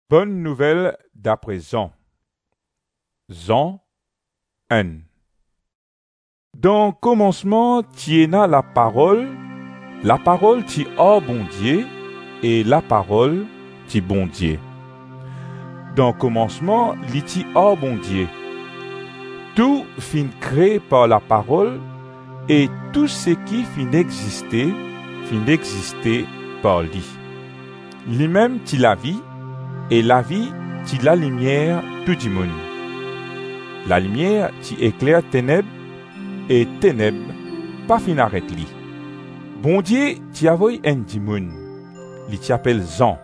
Bonne nouvelle d'après Jean. Jean 1. Dans le commencement, tiena la parole ti a bon Dieu, et la parole ti bon Dieu. Dans le commencement, li ti a bon Dieu. Tout fin créé par la parole, et tout ce qui fin existé par lui. Lui-même ti la vie, et la vie ti la lumière tout du monde. La lumière ti éclaire ténèbres, et ténèbres pas fin arrête li. Bon Dieu ti avoy un du monde, li ti appelle Jean.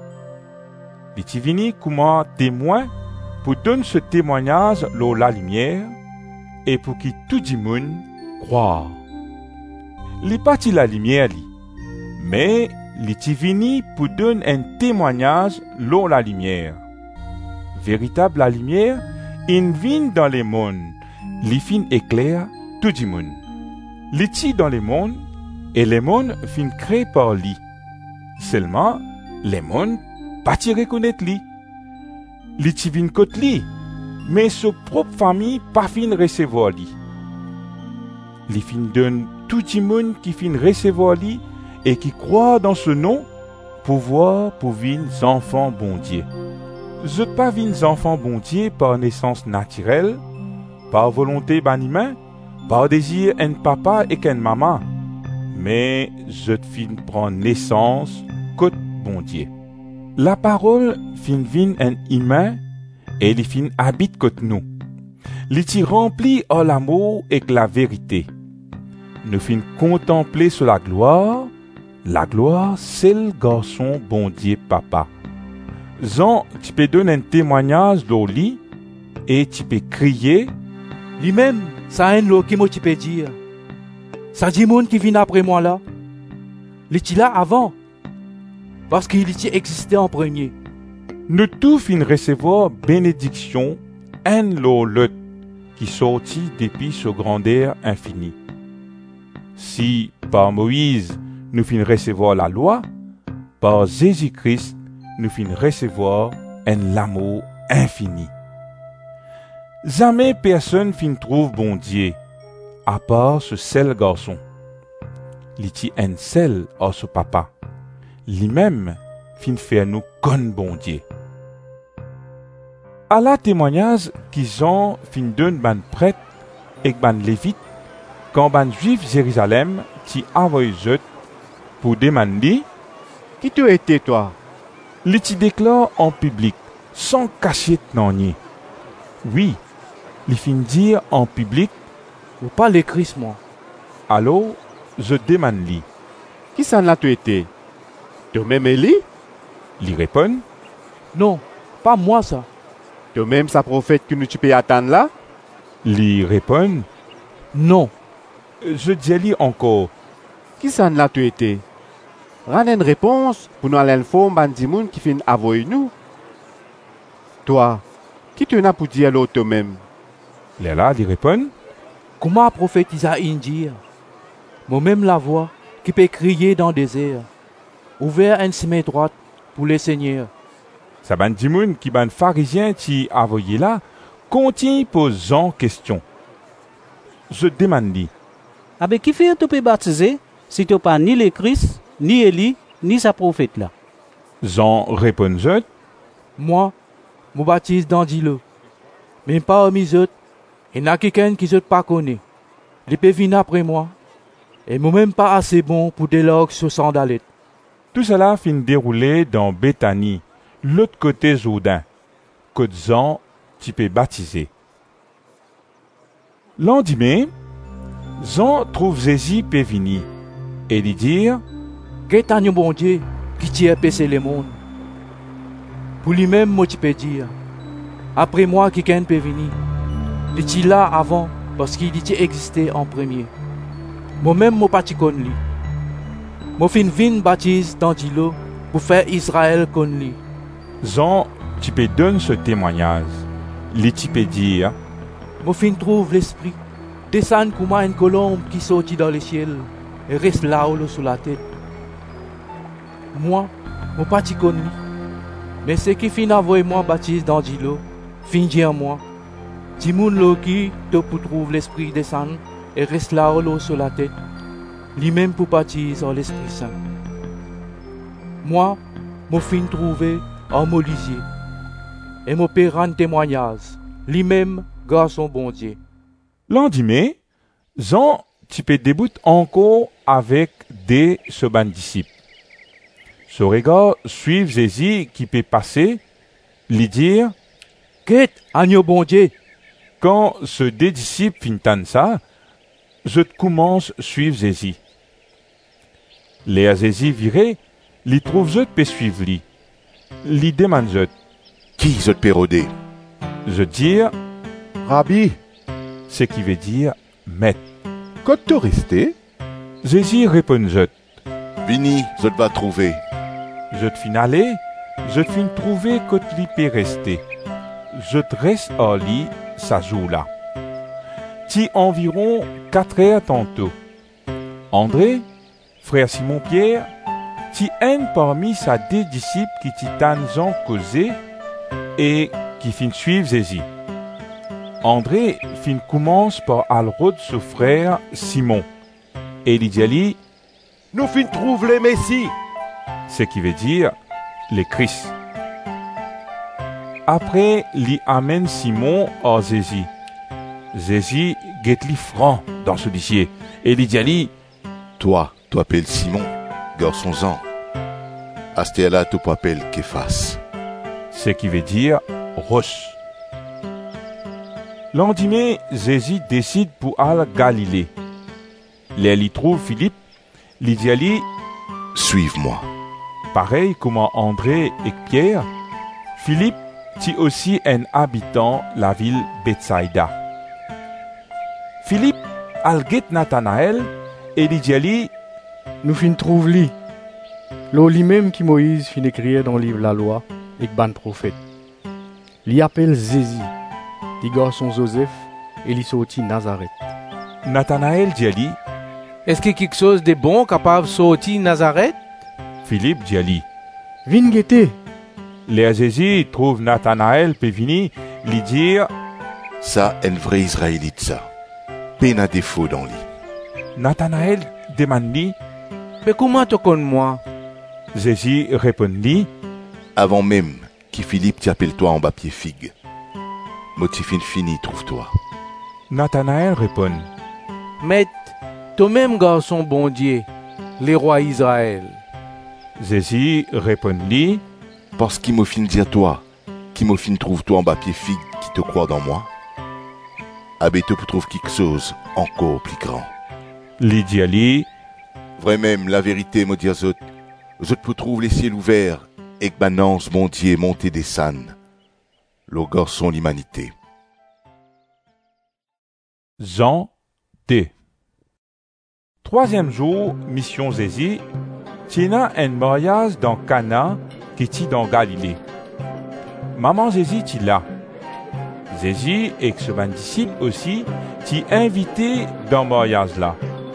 Li ti vini comme témoin pour donner ce témoignage lor la lumière, et pour qui tout du monde croit. Li pas ti la lumière li, mais li ti vini pour donner un témoignage lor la lumière. Véritable la lumière, in vin dans les mondes, li fin éclaire tout du monde. Li ti dans les mondes, et les mondes fin créés par lui. Seulement, les mondes pas ti reconnaître lui. Li ti vin côté lui, mais sa propre famille pas fin recevoir lui. Li fin donne tout du monde qui fin recevoir lui et qui croit dans ce nom, pouvoir pour vin enfants bon Dieu. Je pas vin enfants bon Dieu par naissance naturelle, par volonté ban humain, par désir un papa et qu'un maman, mais je fin prendre naissance côté bon Dieu. La parole fin vin un humain et il fin habite côté nous. Il ti rempli à l'amour et la vérité. Nous fin contempler sur la gloire, c'est le garçon bon Dieu papa. Jean, tu peux donner un témoignage de lui et tu peux crier. Lui-même, ça a un lot qui m'a tu peux dire. Ça dit monde qui vient après moi là. Il était là avant. Parce qu'il était existé en premier. Nous tous fin recevoir bénédiction, un lot qui sortit depuis ce grandeur infini. Si par Moïse nous fin recevoir la loi, par Jésus-Christ nous fin recevoir un l'amour infini. Jamais personne fin trouve bon Dieu, à part ce seul garçon. Il était un seul à ce papa. Lui-même fin faire nous comme bon Dieu. À la témoignage qu'ils ont fin donne ban prêtre et ban lévite, quand ban juif Jérusalem ti envoyé pour demander qui tu étais toi? Il ti déclare en public, sans cachette non ni. Oui, il fin dire en public, ou pas le Christ moi. Alors, je demande lui. Qui ça là tu étais? Toi-même Élie? Il répond, Non, pas moi ça. Toi-même sa prophète que nous tu peux attendre là? Il répond, Non. Je dis lui encore, Qui ça là tu étais? Rends une réponse pour nous aller informer bandimoun qui fin avoyer nous. Toi, qui tu n'as pour dire l'autre toi-même? Là, il répond, Comment prophétiser dire? Moi-même la voix qui peut crier dans le désert. Ouvert un chemin droit pour les seigneurs. sa ban dimoun qui ban pharisien ti envoyé là, continue posant question. Je demande lui. Avec qui fait tu peux baptiser si tu pas ni le Christ, ni Élie, ni sa prophète là? Jean répond je, Moi, je baptise dans l'eau. Mais parmi eux, il y a quelqu'un qui ne pas connaît. Il peut venir après moi. Et moi-même pas assez bon pour déloguer sur sandalette. Tout cela fin déroulé dans Béthanie, l'autre côté Jourdain, que Jean tu peux baptiser. Lendemain, Jean trouve Jésus peut venir et lui dire, Qu'est-ce que bon Dieu qui tient péché le monde? Pour lui-même, moi tu peux dire, après moi, quelqu'un peut venir. Il était là avant parce qu'il était existé en premier. Moi-même, moi pas connais lui. Moi fin vin baptise dans l'eau pour faire Israël connaître lui. Jean tu peux donner ce témoignage. Il tu peux dire, Moi fin trouve l'esprit descendre comme une colombe qui sortit dans le ciel et reste là-haut sur la tête. Moi pas connais lui. Mais ce qui fin envoyer moi baptise dans l'eau, fin dire moi, si moun lo qui te pour trouver l'esprit descendre et reste là l'eau sur la tête, lui-même pour baptiser en l'Esprit Saint. Moi, je fin trouver en Molisier et mon père rend témoignage, lui-même garçon bon Dieu. Lendemain, Jean tu débute encore avec des seban disciples. Ce regard suivre Jésus qui peut passer, lui dire, Qu'est agneau bon Dieu? quand ce des disciples finissent ça, je commence à suivre Jésus. Les à Jésus viré, li trouve je peux suivre lui. Li demande je, Qui je te pérodé? je dire, Rabbi, ce qui veut dire maître. quand tu resté? Jésus répond je, Vini, je te va trouver. je te fin aller, je te fin trouver que tu peux rester. Je te reste à lit, ça joue là. Ti environ 4 heures tantôt. André, frère Simon-Pierre, ti un parmi sa deux disciples qui ti Jean causé et qui fin suivre Jésus. André fin commence par alrod son frère Simon. Et il dit à lui, Nous fin trouve les Messie. ce qui veut dire le Christ. Après, il amène Simon à Jésus. Jésus guette li franc dans ce dossier. Et il dit à lui, Toi, tu appelles Simon, garçon Jean. À ce là, tu appelles Képhas. ce qui veut dire roche. Lendemain, Jésus décide pour aller Galilée. Là, il trouve Philippe, il dit à lui, Suive-moi. pareil comme André et Pierre, Philippe est aussi un habitant de la ville Bethsaïda. Philippe alguette Nathanaël et il dit à lui, Nous fin trouve li. L'eau lui-même qui Moïse fin écrire dans le livre La Loi et que ban prophète. Li appelle Jésus, dit garçon Joseph, et li sorti Nazareth. Nathanaël dit à lui, Est-ce que quelque chose de bon capable de sortir Nazareth? Philippe dit à lui. Vin guetter. Les Jésus trouve Nathanaël peut venir lui dire, Ça, un vrai Israélite, ça. Peine à défaut dans lui. Nathanaël demande lui, Mais comment tu connais moi? Jésus répond lui, Avant même que Philippe t'appelle toi en bas pied figue. Motifine fini, trouve-toi. Nathanaël répond, Maître, toi-même garçon bon Dieu, les rois Israël. Jésus répond lui, Parce qu'il m'a fin dire toi, qu'il m'a fin trouve-toi en bas pied figue qui te croit dans moi. Abéto pour trouver quelque chose encore plus grand. lui dit à lui, Vrai même, la vérité, me dit à Zot, je te peux trouver les ciels ouverts et que banance mon Dieu monté des sannes. Le garçon l'humanité. Jean 2. Troisième jour, mission Jésus, tina un mariage dans Cana qui est dans Galilée. Maman Jésus est là. Jésus et ce disciple aussi t'y invité dans le mariage là.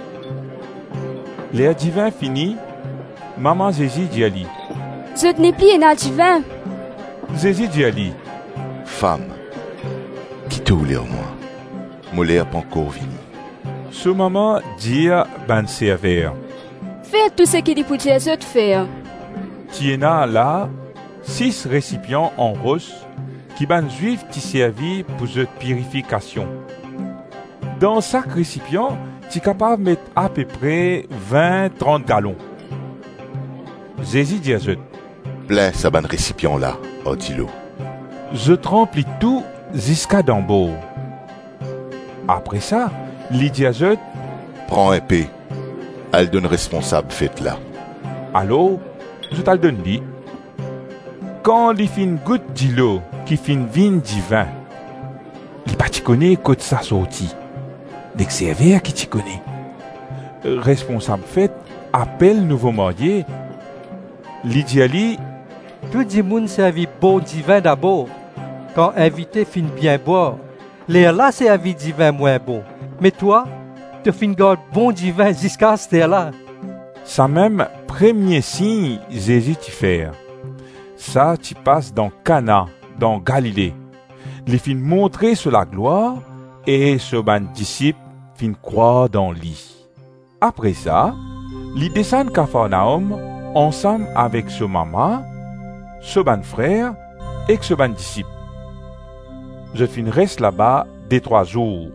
L'air divin fini, maman Jésus dit à lui. Je n'ai plus un divin. Jésus dit à lui, Femme, qui te voulait en moi? Mon l'air pas encore venu. ce maman dit ben sévère. Fais tout ce qu'il pour dire, je te fais. Tiena là 6 récipients en rose qui ban juif qui servi pour cette purification. Dans chaque récipient, tu es capable de mettre à peu près 20-30 gallons. Jésus dit à eux, Plein ça ban récipient là, oh dis-le. je te remplis tout jusqu'à d'en bas. Après ça, il dit à eux, Prends un paix. Elle donne responsable, faites là. alors, je te le donne lui. Quand il fin goutte d'eau qui fin vin divin, il pas t'y connaît que ça sorti. Dès que c'est vert qui t'y connaît. Responsable fait, appelle nouveau marié. Lydiali, Tout le monde servi bon divin d'abord. Quand invité fin bien boire. L'air là c'est un divin moins bon. Mais toi, tu fin garde bon divin jusqu'à ce là. ça même premier signe Jésus t'y faire. Ça tu passe dans Cana, dans Galilée. Les fin montrer sur la gloire et ce ban disciple fin croire dans lui. Après ça, ils descendent Capharnaüm ensemble avec ce maman, ce ban frère et ce ban disciple. Je fin reste là-bas des 3 jours.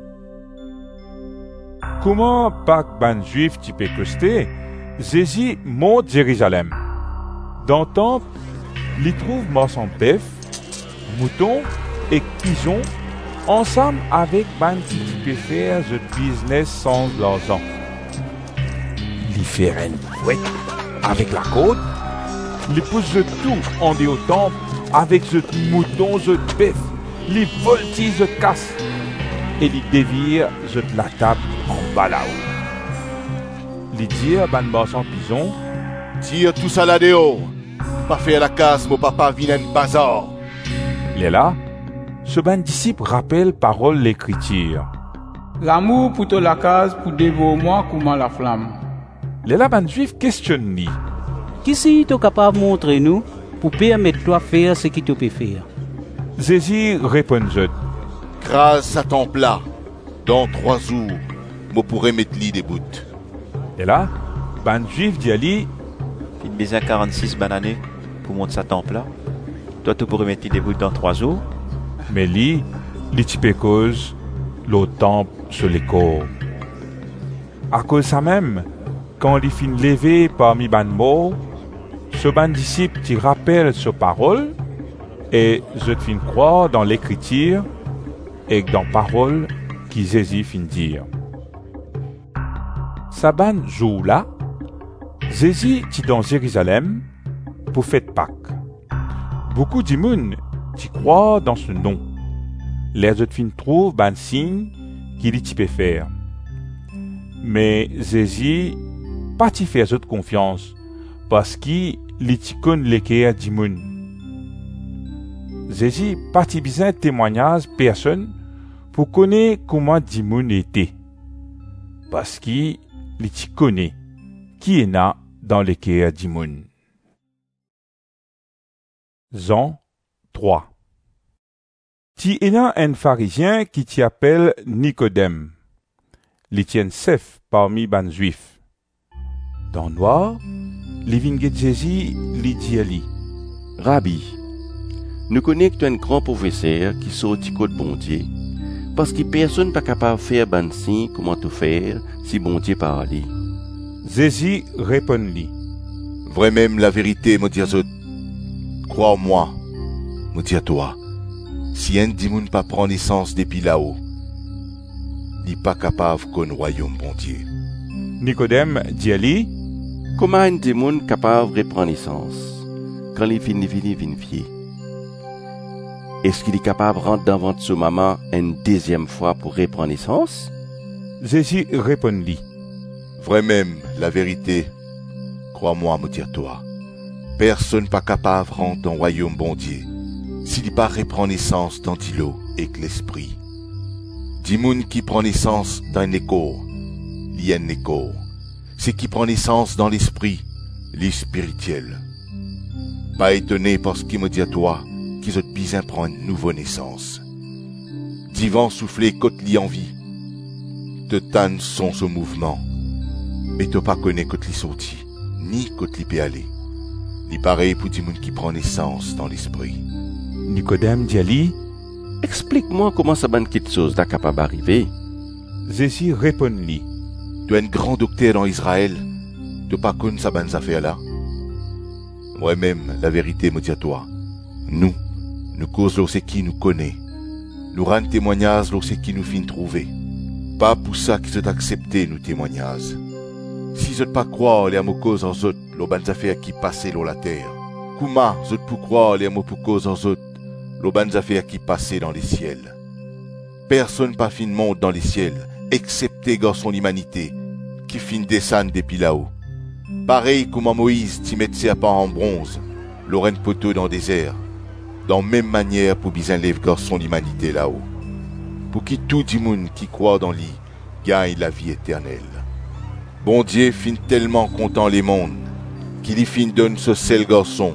Comment Pâques ban juif type Pentecosté, Jésus monte Jérusalem. Dans le temple, il trouve morceau bœuf, mouton et pigeon ensemble avec ban qui peut faire ce business sans l'argent. Il fait une fouette avec la côte, il pousse tout en dehors au temple avec ce mouton, ce bœuf, il voltige, ce casse et il dévire la table en bas là-haut. Il dit à ban morceau pigeon, tire tout ça là dehors. Pas faire la casse, mon papa vilain bazar. Il est là. Ce ban disciple rappelle parole l'écriture. L'amour pour la case pour dévorer moi comme la flamme. Les là ban juif questionne lui. Qui si tu es capable de montrer nous pour permettre toi faire ce que tu peux faire? Jésus répond je. Grâce à ton plat, dans 3 jours, je pourrais mettre lui des bouts. Et là, ban juif dit à lui, il besoin 46 bananes pour monter sa temple là. Toi, tu pourrais mettre des bouts dans 3 jours. Mais lui, il type cause le temple sur les corps. À cause ça même, quand il fin levé parmi ban morts, ce ban disciple qui rappelle ce parole et je fin croire dans l'écriture et dans parole qui Jésus fin dire. Ça ban jour là, Jésus qui dans Jérusalem pour fête Pâques. Beaucoup de monde qui croient dans ce nom. Les autres fin trouvent ban signe qu'il peut faire. Mais Jésus pas t'y faire autre confiance parce qu'il connaît les cœurs du monde. Jésus pas t'y besoin de témoignage personne pour connaître comment du monde était. Parce qu'il connaît qui est là dans les cœurs du monde. Jean 3. Ti est là un pharisien qui t'y appelle Nicodème. Il tient chef parmi ban juifs. Dans le noir, les vignes de Jésus lui dit à lui. Rabbi, nous connaissons que tu es un grand professeur qui sort du code bon Dieu, parce que personne n'est pas capable de faire ban signe comment tout faire si bon Dieu parle. Jésus répond lui. Vrai même la vérité, me dit autres. Crois-moi, me dit à toi. Si un dimoun pas prend naissance depuis là-haut, il n'est pas capable de connaître le royaume bon Dieu. Nicodème dit à lui. Comment un démon capable de reprendre naissance quand il finit vinifié? Est-ce qu'il est capable de rentrer dans le ventre de sa maman une 2e fois pour reprendre naissance? Jésus répond lui. Vrai même, la vérité, crois-moi, me dire toi, personne pas capable de rentrer dans le royaume bon Dieu s'il n'est pas reprend naissance dans l'eau et l'esprit. Dimoun qui prend naissance dans un écho, il y a un écho. C'est qui prend naissance dans l'esprit, l'espirituel. Pas étonné parce qu'il me dit à toi qu'ils ont besoin de prendre une nouvelle naissance. Divan soufflé côte li en vie. Te tanne son ce mouvement. Mais te pas connaît côte li sorti, ni côte li peut aller. Ni pareil pour des gens qui prend naissance dans l'esprit. Nicodème dit à lui. Explique-moi comment ça bonne quelque chose est capable d'arriver. Jésus répond lui. Tu es un grand docteur dans Israël. Tu pas connu sa bonne affaire là. Moi-même, la vérité me dit à toi. Nous causons ce qui nous connaît. Nous rendons témoignage de ce qui nous fin trouver. Pas pour ça qu'ils ont accepté nos témoignages. Si vous ne pas croire les mots cause en autres, les bonnes affaires qui passaient sur la terre. Comment vous pour croire les mots pour cause en autres, les bonnes affaires qui passaient dans les ciels. Personne pas fin monte dans les ciels, excepté garçon l'humanité, qui fin descendre depuis là-haut. Pareil comme Moïse t'y met ses serpents en bronze, l'oreille poteau dans le désert. Dans même manière pour bien lève garçon l'humanité là-haut. Pour qui tout le monde qui croit dans lui gagne la vie éternelle. Bon Dieu fin tellement content les mondes, qu'il y fin donne ce seul garçon,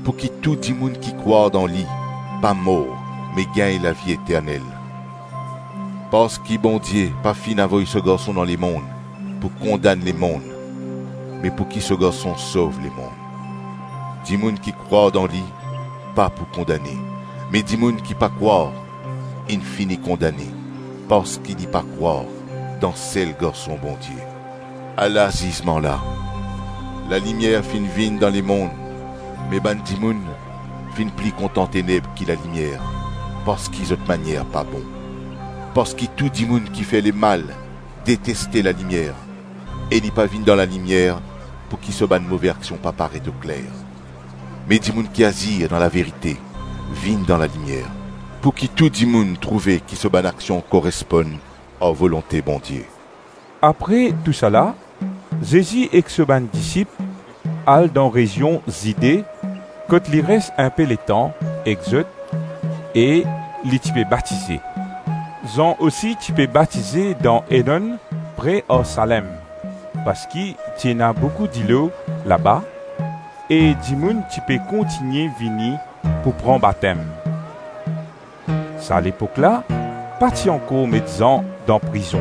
pour qui tout dit monde qui croit dans lui, pas mort, mais gagne la vie éternelle. Parce qu'il bon Dieu, pas fin envoyer ce garçon dans les mondes, pour condamner les mondes, mais pour qui ce garçon sauve les mondes. Dit monde qui croit dans lui, pas pour condamner, mais dit monde qui pas croire, il finit condamné, parce qu'il dit pas croire dans cel garçon bon Dieu. À l'azisement là, la lumière fin vine dans les mondes, mais ban dit monde fin plus content ténèbres qui la lumière, parce qu'ils autre manière pas bon. Parce que tout dit monde qui fait les mal détester la lumière, et n'y pas vine dans la lumière pour qu'il se ban mauvaise action pas paraître clair. Mais dit monde qui agit dans la vérité, vine dans la lumière, pour que tout dit monde trouve qui se ban action corresponde à volonté bon Dieu. Après tout cela, Jésus et ce ban disciples allent dans région Zidée, quand il reste un peu le temps, exode, et les types baptisés. Ils aussi typé baptisé dans Edon, près à Salem, parce qu'il y a beaucoup d'îlots là-bas, et Dimoun typé continuer venir pour prendre baptême. Ça à l'époque-là, parti encore médecin dans prison.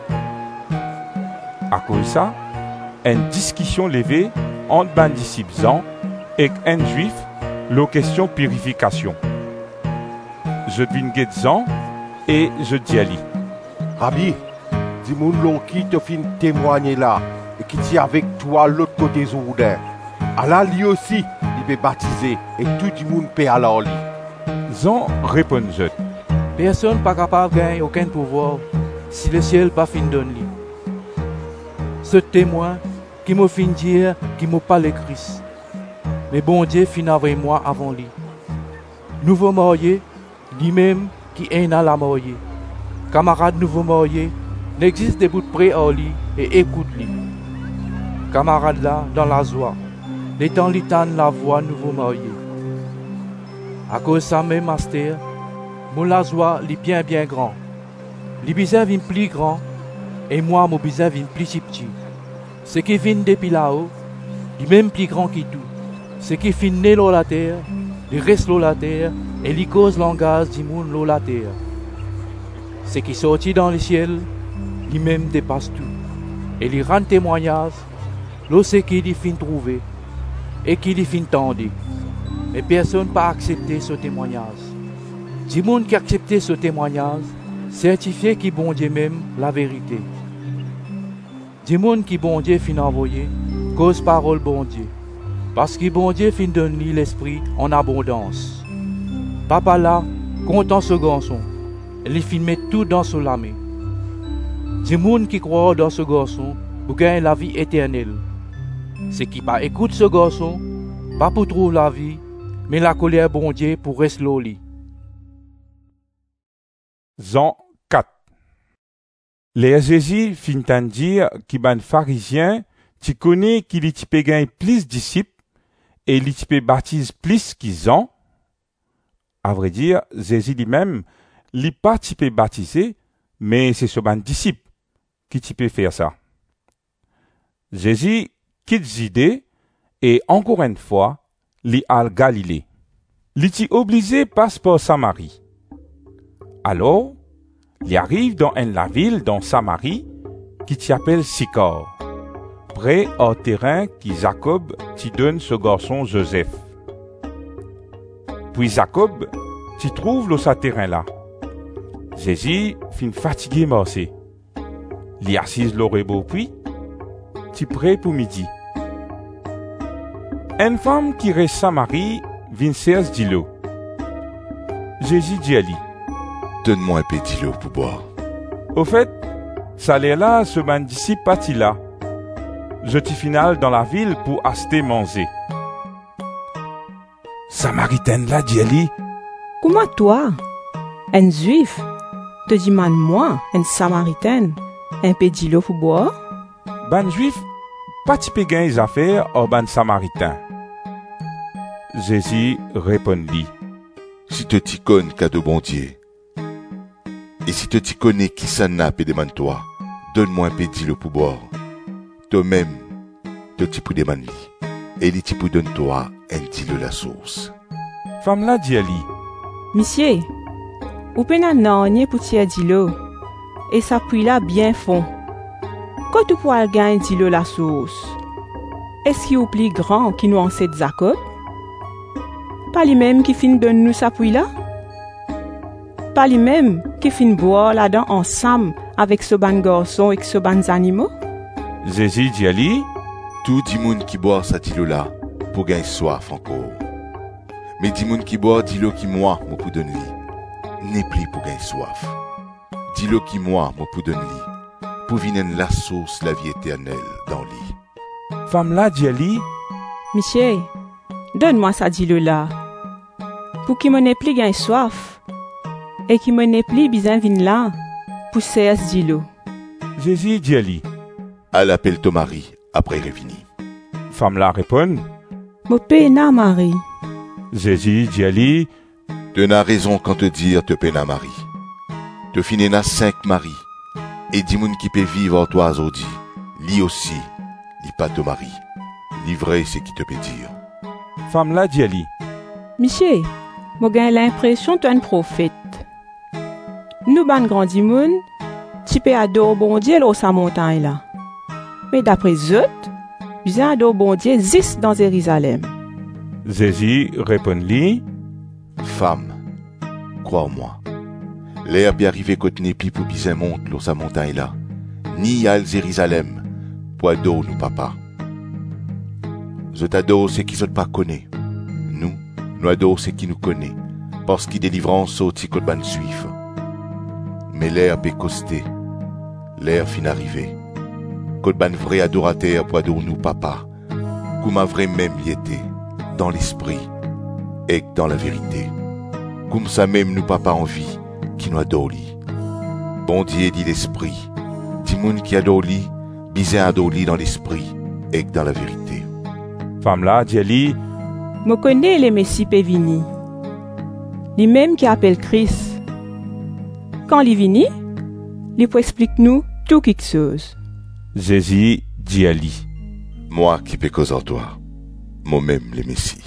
À cause de ça, une discussion levée entre les disciples et un juif, la question purification. Je devine guédizan et je dis à lui. Rabbi, dis-moi qui te fait témoigner là et qui tient avec toi l'autre côté Jourdain. Allah lui aussi, il peut baptiser et tout le monde peut aller en lui. Jean répond je. Personne pas capable de gagner aucun pouvoir si le ciel pas fin donne lui. Ce témoin qui m'a fin dire qui m'a pas le Christ. Mais bon Dieu fin avec moi avant lui. Nouveau marié, lui-même qui est à la mariée. Camarade nouveau marié, n'existe des bouts de près à lui et écoute-lui. Camarade là, dans la joie, l'étant l'itane la voix nouveau marié. À cause de ça même master, mon la joie est bien grand. Les bizarres viennent plus grand et moi mon bizarre vient plus petit. Ce qui vient depuis là-haut, il même plus grand que tout. Ce qui finit né la terre, il reste la terre et il cause langage du monde la terre. Ce qui sortit dans le ciel, lui-même dépasse tout. Et il rend témoignage, ce qu'il fin trouver et qu'il fin tendre. Mais personne n'a accepté ce témoignage. Du monde qui a accepté ce témoignage, certifié qu'il bon Dieu même la vérité. Du monde qui bon Dieu fin envoyé, cause parole bon Dieu. Parce que bon Dieu fin donne l'esprit en abondance. Papa là, content ce garçon, il fin met tout dans son lame. Du monde qui croit dans ce garçon, pour gagner la vie éternelle. Ceux qui pas écoute ce garçon, pas pour trouver la vie, mais la colère bon Dieu pour rester au lit. Jean 4. Les Jésus fin dire qu'il ban pharisien, tu connais qu'il y peut gagner plus disciples et il peut baptise plus qu'ils ont. À vrai dire, Jésus lui-même, il pas peut baptiser, mais c'est ce ban disciple qui peut faire ça. Jésus quitte Judée et encore une fois, il al Galilée. Il est obligé passe par Samarie. Alors, il arrive dans la ville dans Samarie qui s'appelle Sychar, près au terrain qui Jacob t'y donne ce garçon Joseph. Puis Jacob t'y trouve ce terrain là. Jésus fin fatigué marcher. Il assise l'oreille puis t'y prêt pour midi. Une femme qui reste Samarie vient chercher de l'eau. Jésus dit à lui, donne-moi un peu d'eau pour boire. Au fait, ça l'air là, ce ban disciple parti là. Je t'y finale dans la ville pour acheter manger. Samaritaine là dit à lui, comment toi, un juif, te demande moi, un samaritain, un peu d'eau pour boire? Ban juif, pas tu peux gagner les affaires au ban samaritain. Jésus répondit, si te t'y connais qu'à de bon Dieu, et si te t'y connais qui s'en a et demande-toi, donne-moi un peu d'eau pour boire. Toi-même, te t'y pour demander, et il t'y pour donne-toi elle dit-le la source. Femme là dit à lui, Monsieur, ou pena nan pour tirer d'ilo, et ça puis là bien fond. Quand tu pourras gagner d'ilo la source, est-ce qu'il y a plus grand qui nous enseigne Jacob? Pas lui même qui fin donne nous sa puis là? Pas lui même qui fin boire là-dedans ensemble avec ce ban garçon et ce ban animaux? Jésus dit à lui, tout dimoun qui boit sa d'ilo là, pour gagner soif encore. Mais dimoun qui boit d'ilo qui moi, mon pou donne li, n'est plus pour gagner soif. D'ilo qui moi, mon pou donne li, pour venir la source la vie éternelle dans lui. Femme là dit à lui, Monsieur, donne-moi ça d'ilo là, pour qu'il m'en ait plus gain soif, et qu'il m'en ait plus besoin vin là, pour faire d'ilo. Jésus dit à lui, elle appelle ton mari, après il est fini. Femme là répond, Mon pena Marie. Jésus dit à lui, tu n'as raison quand te dire te pena mari. Te finena 5 maris, et dis moun qui peut vivre en toi aujourd'hui, lui aussi, li pas ton mari. Livré c'est qui te peut dire. Femme là dit à lui, Monsieur, moi j'ai l'impression tu es un prophète. Nous ban grandi moun, tu peux adorer bon Dieu là sa montagne là. Mais d'après eux, ils adorent bon Dieu juste dans Jérusalem. Jésus répond lui, femme, crois-moi, l'air bien arrivé côté n'est plus pour bizin monte l'eau sa montagne là, ni à Jérusalem, pour adorer nous papa. Je t'adore ce qui ne pas connaît. Nous adorons ce qui nous connaît, parce qu'il délivrance sauti côté ban suivre. Mais l'air peut coster, l'air fin arrivé. Côté ban vrai adorateur pour adorer nous papa, comme un vrai même y était, dans l'esprit et dans la vérité. Comme ça même nous papa en vie, qui nous adore lui. Bon Dieu dit l'esprit, dit moun qui adore lui, bizarre adore lui dans l'esprit et dans la vérité. Femme là dit à lui, me connais les Messie Pévini, lui même qui appelle Christ. Quand il vini, il peut expliquer nous tout quelque chose. Jésus dit à lui, moi qui peux causer en toi, moi-même les Messie.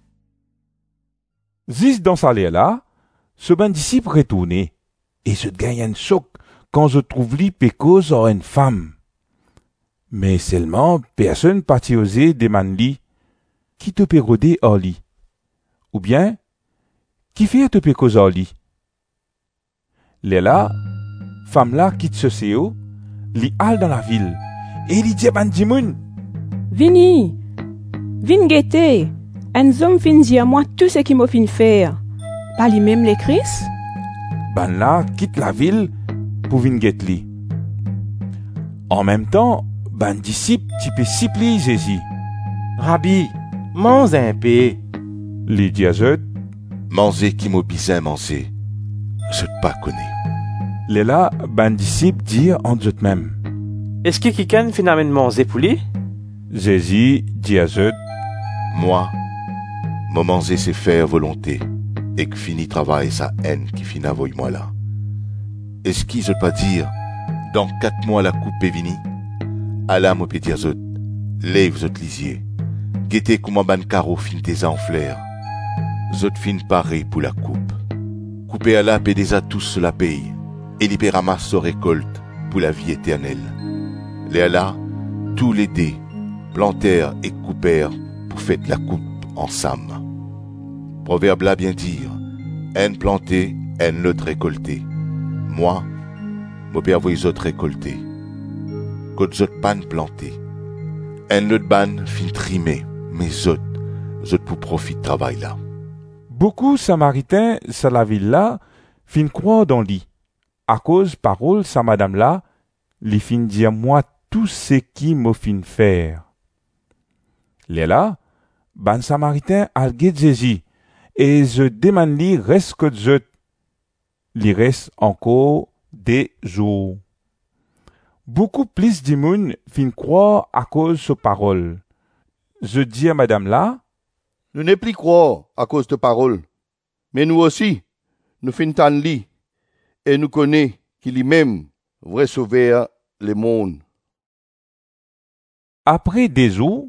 Zis dans sa l'air là, ce ban disciple retourné, et je gagne un choc quand je trouve lui pécose en une femme. Mais seulement personne parti oser demander qui te peut rôder hors lit, ou bien qui fait te pécose hors lit. Les là, femme là quitte ce CEO, li al dans la ville, et il dit à Bandimoun, Vini, vin guetter, un homme fin dire à moi tout ce qu'il m'a fin faire, pas lui même les Christ. Ban là quitte la ville pour vin guetter li. En même temps, ban disciple type supplie Jésus. Rabbi, mange un peu. Li dit à eux, mangez qui m'a bizin manger, je ne pas connais. Les là, ban disciple dit en eux même. Est-ce que quelqu'un finalement mangé pour lui? Jésus dit à eux, moi manger c'est faire volonté, et que fini travail sa haine qui finit avoy moi là. Est-ce qu'il je pas dire, dans 4 mois la coupe est finie? Allah me peut dire zot, lève zot lisier, guettez comment ban caro fin des enflères, zot fin paré pour la coupe. Couper Allah peut déjà tous la paye, et libérer ramasse sa récolte pour la vie éternelle. Les Allah, tous les dés, plantèrent et coupèrent pour faire la coupe ensemble. Proverbe là bien dire, un planté, un autre récolté. Moi, mon père vous autres récolté. Quand autres ban planté, un autre ban fin trimé, mais autres pour profit de travail là. Beaucoup Samaritains, sa la ville là, fin croire dans lui. À cause parole sa madame là, li fin dire moi tout ce qui me fin faire. Les là, ban Samaritain algue Jésus, et je demande li reste que je, li reste encore des jours. Beaucoup plus de moun fin croire à cause de parole. Je dis à madame là, nous n'est plus croire à cause de parole, mais nous aussi, nous fin tan li, et nous connaît qu'il est même vrai sauveur le monde. Après des jours,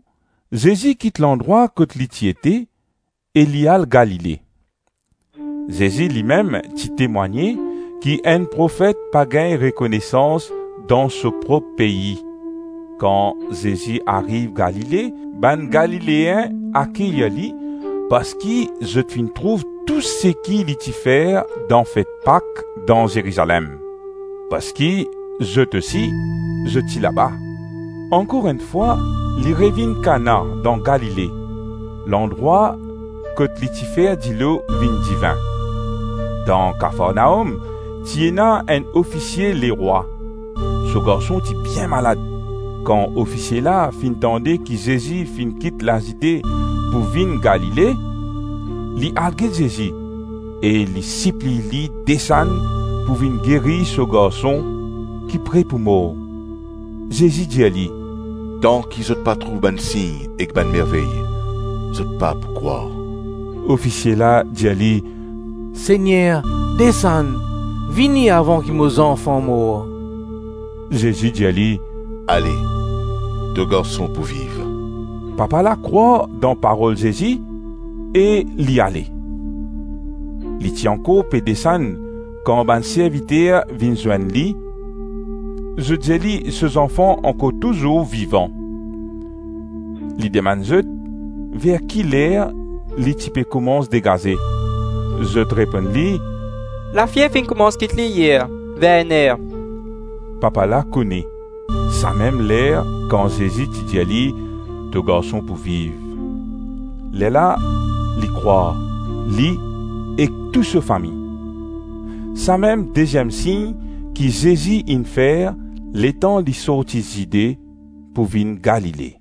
Jésus quitte l'endroit que l'y était et l'y a le Galilée. Jésus lui-même t'y témoignait qui un prophète pas gagne reconnaissance dans ce propre pays. Quand Jésus arrive Galilée, ban Galiléen accueille parce qu'il je trouve tout ce qu'il y faire dans fête Pâques dans Jérusalem. Parce que je te suis, je t'y là-bas. Encore une fois, il revient Cana dans Galilée, l'endroit que l'itifer dit l'eau vin divin. Dans Capharnaüm, tiena un officier les rois. Ce garçon était bien malade. Quand officier là fin tendait que Jésus fin quitte la cité pour venir Galilée, li arguait Jésus et li supplie li descendre pour venir guérir ce garçon qui prêt pour mort. Jésus dit à lui, tant qu'ils n'ont pas trouvé ban signe et ban merveille, ils n'ont pas pour croire. Officier là dit à lui, Seigneur, descends, venez avant que mes enfants meurent. Jésus dit à lui, allez, deux garçons pour vivre. Papa la croit dans parole Jésus et l'y aller. Li tient encore peut descendre quand ban serviteur vient joindre lui. Je dis lui, ces enfants encore toujours vivants. Li demande vers qui l'air li type commence dégazer. Je te réponds lui, la fièvre fin commence quitte hier, vers une heure. Papa la connaît. Ça même l'air quand Jésus dit à lui, deux garçons pour vivre. Les là, li croit, li et toute sa famille. Ça même deuxième signe qui Jésus in faire l'étant li sorti d'idée pour venir Galilée.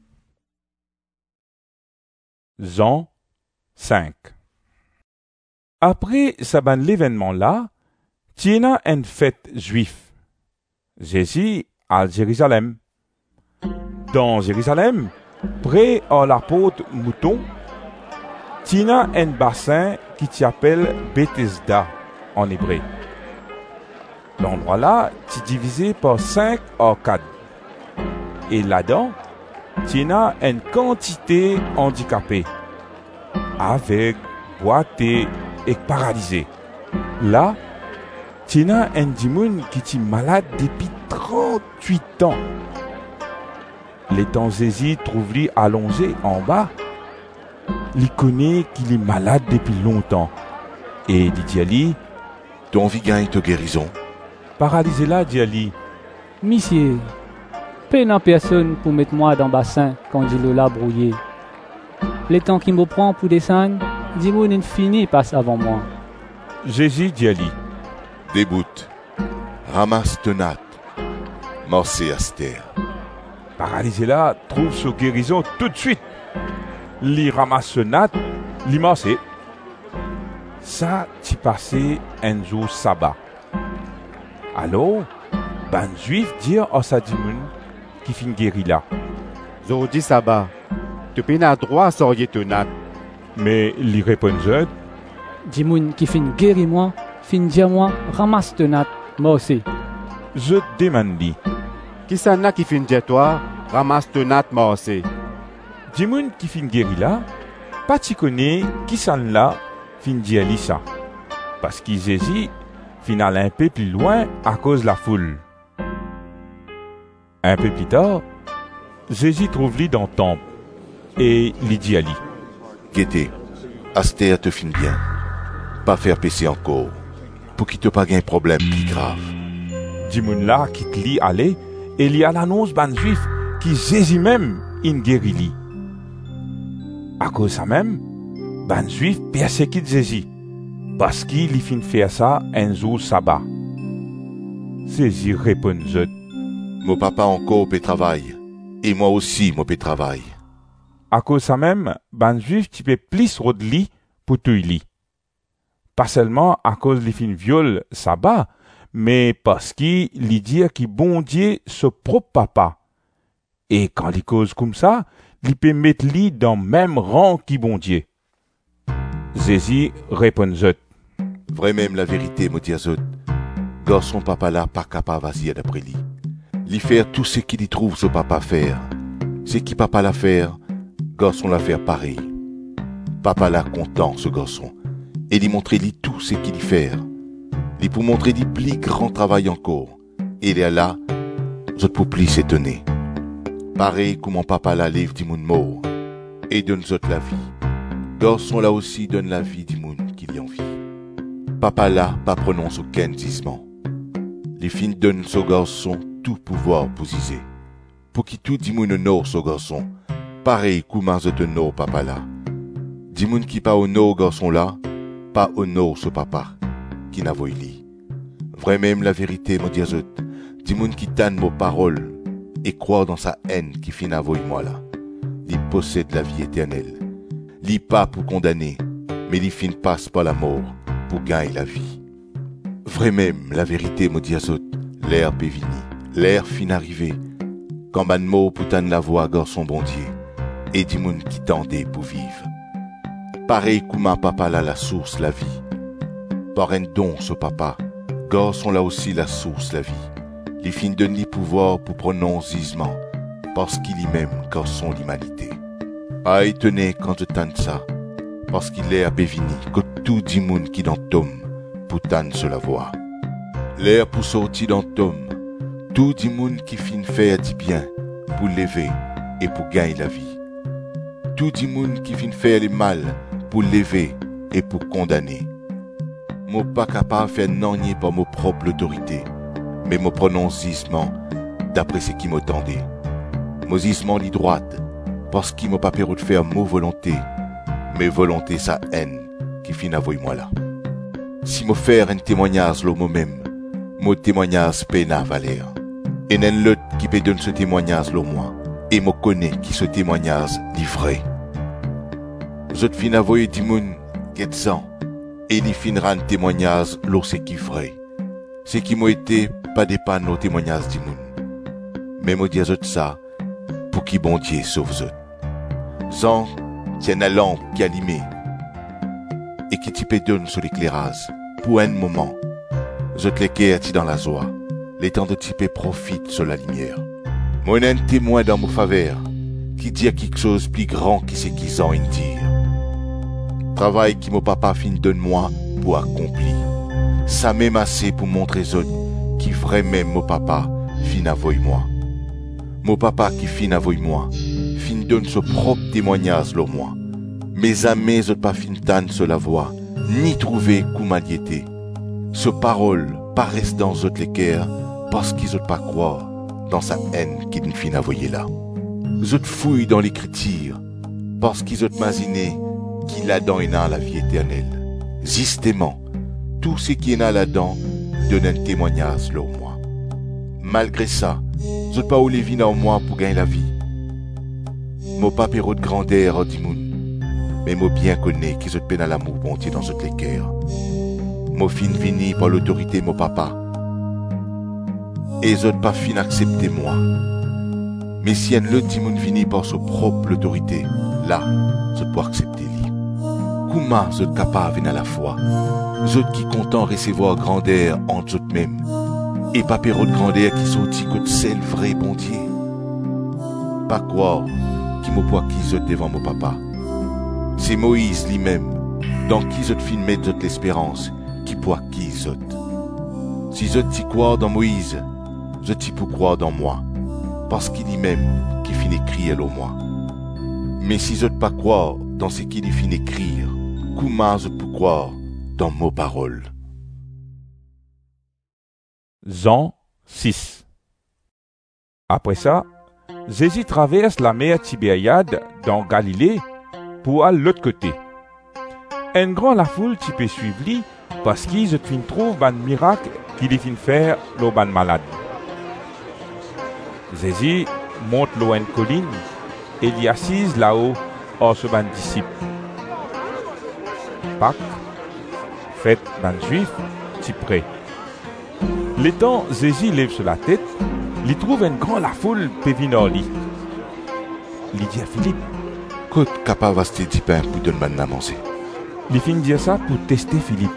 Jean 5. Après ce ban l'événement là, tiena une fête juif. Jésus à Jérusalem. Dans Jérusalem, près à la porte Mouton, tiena un bassin qui s'appelle Bethesda en hébreu. L'endroit là est divisé par 5 arcades. Et là-dedans, tiena une quantité handicapée, avec boité et paralysé. Là, tiena un dimoun qui est malade depuis 38 ans. L'étant Jésus trouve-lui allongé en bas. Il connaît qu'il est malade depuis longtemps. Et il dit à lui, ton vie gagne ta guérison. Paralysé là, dit à lui, Monsieur, peine en personne pour mettre moi dans le bassin quand il l'a brouillé. Le temps qui me prend pour descendre, dis-moi une fini passe avant moi. Jésus dit à lui, déboute, ramasse ton natte, morcez à terre. Paralysé là, trouve sa guérison tout de suite. Li ramasse ce natte, li morce. Ça, t'y passé un jour sabbat. Alors, ban juif dit à sa dimoun qui fin guéri là. Aujourd'hui sabbat, tu peux n'a droit à sortir ton natte. Mais li répondait, dimoun qui fin guéri moi, fin dire moi, ramasse ton natte, moi aussi. Je demande lui, qui s'en a qui fin dire toi, ramasse ton natte, moi aussi. Dimoun qui fin guéri là, pas tu connais qui s'en là, fin dire lui ça. Parce qu'il Jésus fin aller un peu plus loin à cause de la foule. Un peu plus tard, Jésus trouve lui dans le temple et lui dit à lui, Guettez, Astère te fin bien, pas faire pécher encore, pour qu'il te pas gagne problème plus grave. Dimoun là quitte lui aller et lui a l'annonce ban juif qui Jésus même in guéri lui. À cause ça même, ban juif persécute Jésus parce qu'il y fin faire ça un jour sabbat. Jésus répond, mon papa encore peut travailler et moi aussi moi peut travailler. À cause ça même, ban juif tu peux plus rodli pour tout lui. Pas seulement à cause li fin viol sabbat, mais parce qu'il lui dit qu'il bon Dieu ce propre papa. Et quand il cause comme ça, il peut mettre lui dans le même rang qui bon Dieu. Jésus répond, vrai même la vérité, me dit Azot, garçon papa là pas capable d'agir d'après lui. Faire tout ce qu'il y trouve son papa faire. Ce qui papa l'a faire, garçon l'a fait pareil. Papa là content, ce garçon, et lui montrer lui tout ce qu'il y fait. Lui pour montrer lui plus grand travail encore. Et il est là, je pour plus s'étonner. Pareil comme mon papa là livre du monde mort, et donne autres la vie. Garçon là aussi donne la vie du monde qu'il y en vit. Papa là pas prononce aucun disement. Les filles donnent ce garçon tout pouvoir pour ziser. Pour qu'il tout du monde honore ce garçon. Pareil comment je te honore papa là. Du monde qui pas honore garçon là, pas honore ce papa qui n'a voulu li. Vraiment la vérité me dit à autres. Du monde qui tanne nos paroles et croire dans sa haine qui finit à moi là. Il possède la vie éternelle. Il pas pour condamner, mais il fin passe par la mort pour gagner la vie. Vraiment, la vérité me dit à autres, l'air peut venir, l'air fin arrivé. Quand man mort pour tanne la voix garçon bon Dieu, et du monde qui tendait pour vivre. Pareil comme papa là la source la vie. Par un don ce papa, garçon là aussi la source la vie. Les fins donnent les pouvoirs pour prononcer jugement, parce qu'il y même garçon l'humanité. Pas étonné quand je tente ça, parce qu'il est à bévini que tout du monde qui dans tome, pour tente se la voix. L'air pour sortir dans tome, tout du monde qui fin faire du bien, pour lever et pour gagner la vie. Tout du monde qui fin faire le mal, pour lever et pour condamner. Moi pas capable de faire nanier par mon propre autorité, mais mon prononcement d'après ce qui m'attendait. Mon gisement dit droite, parce qu'il m'a pas permis de faire mon volonté, mais volonté sa haine qui finit avec moi là. Si me faire un témoignage là moi-même, mon témoignage peine à valer. Et n'en l'autre qui peut donner ce témoignage là moi, et me connaît qui ce témoignage livré. Je te finis avec du monde qui est sans, et il finira un témoignage là c'est qui vrai. Ce qui m'a été pas dépend nos témoignages du monde. Mais moi dis à ça, pour qui bon Dieu sauve eux. Jean tient la lampe qui est allumée et qui t'y donne sur l'éclairage. Pour un moment, je te l'éclaire dans la joie, les temps de type profite sur la lumière. Moi un témoin dans mon faveur qui dit à quelque chose plus grand qui c'est qu'ils ont à dire. Travail qui mon papa fin donne moi pour accomplir. Ça m'est assez pour montrer aux autres qui vraiment mon papa fin avec moi. Mon papa qui fin avec moi, fin donne son propre témoignage le moi. Mes amis n'ont pas fin tan sur la voix, ni trouver comment y était. Ce parole paraissent dans autres les cœurs parce qu'ils n'ont pas croire dans sa haine qui fin avec là. Ils ont fouillé dans l'écriture parce qu'ils ont imaginé qu'il a dans la vie éternelle. Justement, tout ce qui est là-dedans donne un témoignage là au moi. Malgré ça, je n'ai pas eu les vies en moi pour gagner la vie. Mon papa de grandeur du monde, mais moi bien connais qu'ils ont peine à l'amour bonté dans toutes les cœurs. Mon fin vini par l'autorité de mon papa, et ils n'ont pas fin accepter moi. Mais si un autre du monde vini par sa propre autorité, là, je peux accepter lui. Comment je suis capable à la fois? Je qui content recevoir grandeur entre eux mêmes et pas de grandeur qui sortit que de celle vraie bon Dieu. Pas croire qui me poids qui je devant mon papa. C'est Moïse lui-même dans qui je fin mettre l'espérance qui poids qui je. Si je t'y crois dans Moïse, je t'y peux croire dans moi parce qu'il est même qui fin écrire au moi. Mais si je ne pas croire dans ce qu'il fin écrire, comment je peux croire dans nos paroles? Jean 6. Après ça, Jésus traverse la mer Tibériade dans Galilée pour aller de l'autre côté. Un grand la foule qui peut suivre lui parce qu'ils se trouvent un miracle qu'il est fin faire le ban malade. Jésus monte l'eau une colline et il y assise là-haut hors ce ban disciple. Pâques, fête ban juif, si près. L'étant Jésus lève sur la tête, il trouve un grand la foule pévinor lit. Il dit à Philippe, côte capable de du pain pour donner man à manger. Il finit dire ça pour tester Philippe.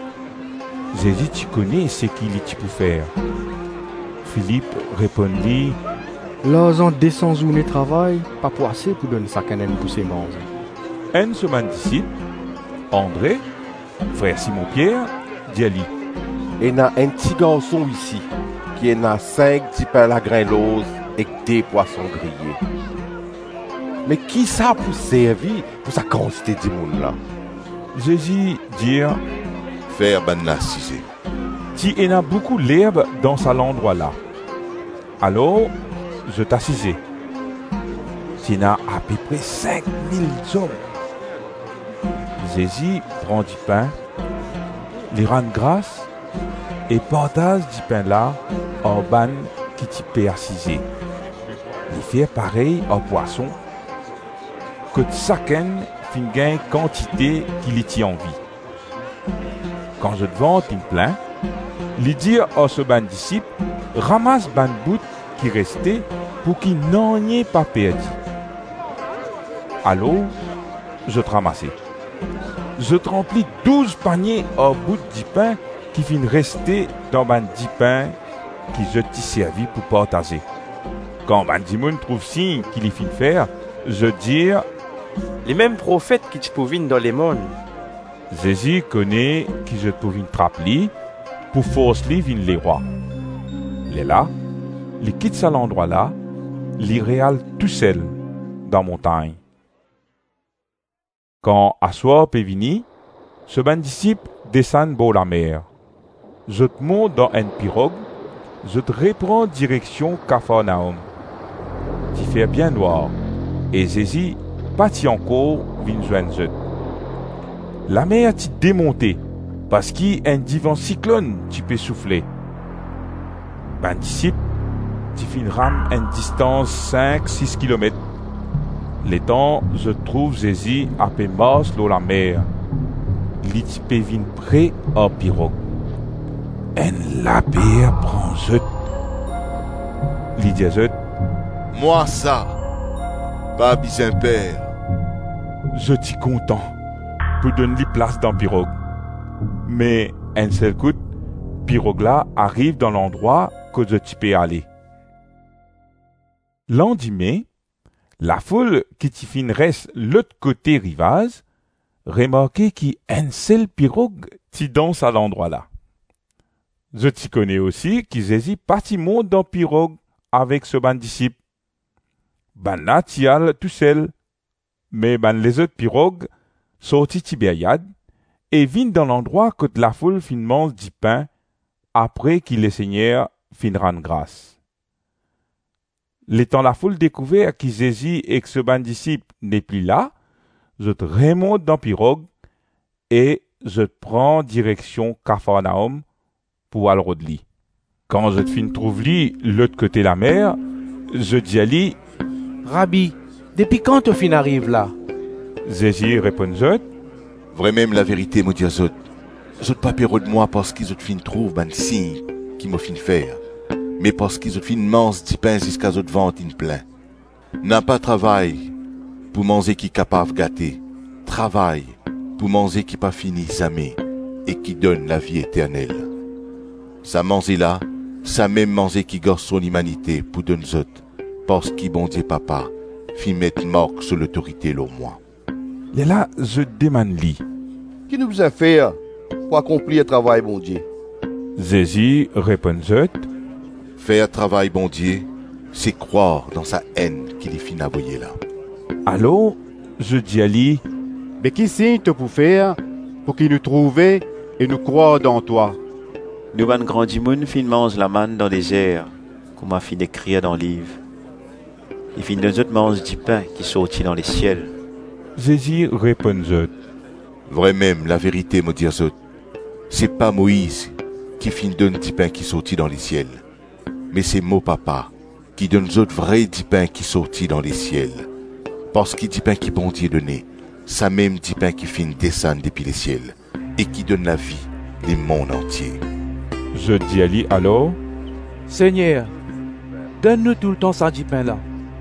Jésus, tu connais ce qu'il est pour faire. Philippe répondit, L'argent descend journée travail, pas pour assez pour donner ça qu'un pour ses manger. Un semaine disciple, André, frère Simon-Pierre, dit à lui, Et n'a un petit garçon ici, qui en a 5 petits pains à grain l'ose et 2 poissons grillés. Mais qui ça pour servir pour sa quantité de monde là? Jésus dit, faire banna cisé. Tu en as beaucoup l'herbe dans cet endroit-là. Alors, je t'assisais. Tu en as à peu près 5000 hommes. Jésus prend du pain, les rend grâce et partage du pain là au ban qui t'y peut assiser. Il fait pareil au poisson, que chacun fin gagne quantité qu'il y a envie. Quand je te vends une plein, il dit à ce ban disciple, ramasse ban bout qui restait pour qu'il n'en ait pas perdu. Alors, je te ramassais. Je te remplis 12 paniers au bout du pain qui fin rester dans ban 10 pains qui je t'y servi pour partager. Quand ban Dimon trouve signe qu'il y fin faire, je dis, les mêmes prophètes qui te pouvinent dans les mondes. Jésus connaît qui je pouvine trapli pour force li vin les rois. Les là, les quitte cet endroit là, les réal tout seul dans montagne. Quand Assoir est venu, ce ban disciple descend bord la mer. Je te monte dans une pirogue, je te reprends direction Capharnaüm. Tu fais bien noir, et Jésus parti encore vin joindre je. La mer t'y démonté, parce qu'il y a un divan cyclone tu peux souffler. Ben disciple, tu finiras à une distance 5-6 km. Les temps, je trouve Jésus à peu marche dans la mer. Il peut venir près à pirogue. En la bière prend je. Il dit je. Moi ça, pas bien père. Je t'y content pour donner place dans pirogue. Mais un seul coup, pirogue là arrive dans l'endroit que je t'y peux aller. Lendemain, la foule qui t'y fin reste l'autre côté rivage, remarquait qu'il y a un seul pirogue qui danse à l'endroit là. Je t'y connais aussi qui Jésus parti monte dans pirogue avec ce ban disciple. Ben là, t'y all tout seul. Mais ben les autres pirogues sortit Tibériade et vinrent dans l'endroit que la foule fin mange du pain après qu'il les Seigneur fin rendre grâce. L'étant la foule découvert que Jésus et que ce ban disciple n'est plus là, je te remonte dans pirogue et je te prends direction Capharnaüm pour aller de lui. Quand je te fin trouve lui l'autre côté la mer, je dis à lui, Rabbi, depuis quand tu fin arrive là? Jésus répond je, vrai même la vérité me dit à zot. Zot pas pérou de moi parce qu'ils ont fin trouve ban signe qui m'a fin faire. Mais parce qu'ils ont fin mange 10 pains jusqu'à zot vente in plein. N'a pas travail pour manger qui capable gâter. Travail pour manger qui pas fini jamais et qui donne la vie éternelle. Ça manger là, ça même manger qui garde son humanité pour donner zot. Parce qu'il bon Dieu papa, fit mettre marque sur l'autorité l'au moins. Et là, je demande lui. Qui nous a fait pour accomplir le travail, bon Dieu? Jésus répond je, faire travail, bon Dieu, c'est croire dans sa haine qu'il est fin envoyé là. Alors, je dis à lui, mais qui signe te pour faire pour qu'il nous trouve et nous croire dans toi? Nous van grandi moun fin mange la manne dans les airs, comme a fin d'écrire dans le livre. Il fin de autres mange du pain qui sortit dans les ciels. Jésus répond je, vrai même la vérité me dit à zot. C'est pas Moïse qui fin donne du pain qui sortit dans les ciels, mais c'est mon papa qui donne aux autres vrai du pain qui sortit dans les ciels. Parce qu'il dit pain qui bon Dieu donné, ça même dit pain qui fin descendre depuis les ciels et qui donne la vie les mondes entiers. Je dis à lui alors, Seigneur, donne-nous tout le temps ça du pain là.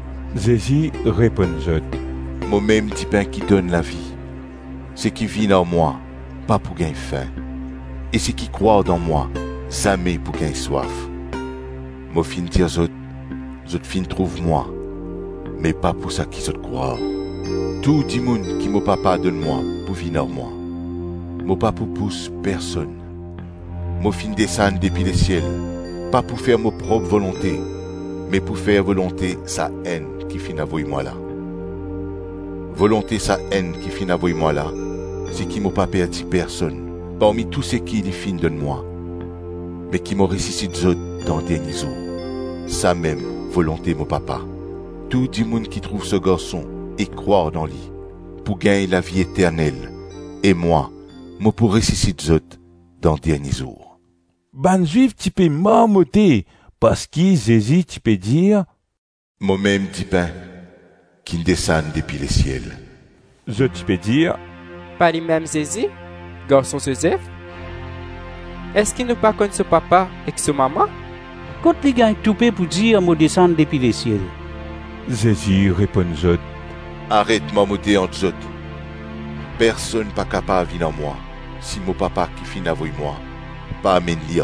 Jésus répond je, moi-même dit pain qui donne la vie, c'est qui vit en moi, pas pour gagner faim, et c'est qui croit dans moi, jamais pour gagner soif. Moi fin dire aux autres, Zot fin trouve moi, mais pas pour ça qui zot croit. Tout di moun qui mon papa donne moi pour venir moi. Mon pas pour pousse personne. Mon fin descendre depuis le ciel, pas pour faire ma propre volonté, mais pour faire volonté sa haine qui fin avoye moi là. Volonté sa haine qui fin avoye moi là, c'est qui mon papa dit personne, parmi tous ceux qui lui fin donne moi, mais qui m'ont ressuscité zot dans le dernier jour. Ça même volonté mon papa. Tout du monde qui trouve ce garçon et croire dans lui, pour gagner la vie éternelle, et moi pour ressusciter zot dans le dernier jour. Ban juif tu peux marmotter, parce que Jésus tu peux dire, moi-même dit pain, qui descend depuis le ciel. Je tu peux dire, Pas les mêmes Jésus, garçon Joseph? Est-ce qu'il nous pas connaît ce papa et ce maman? Quand les gars tout pour dire, moi descendre depuis le ciel. Jésus répond zot, arrête marmotter entre zot. Personne pas capable de venir en moi, si mon papa qui finit avec moi, pas amène lui en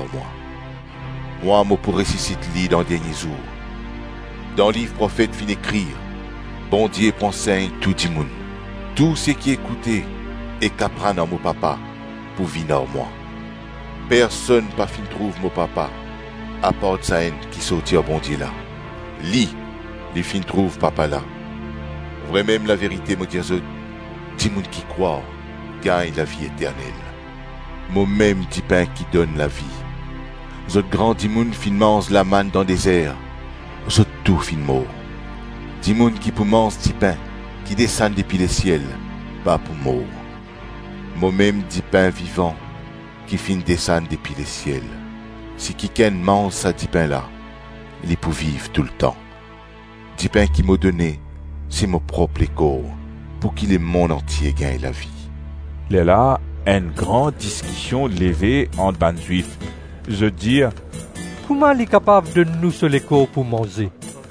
moi. Moi pour ressusciter lui dans le dernier jour. Dans le livre prophète fin écrire, bon Dieu prend saint tout le monde. Tout ce qui écoutait et qu'apprend à mon papa pour venir en moi. Personne pas fin trouve mon papa, à part sa haine qui sortit au bon Dieu là. Li fin trouve papa là. Vrai même la vérité me dit zot, dis moun qui croit, gagne la vie éternelle. Moi-même dit pain qui donne la vie. Zot grand di moun fin mange la manne dans le désert. Zot tout fin mort. Di moun qui pour mange di pain, qui descend depuis le ciel, pas pour mort. Moi-même dit pain vivant, qui fin descend depuis le ciel. Si quelqu'un mange ça di pain là, il est pour vivre tout le temps. Di pain qui m'a donné, c'est mon propre corps, pour qu'il le monde entier gagne la vie. Il y a là une grande discussion levée entre ban juifs. Je dis, comment il est capable de nous sur les corps pour manger?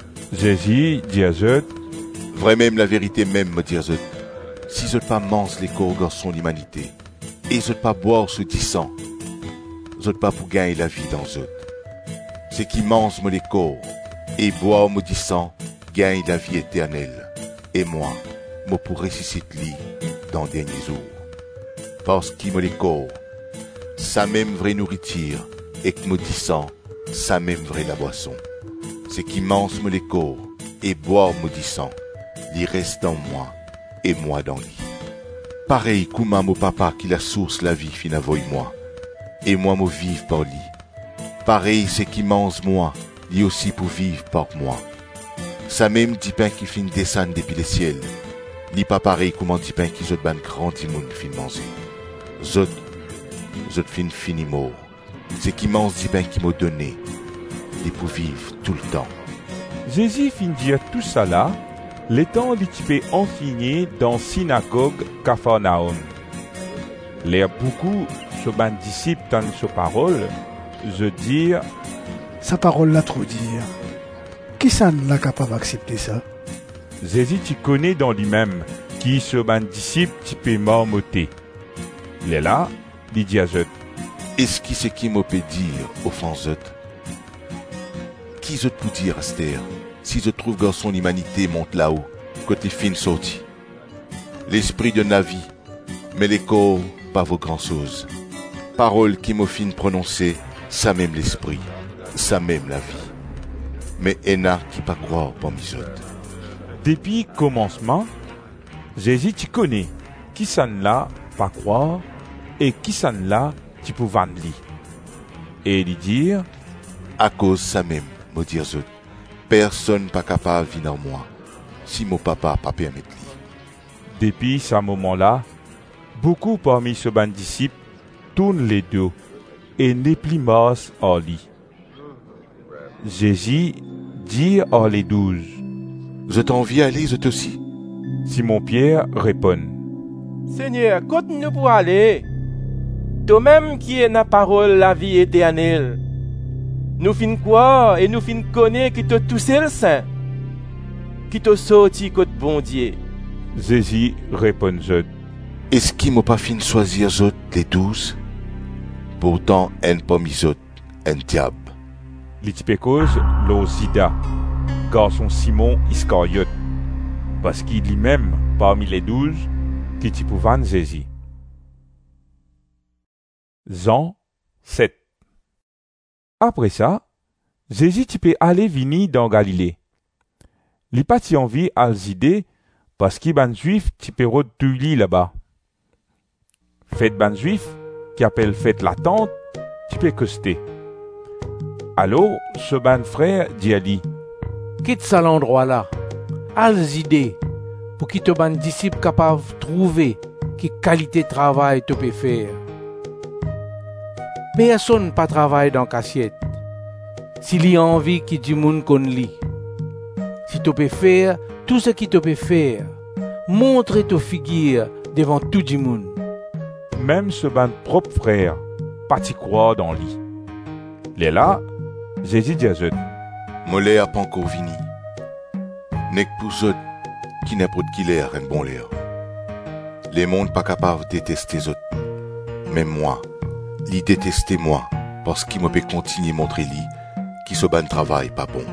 Jésus dit à eux, vrai même la vérité même me dit à eux, si je ne pas mange les corps garçon l'humanité, et je ne pas boire ce dit sang, je ne pas pour gagner la vie dans eux. C'est qui mange les corps, et boire me dit sang, gagne la vie éternelle. Et moi pour ressusciter lui dans le dernier jour. Parce qu'il me les corps, ça même vraie nourriture, et que me dit sang, ça même vraie la boisson. C'est qui mange me les corps, et boire me dit sang, il reste dans moi, et moi dans lui. Pareil comme mon papa qui la source la vie fin avoye moi, et moi me vive par lui. Pareil c'est qui mange moi, lui aussi pour vivre par moi. Ça même dit pain qui fin descend depuis le ciel, li pas pareil comme dit pain qui zot ban grand di moun fin manger. Zot fin fini mort. C'est qui mange dit pain qui m'a donné, li pour vivre tout le temps. Jésus fin dire tout ça là, l'étant l'équipé enfini dans synagogue Capharnaüm. L'air beaucoup ce ban disciple dans sa parole, je dire, sa parole l'a trop dire. Qui ça n'est capable d'accepter ça? Jésus tu connais dans lui-même qui ce ban disciple tu peux marmotter. Il est là, il dit à eux, est-ce qui c'est qui m'a peut dire offense eux? Qui je peux dire Esther si je trouve garçon l'humanité monte là-haut côté fin sorti? L'esprit donne la vie, mais les corps pas vos grandes choses. Parole qui m'a fin prononcer, ça même l'esprit, ça même la vie. Mais ena qui pas croire parmi eux. Depuis commencement, Jésus tu connais qui ça là pas croire et qui ça là tu peux vendre lui. Et lui dire, à cause ça même, me dire eux, personne pas capable de venir en moi, si mon papa pas permettre lui. Depuis ce moment-là, beaucoup parmi ce ban disciples tournent les dos et n'est plus morts en lui. Jésus dit à les 12, je t'envie à aller, je aussi. Simon-Pierre répond, Seigneur, continue pour aller. Toi-même qui es la parole la vie éternelle. Nous fin croire et nous fin connaître qui te tout seul saint, qui te sorti côté bon Dieu. Jésus répond, est-ce qu'il m'a pas fin choisir autres les 12? Pourtant, un parmi autres, un diable. L'itipécose l'osida, garçon Simon Iscariote, parce qu'il lui-même, parmi les 12, qui t'y pouvaient Jésus. Jean 7. Après ça, Jésus t'y peut aller venir dans Galilée. Il pas t'y envie à l'idée, parce qu'il ban juif t'y peut retouiller là-bas. Fête ban juif, qui appelle fête l'attente, t'y peut coster. Alors, ce ban frère dit à lui, quitte ça l'endroit là, als idées, pour qu'il te ban disciple capable de trouver qui qualité de travail tu peux faire. Personne pas travaille dans cassiette. S'il y a envie qu'il du monde qu'on lit. Si tu peux faire tout ce qu'il te peut faire, montre ta figure devant tout le monde. Même ce ban propre frère, pas t'y croire dans lui. Les là, Jésus dit à eux, Molé a pas encore fini. N'est que pour eux qui n'importe qui l'air un bon l'air. Les mondes pas capables de détester eux. Même moi, li détester moi, parce qu'il me peut continuer montrer li qui se ban travail pas bon.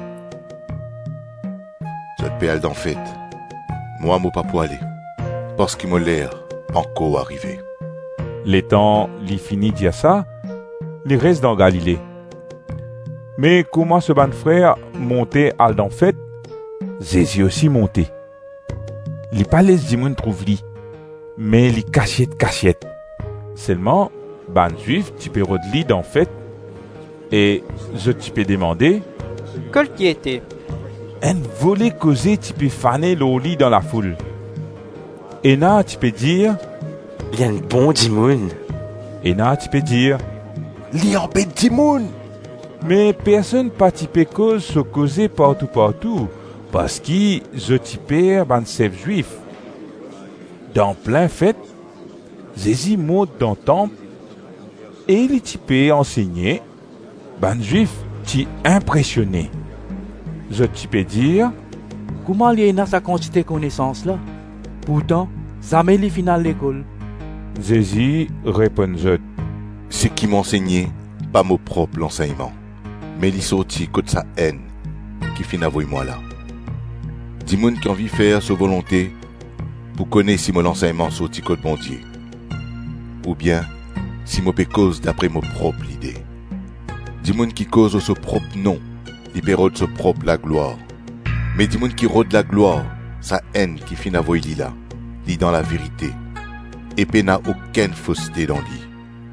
Eux peut aller dans fête. Moi, moi pas pour aller. Parce qu'il me l'air encore arrivé. Les temps, li fini dire ça, li reste dans Galilée. Mais comment ce ban frère montait à dans fête, Jésus aussi montait. Li pas les dimon trouve li, mais li cachette. Seulement, ban juif tu peux redli dans fête, et je tu peux demander, quel qui était? Un volé causé tu peux faner l'oli dans la foule. Et là tu peux dire, il y a un bon dimoun. Et là tu peux dire, il y a un bon dimoun. Mais personne pas typé cause se causer partout, parce que je typé ban chef juif. Dans plein fête, Jésus monte dans le temple, et il typé enseigné, ban juif t'y impressionné. Je typé dire, comment il y a sa quantité de connaissances là? Pourtant, jamais les finales l'école. Jésus répond, ce qui m'enseignait, pas mon propre l'enseignement. Mais il sorti que de sa haine qui finit avec moi là. Dis moun qui envie faire sa volonté pour connaître si mon enseignement sorti que de bon Dieu. Ou bien si mon cause d'après mon propre idée. Dis moun qui cause son propre nom, libéraux de son propre la gloire. Mais dis moun qui rôde la gloire, sa haine qui finit avec lui là, lit dans la vérité. Et pe n'a aucune fausseté dans lui.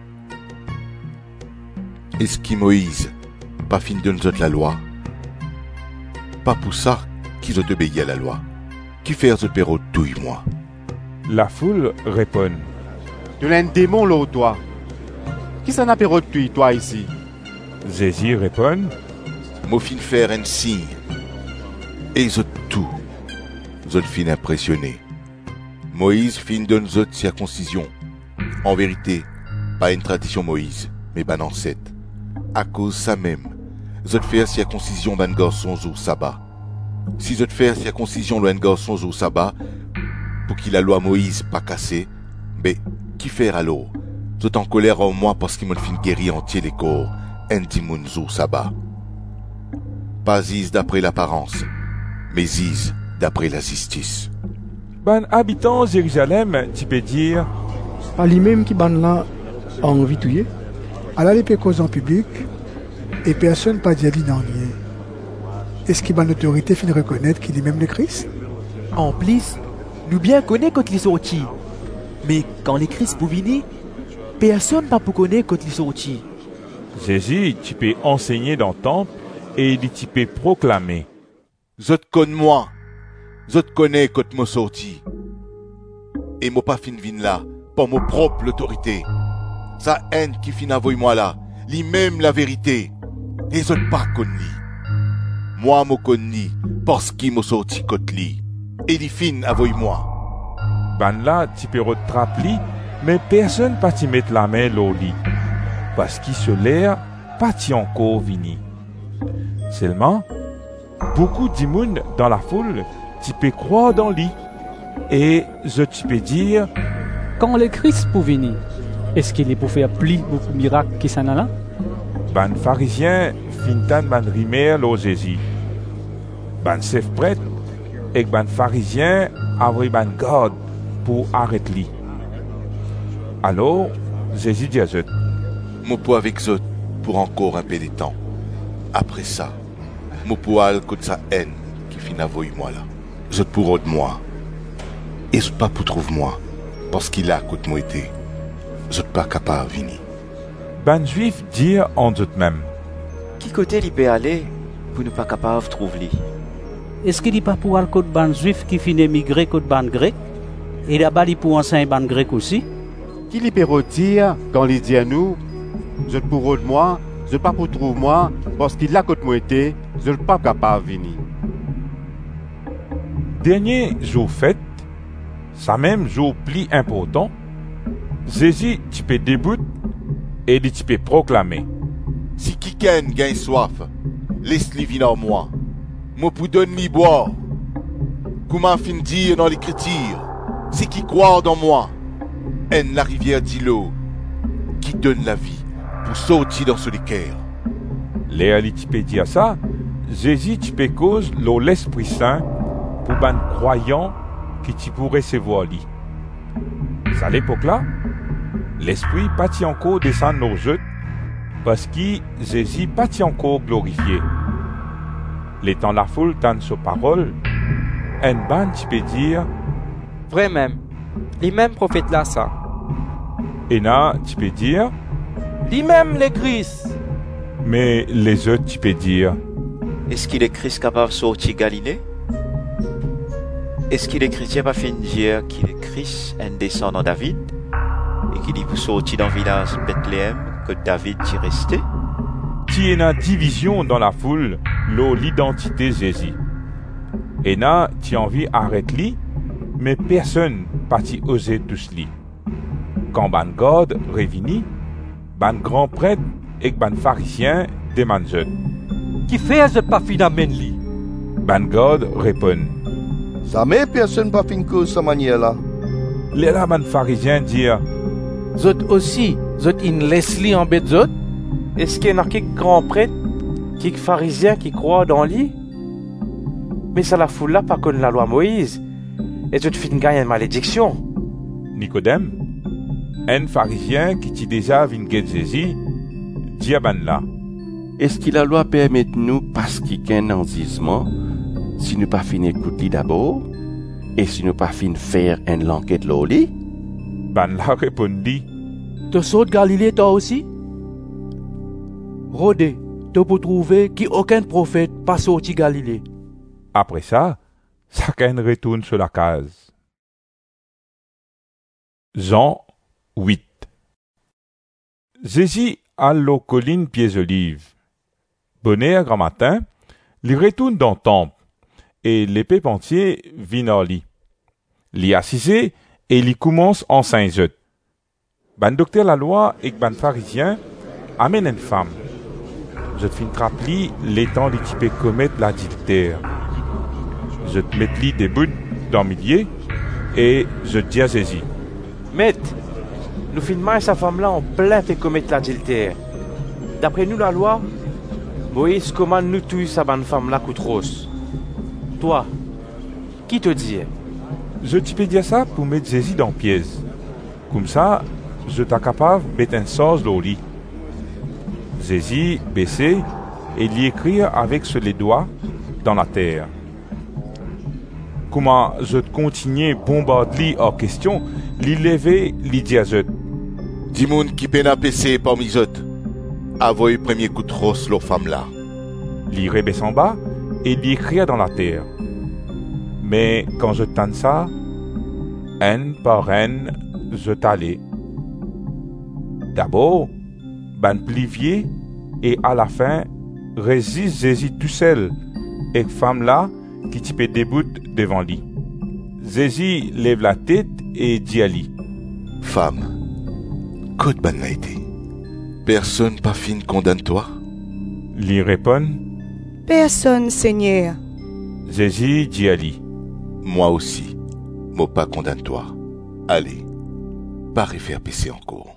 Est-ce qui Moïse pas fin de nous autres la loi? Pas pour ça qu'ils ont obéi à la loi. Qui fait ce péro douille moi? La foule répond, tu es un démon là, toi. Qui s'en a péro douille, toi, ici? Jésus répond, moi fin faire un signe. Et ils ont tout. Ils ont fin impressionné. Moïse fin de nous autres circoncision. En vérité, pas une tradition Moïse, mais ban ancêtre. À cause ça même, zot faire circoncision d'un garçon au sabbat. Si zot faire circoncision d'un garçon au sabbat, pour qu'il la loi Moïse pas cassée, mais qui faire alors? Zot en colère en moi parce qu'il m'a fin guéri entier les corps, un dimoun au sabbat. Pas zise d'après l'apparence, mais zise d'après la justice. Ban habitant Jérusalem, tu peux dire, pas lui-même qui ban là a envie de tuer. À la l'épée cause en public, et personne pas dit dans rien. Est-ce qu'il a une autorité fin reconnaître qu'il est même le Christ? En plus, nous bien connaissons quand il est sorti. Mais quand le Christ pour venir, personne pas pour connaître quand il est sorti. Jésus, tu peux enseigner dans le temple et tu peux proclamer. Je te connais moi. Je te connais quand moi sorti. Et moi pas fin vin là, pour mon propre autorité. Sa haine qui fin avec moi là, li même la vérité. Et je pas connu. Moi me connu parce qu'il m'a sorti côté li. Et li fin avec moi. Ban là, tu peux rattraper, mais personne pas t'y mettre la main au lit. Parce qu'il se l'air pas t'y encore vini. Seulement, beaucoup d'immunes dans la foule, tu peux croire dans lui. Et je tu peux dire, quand le Christ pour venir, est-ce qu'il est pour faire plus beaucoup de miracles qui s'en a là? Ban pharisien fintan ban rimer lo Jésus. ban chef prêtre et ban pharisien avaient ban garde pour arrêter lui. Alors, Jésus dit à eux, Mon pour avec eux pour encore un peu de temps. Après ça, mon pour aller contre sa haine qui finit avec moi là. Je pour de moi. Et je pas pour trouver moi. Parce qu'il a contre moi été. Je pas capable de venir. Ban juif dire en eux-mêmes. Qui côté il peut aller pour ne pas capable de trouver lui? Est-ce qu'il n'est pas pour aller contre ban juif qui finit émigrer contre ban grec? Et là-bas, il pour enseigner ban grec aussi? Qui lui peut dire quand il dit à nous, je pour de moi, je pas pour trouver moi, parce qu'il a contre moi été, je pas capable de venir. Dernier jour fête, ça même jour plus important, Jésus tu peux debout et tu peux proclamer. Si quelqu'un gagne soif, laisse-le venir en moi. Moi pour donner boire. Comment fin dire dans l'écriture, c'est qui croit dans moi, en la rivière d'îlot, qui donne la vie pour sortir dans ce cœur. Léa tu peux dire ça, Jésus tu peux cause l'Esprit Saint pour ban croyants qui tu pourrais recevoir lui. À l'époque là, l'Esprit pas encore descendre nos jeux parce que Jésus pas encore glorifié. L'étant la foule tente sa parole, un ban tu peux dire Vrai même, les mêmes prophètes là ça. Et là tu peux dire Les mêmes les Christ. Mais les autres tu peux dire Est-ce qu'il est Christ capable de sortir Galilée? Est-ce qu'il est chrétien pas fin dire qu'il est Christ un descendant David et qu'il est pour sortir dans le village Bethléem que David y resté? Tu y a une division dans la foule, l'identité Jésus. Et là, tu as envie d'arrêter lui, mais personne pas osé tous lui. Quand ban garde revini, ban grand prêtre et ban pharisien demandent. Qui fait ce pas fin amène lui? Ban garde répond. Jamais personne pas fin cause sa manière là. Les là ban pharisien dire. Zot aussi, zot in Leslie en bête zot? Est-ce qu'il y en a quelques grands prêtres, quelques pharisiens qui croient dans lui? Mais ça la foule là pas comme la loi Moïse. Et zot fin gagne une malédiction. Nicodème, un pharisien qui t'y déjà vin guet Jésus, dit à ban là. Est-ce que la loi permet nous parce qu'il y a un enlisement, si nous pas fin écouter d'abord, et si nous pas fin faire une enquête l'oli? Ban là répondit. Tu sautes de Galilée toi aussi? Rodé, tu peux trouver qu'aucun prophète pas sorti Galilée. Après ça, chacun retourne sur la case. Jean 8. Jésus a la colline pieds olives. Bonnet grand matin, il retourne dans le temple, et l'épée pentier vient en lit. L'y assisé, et il commence en Saint-Jeut. Ban docteur la loi et ban pharisien amène une femme. Je te fin trapli l'étant qui peut commettre l'adultère. Je te mets li debout dans le milieu et je dis à Jésus. Maître, nous filmons sa femme-là en plein fait commettre l'adultère. D'après nous la loi, Moïse commande nous tous sa bonne femme-là coutros. Toi, qui te dit? Je te peux dire ça pour mettre Jésus dans pièce. Comme ça, je t'ai capable de mettre un sens dans le lit. Jésus baissé et lui écrire avec sur les doigts dans la terre. Comment je continue bombarder en question, lui lever, lui dire je. Dimoun qui peine à passer parmi eux, avoue le premier coup de rosse leur femme là. Lui rebaisse en bas et lui écrire dans la terre. Mais quand je tente ça, un par un, je t'allais. D'abord, ban plivier et à la fin, résiste Jésus tout seul et femme là qui t'y peut debout devant lui. Jésus lève la tête et dit à lui. Femme, qu'est-ce ban l'a été? Personne pas fin condamne toi? Lui répond. Personne, Seigneur. Jésus dit à lui. Moi aussi, moi pas condamne toi. Allez, pas refaire pécher encore.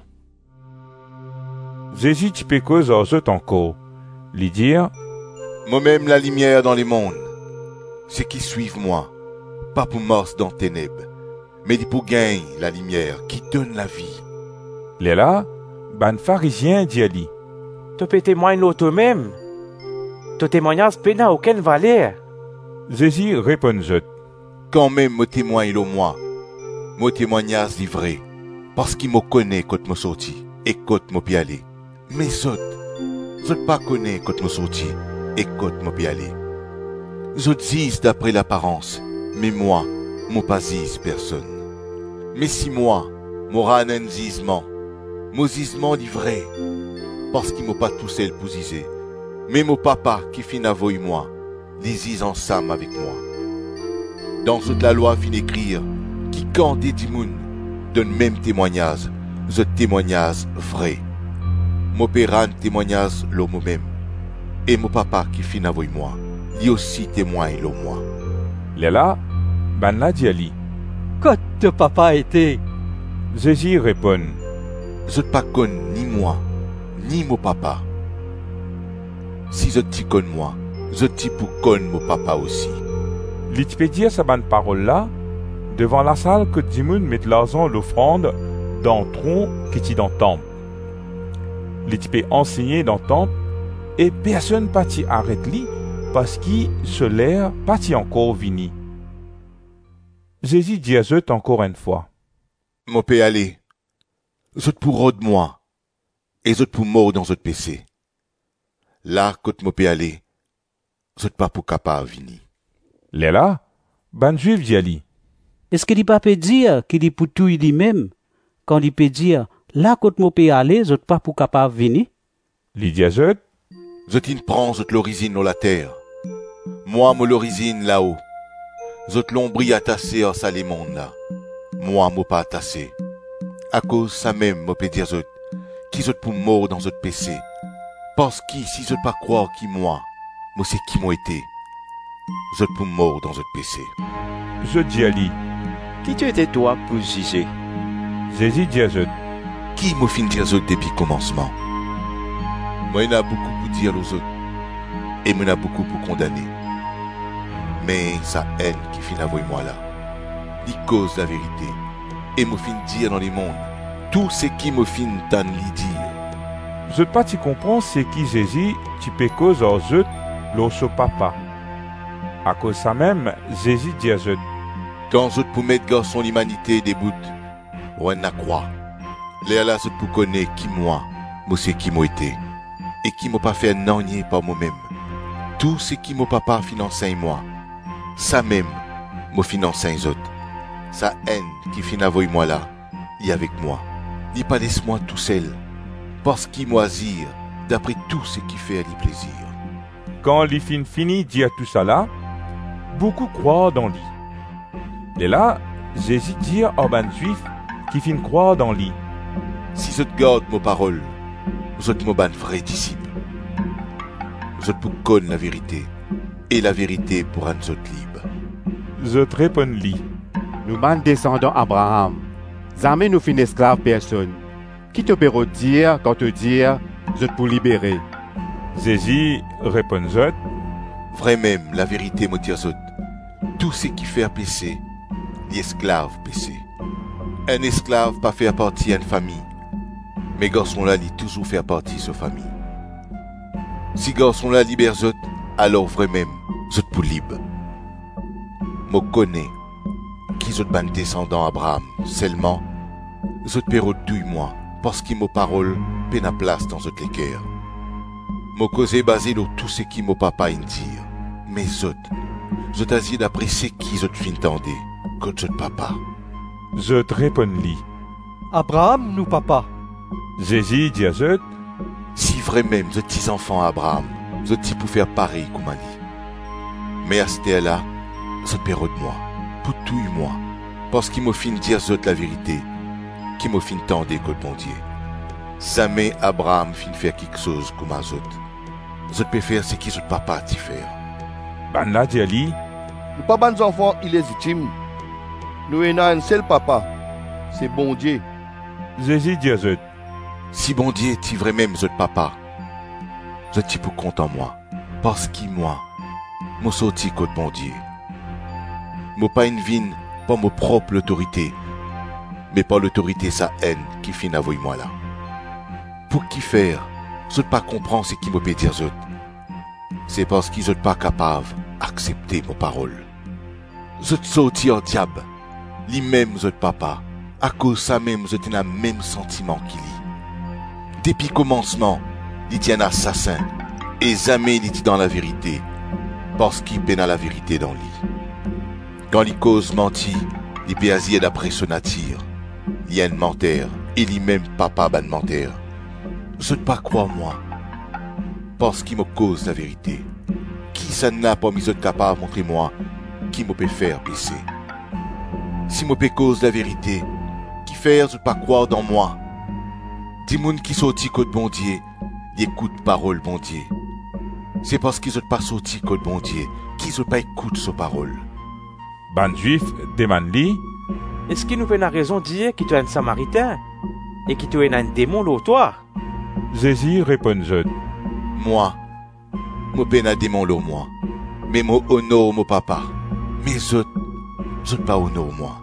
Jésus t'y peut cause aux autres encore. Lui dire. Moi-même la lumière dans les mondes. c'est qui suivent moi, pas pour marcher dans les ténèbres, mais pour gagner la lumière qui donne la vie. Là, ban pharisien dit à lui, Tu peux témoigner toi-même. Ton témoignage n'a aucune valeur. Jésus répondit, Quand même me témoigne au moi, mon témoignage est vrai, parce qu'il me connaît quand me sorti et quand me puis aller. Mais je pas connais quand me sorti et quand me puis aller. Je dis d'après l'apparence, mais moi, moi pas dis personne. Mais si moi, m'aura un gisement, mon gisement est vrai, parce qu'il m'a pas tout seul pour giser. Mais mon papa qui fin avoue moi, les gise ensemble avec moi. Dans toute la loi fin écrire, qui quand des dimounes donne même témoignage, je témoignage vrai. Mon père a un témoignage l'homme même. Et mon papa qui fin avoue moi, lui aussi témoigne l'homme moi. Là, ban la dit à lui, Quand ton papa était? Jésus répond, Je ne pas connais ni moi, ni mon papa. Si je t'y connais moi, je t'y pour connaître mon papa aussi. Il peut dire sa bonne parole là, devant la salle que Dimoun met l'argent l'offrande dans le tronc qui est dans le temple. Il peut enseigner dans le temple et personne pas t'y arrête lui parce qu'il se l'air pas t'y encore vini. Jésus dit à eux encore une fois, Mon père aller, je pour rôde moi, et je pour mort dans votre péché. Là, quand mon père aller, je pas pour capable venir. Là, ban juif dit à lui, Est-ce qu'il pas peut dire qu'il est pour tout lui-même, quand il peut dire, là, quand mon père aller, je pas pour capable venir? Il dit à eux, Je t'y prends, je l'origine dans la terre. Moi, mon l'origine là-haut. Je l'ombri attassé en salé monde là. Moi, moi pas attassé. À cause ça même, moi peut dire je, qui je pour mort dans votre péché. Parce que si je pas croire qui moi c'est qui moi été. Je pour mort dans votre péché. Je dis à lui, Qui tu étais toi pour juger? Jésus dit à eux, Qui m'a fin dire je depuis le commencement? Moi, il y en a beaucoup pour dire aux autres. Et il y en a beaucoup pour condamner. Mais sa haine qui fin avec moi là, il cause la vérité. Et me fin dire dans les mondes, tout ce qui me fin t'en lui dire. Je pas t'y comprends c'est qui Jésus, tu peux cause aux eux, l'osso papa. À cause ça même, Jésus dit à eux, Quand je pour mettre garçon l'humanité des bouts, on n'a croix. Là, je pour connaître qui moi c'est qui moi été. Et qui m'a pas fait nier par moi-même. Tout ce qui mon papa finance moi, ça même, me finance les autres. Sa haine qui finit avec moi là, il est avec moi. Il pas laisse moi tout seul, parce qu'il moisir d'après tout ce qui fait lui plaisir. Quand les fin fini dit à tout ça là, beaucoup croient dans lui. Et là, Jésus dit à ban juif qui fin croire dans lui. Si je te garde mes paroles, je te me ban vrai disciple. Je te connais la vérité, et la vérité pour un autre libre. Je te réponds lui. Nous ban descendants Abraham. Jamais nous fin esclaves personne. Qui te peut dire quand te dire, je te pour libérer? Jésus répond je. Vrai même, la vérité me dit autres. Tout ce qui fait péché, l'esclave péché. Un esclave pas faire partie d'une famille. Mais garçon là, il toujours faire partie de sa famille. Si garçon là libère zot, alors vrai même, zot pour libre. Me connais, qui zot ban descendant Abraham, seulement, zot péro douille moi, parce qu'il me parole, peine à place dans zot les cœurs. Me cause basé sur tout ce qui me papa in dire. Mais zot asile d'après ce qui zot fin tendé, que zot papa. Je te réponds lui. Abraham, nous papa. Jésus dit à eux, si vrai même je petits enfants Abraham, je t'y pour faire pareil comme a dit. Mais à ce là, je perds de moi, pour tout moi, parce qu'il me fin dire zot la vérité, qui me fin tendre que bon Dieu. Jamais Abraham fin faire quelque chose comme à zot. Je peux faire ce qui zot papa t'y faire. Ban la dit à lui, nous pas ban enfants illégitimes. Nous avons un seul papa, c'est bon Dieu. Jésus dit à eux, si bon Dieu t'y vrai même zot papa, je t'y pour content moi, parce qu'il moi, mon sorti côté bon Dieu, Mo pas une vine par mon propre autorité, mais par l'autorité sa haine qui fin avoy moi là. Pour qui faire, je pas comprendre ce qui me peut dire zot. C'est parce qu'ils sont pas capables d'accepter mon parole. Je sorti en diable, lui-même je papa, à cause ça même je tiens un même sentiment qu'il y. Depuis commencement, il tient un assassin, et jamais il dit dans la vérité, parce qu'il peine à la vérité dans lui. Quand il cause menti, il peut agir d'après son nature. Il y a un menteur, et lui-même papa ban menteur. Je ne pas croire moi, parce qu'il me cause la vérité. Qui ça n'a pas mis capable de montrer moi qui me peut faire baisser. Si me peut cause la vérité, qui fait je pas croire dans moi. Dis moun qui sorti côté bon Dieu, il écoute parole bon Dieu. C'est parce qu'ils ont pas sorti côté bon Dieu, qu'ils ont pas écoute sa parole. Ban juif demande li, est-ce qu'il nous fait la raison de dire qu'il est un samaritain et qu'il est un démon l'autre toi? Jésus répond jeune. Moi, je peine un démon l'autre moi, mais moi honore mon papa. Mais je pas honore moi.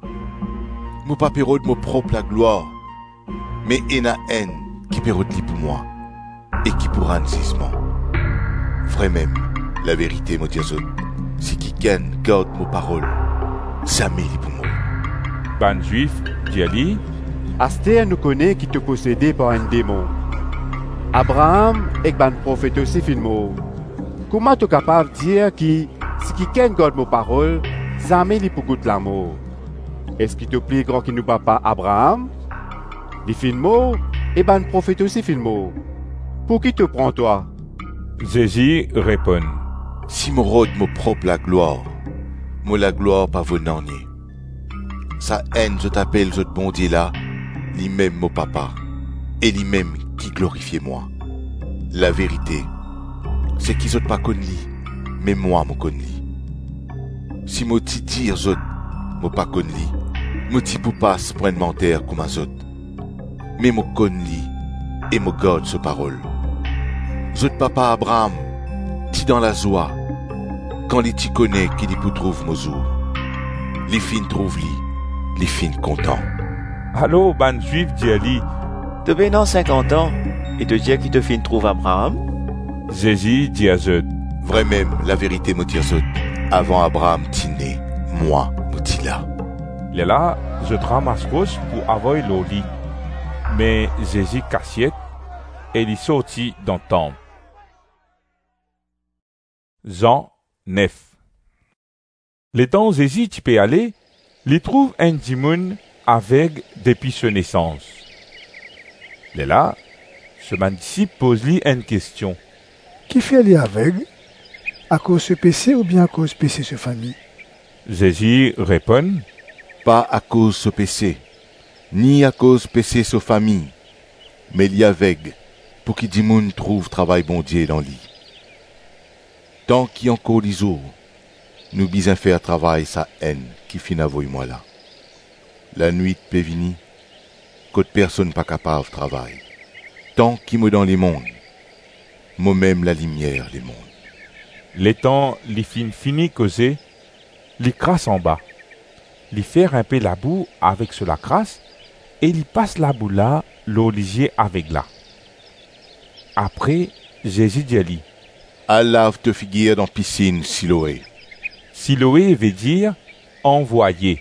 Mon papa pérode mon propre la gloire, mais il y a haine qui pérode li pour moi et qui pourra un jugement. Frère même, la vérité me dit si qui garde mon parole, ça m'est pour moi. Ban juif dit ali, Aster nous connaît qui te possédait par un démon. Abraham et ban prophète aussi fin mot. Comment tu es capable de dire qui si qui garde mon parole, ça m'est pour goûter l'amour? Est-ce qu'il te plaît grand qui nous papa Abraham? Les fin mot et ban prophète aussi fin mot. Pour qui te prends toi? Jésus répond. Si me rôde mon propre la gloire, moi la gloire pas venant nier. Sa haine je t'appelle je bon Dieu là, lui-même mon papa, et lui-même qui glorifie moi. La vérité, c'est qu'ils ont pas connu, mais moi me connu. Si moi ti dire je moi pas connu, moi ti pour pas se prendre menteur comme un autres. Mais moi connu et moi garde ce parole. Je papa Abraham, ti dans la joie, quand les ti connaît qu'il y pour trouve mon jour. Les fins trouvent li, les fins content. Allô, ban juif dit ali, te bénant 50 ans, et te dire qu'il te fin trouve Abraham? Jésus dit à Zod, vrai même, la vérité me dit Zod, avant Abraham ti né, moi me ti là. Les là, je ramasse roche pour avoir l'eau lit. Mais Jésus cassiette, et il sortit dans le temple. Jean 9. Les temps Jésus tu peux aller, il trouve un dimoun avec depuis sa naissance. Les là, ce disciple pose lui une question. Qui fait aller aveugle? À cause de péché ou bien à cause de péché de famille? Jésus répond. Pas à cause de péché, ni à cause de péché de famille, mais il y a aveugle pour que dimoun trouve travail bon Dieu dans lui. Tant qu'il y a encore des jours, nous bisons faire travail sa haine qui finit avec moi là. La nuit peut venir, qu'autre personne pas capable de travailler. Tant qu'il me dans les mondes, moi-même la lumière les mondes. Les temps, les fini causer, les crasse en bas. Les faire un peu la boue avec sur la crasse et les passe la boue là, l'eau lisier avec là. Après, Jésus dit à lui, lave te figure dans piscine Siloé. Siloé veut dire envoyer.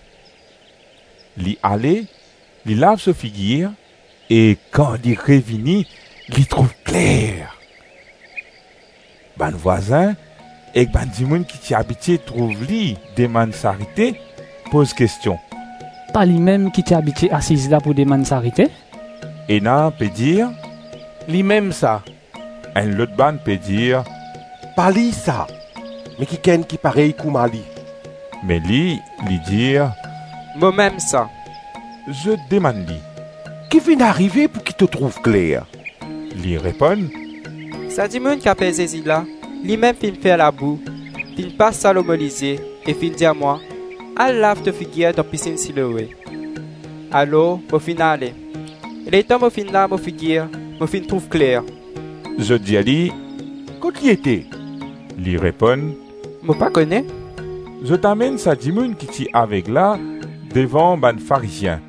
Li aller, li lave ce figure et quand il revient, il trouve clair. Ban voisin et ban dimoun qui t'y habité trouve li demande s'arrêter, pose question. Pas lui-même qui t'y habité assise là pour demander s'arrêter? Et nan peut dire lui-même ça. Un l'autre ban peut dire pas li ça, mais qui pareil comme Ali. Mais li dire moi-même ça. Je demande li. Qui vient d'arriver pour qu'il te trouve clair? Li répond. Ça dit moun qui appelle Jésus là, lui-même fin faire la boue, fin passe ça l'eau molisée et fin dire à moi, al lave te figure dans piscine Siloé. Alors, mon fin aller. Et les temps mon fin là, mon figure, mon fin trouve clair. Je dis à lui, quand il était? Li répond. Moi pas connais. je t'amène sa dimoun qui t'y avec là devant ban pharisien.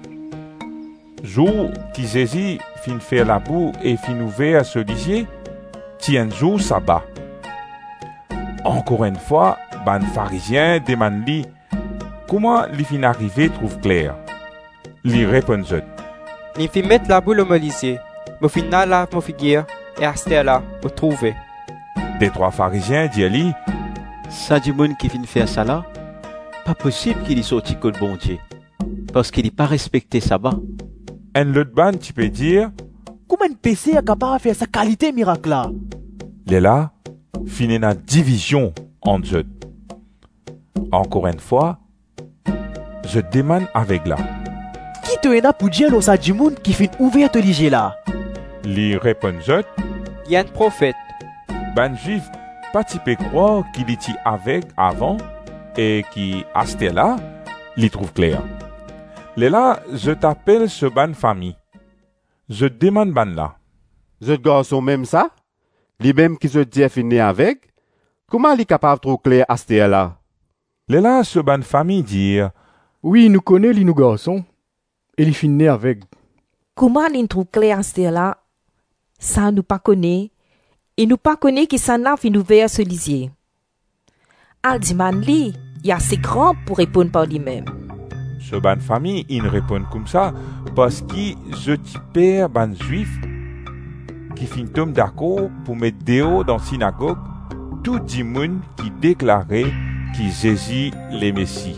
Jour qui Jésus fin faire la boue et fin ouvert ce lisier, tient jour sabbat. Encore une fois, ban pharisien demande lui comment li fin arrivé trouve clair. Li répond zot. Li fin mettre la boule au molisier, me fin na la mo figure et aster là pour trouver. Des trois pharisiens dit li, ça du monde qui fin faire ça là, pas possible qu'il y sorti que le bon Dieu, parce qu'il n'a pas respecté sabbat. Un l'autre ban tu peux dire, comment un PC est capable de faire sa qualité miracle là? Les là, finit la division entre eux. Encore une fois, je demande avec là. Qui te est là pour dire l'osa du monde qui fait ouvrir te liger là? Li répond eux. Il y a un prophète. Ben juif, pas tu peux croire qu'il était avec avant et qui achetait là, li trouve clair. Les là, je t'appelle ce ban famille. Je demande ban là. Je garçon même ça? Les mêmes qui se dit fini avec? Comment les capable trop clair à ce là? Les là, ce ban famille dire. Oui, nous connaît les nous garçons. Et les finit avec. Comment les trouve clair à ce là? Ça nous pas connaît. Et nous pas connaît qui s'en a fin ouvert ce lisier. Al diman li, il y a assez grand pour répondre par lui-même. Ce ban famille, il répond comme ça parce qu'il je père ban juif qui fin tombe d'accord pour mettre dehors dans la synagogue tout le monde qui déclarait que Jésus le Messie.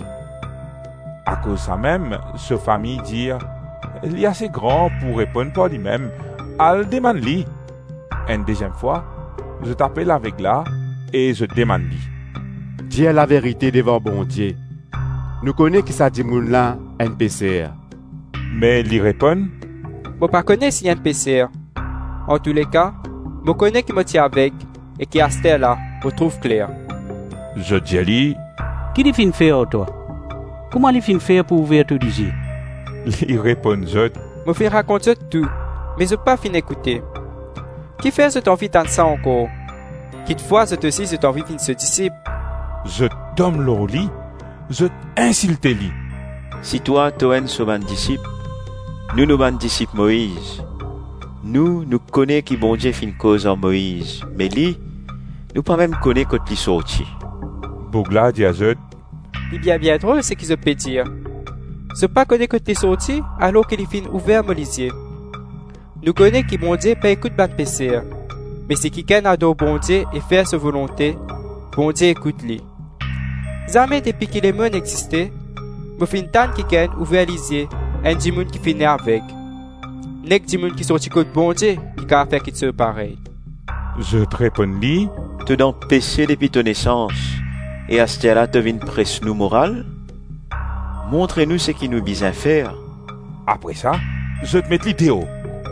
À cause de ça même, ce famille dit il y a assez grand pour répondre par lui-même. Al demande lui. Une deuxième fois, je t'appelle avec là et je demande lui. Dis la vérité devant bon Dieu. Nous connaissons qui ça dit moun là un PCR. Mais il répond, je ne connais pas si un PCR. En tous les cas, je connais qui me tient avec et qui a acheté là, je trouve clair. Je dis à lui, qui les fin faire toi? Comment les fin faire pour ouvrir tout lisier? Il répond, je me raconter tout, mais je pas fin écouter. Qui fait ce envie de ça encore? Qui fois je te dis ce envie de ce disciple? Je tombe leur lit, je insulte lui. Si toi, Toen, ce ban disciple, nous ban disciple Moïse. Nous connaissons qui bon Dieu fin cause en Moïse, mais lui, nous pas même connaissons quand il sorti. Bougla dit à Zod. Il bien drôle ce qu'ils peut dire. Je pas connaît quand il sorti alors qu'il fin ouvert mon lisier. Nous connaissons qui bon Dieu pas écoute ban PCR, mais c'est qui ken adore bon Dieu et faire sa volonté, bon Dieu écoute lui. Jamais depuis que les mondes existaient, me fin tant qui ken ouvert lisier, un dimoun qui finit avec. Nek dimoun qui sorti côté bon Dieu qui a fait qu'il se pareil. Je te réponds lui. Te dans péché depuis ton naissance, et à ce là te vient presse nous moral? Montrez-nous ce qui nous besoin faire. Après ça, je te mets l'idéo.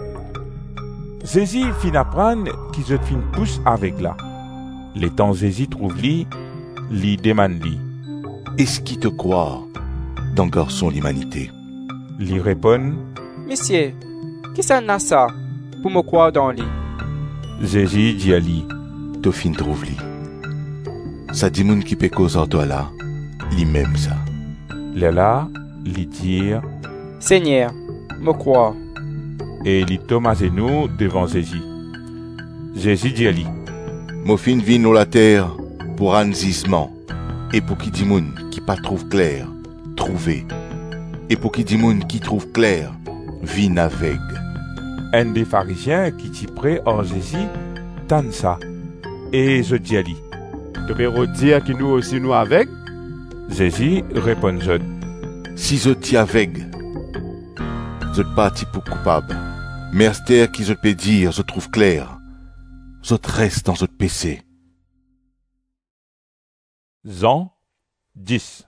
Jésus fin apprendre qu'il se fin pousse avec là. Les temps Jésus trouve lui demande lui. Est-ce qu'il te croit dans garçon l'humanité? Lui répond, Monsieur, qui ça n'a ça pour me croire dans lui? Jésus dit à lui, te fin trouve lui. Ça dit moun qui peut causer en toi là, lui-même ça. Là, lui dire, Seigneur, me croire. Et lui tombe à genoux devant Jésus. Jésus dit à lui, mo fin vin dans la terre pour un gisement, et pour qui dit moun qui pas trouve clair, trouver. Et pour qui dit moun qui trouve clair, vin avec. Un des pharisiens qui t'y prêt en Jésus, tente ça. Et je dis à lui, tu peux dire que nous aussi nous avec? Jésus répond, si je t'y avec, je te parti pour coupable. Mais à ce qui je peux dire, je trouve clair. Je reste dans ce péché. Jean 10.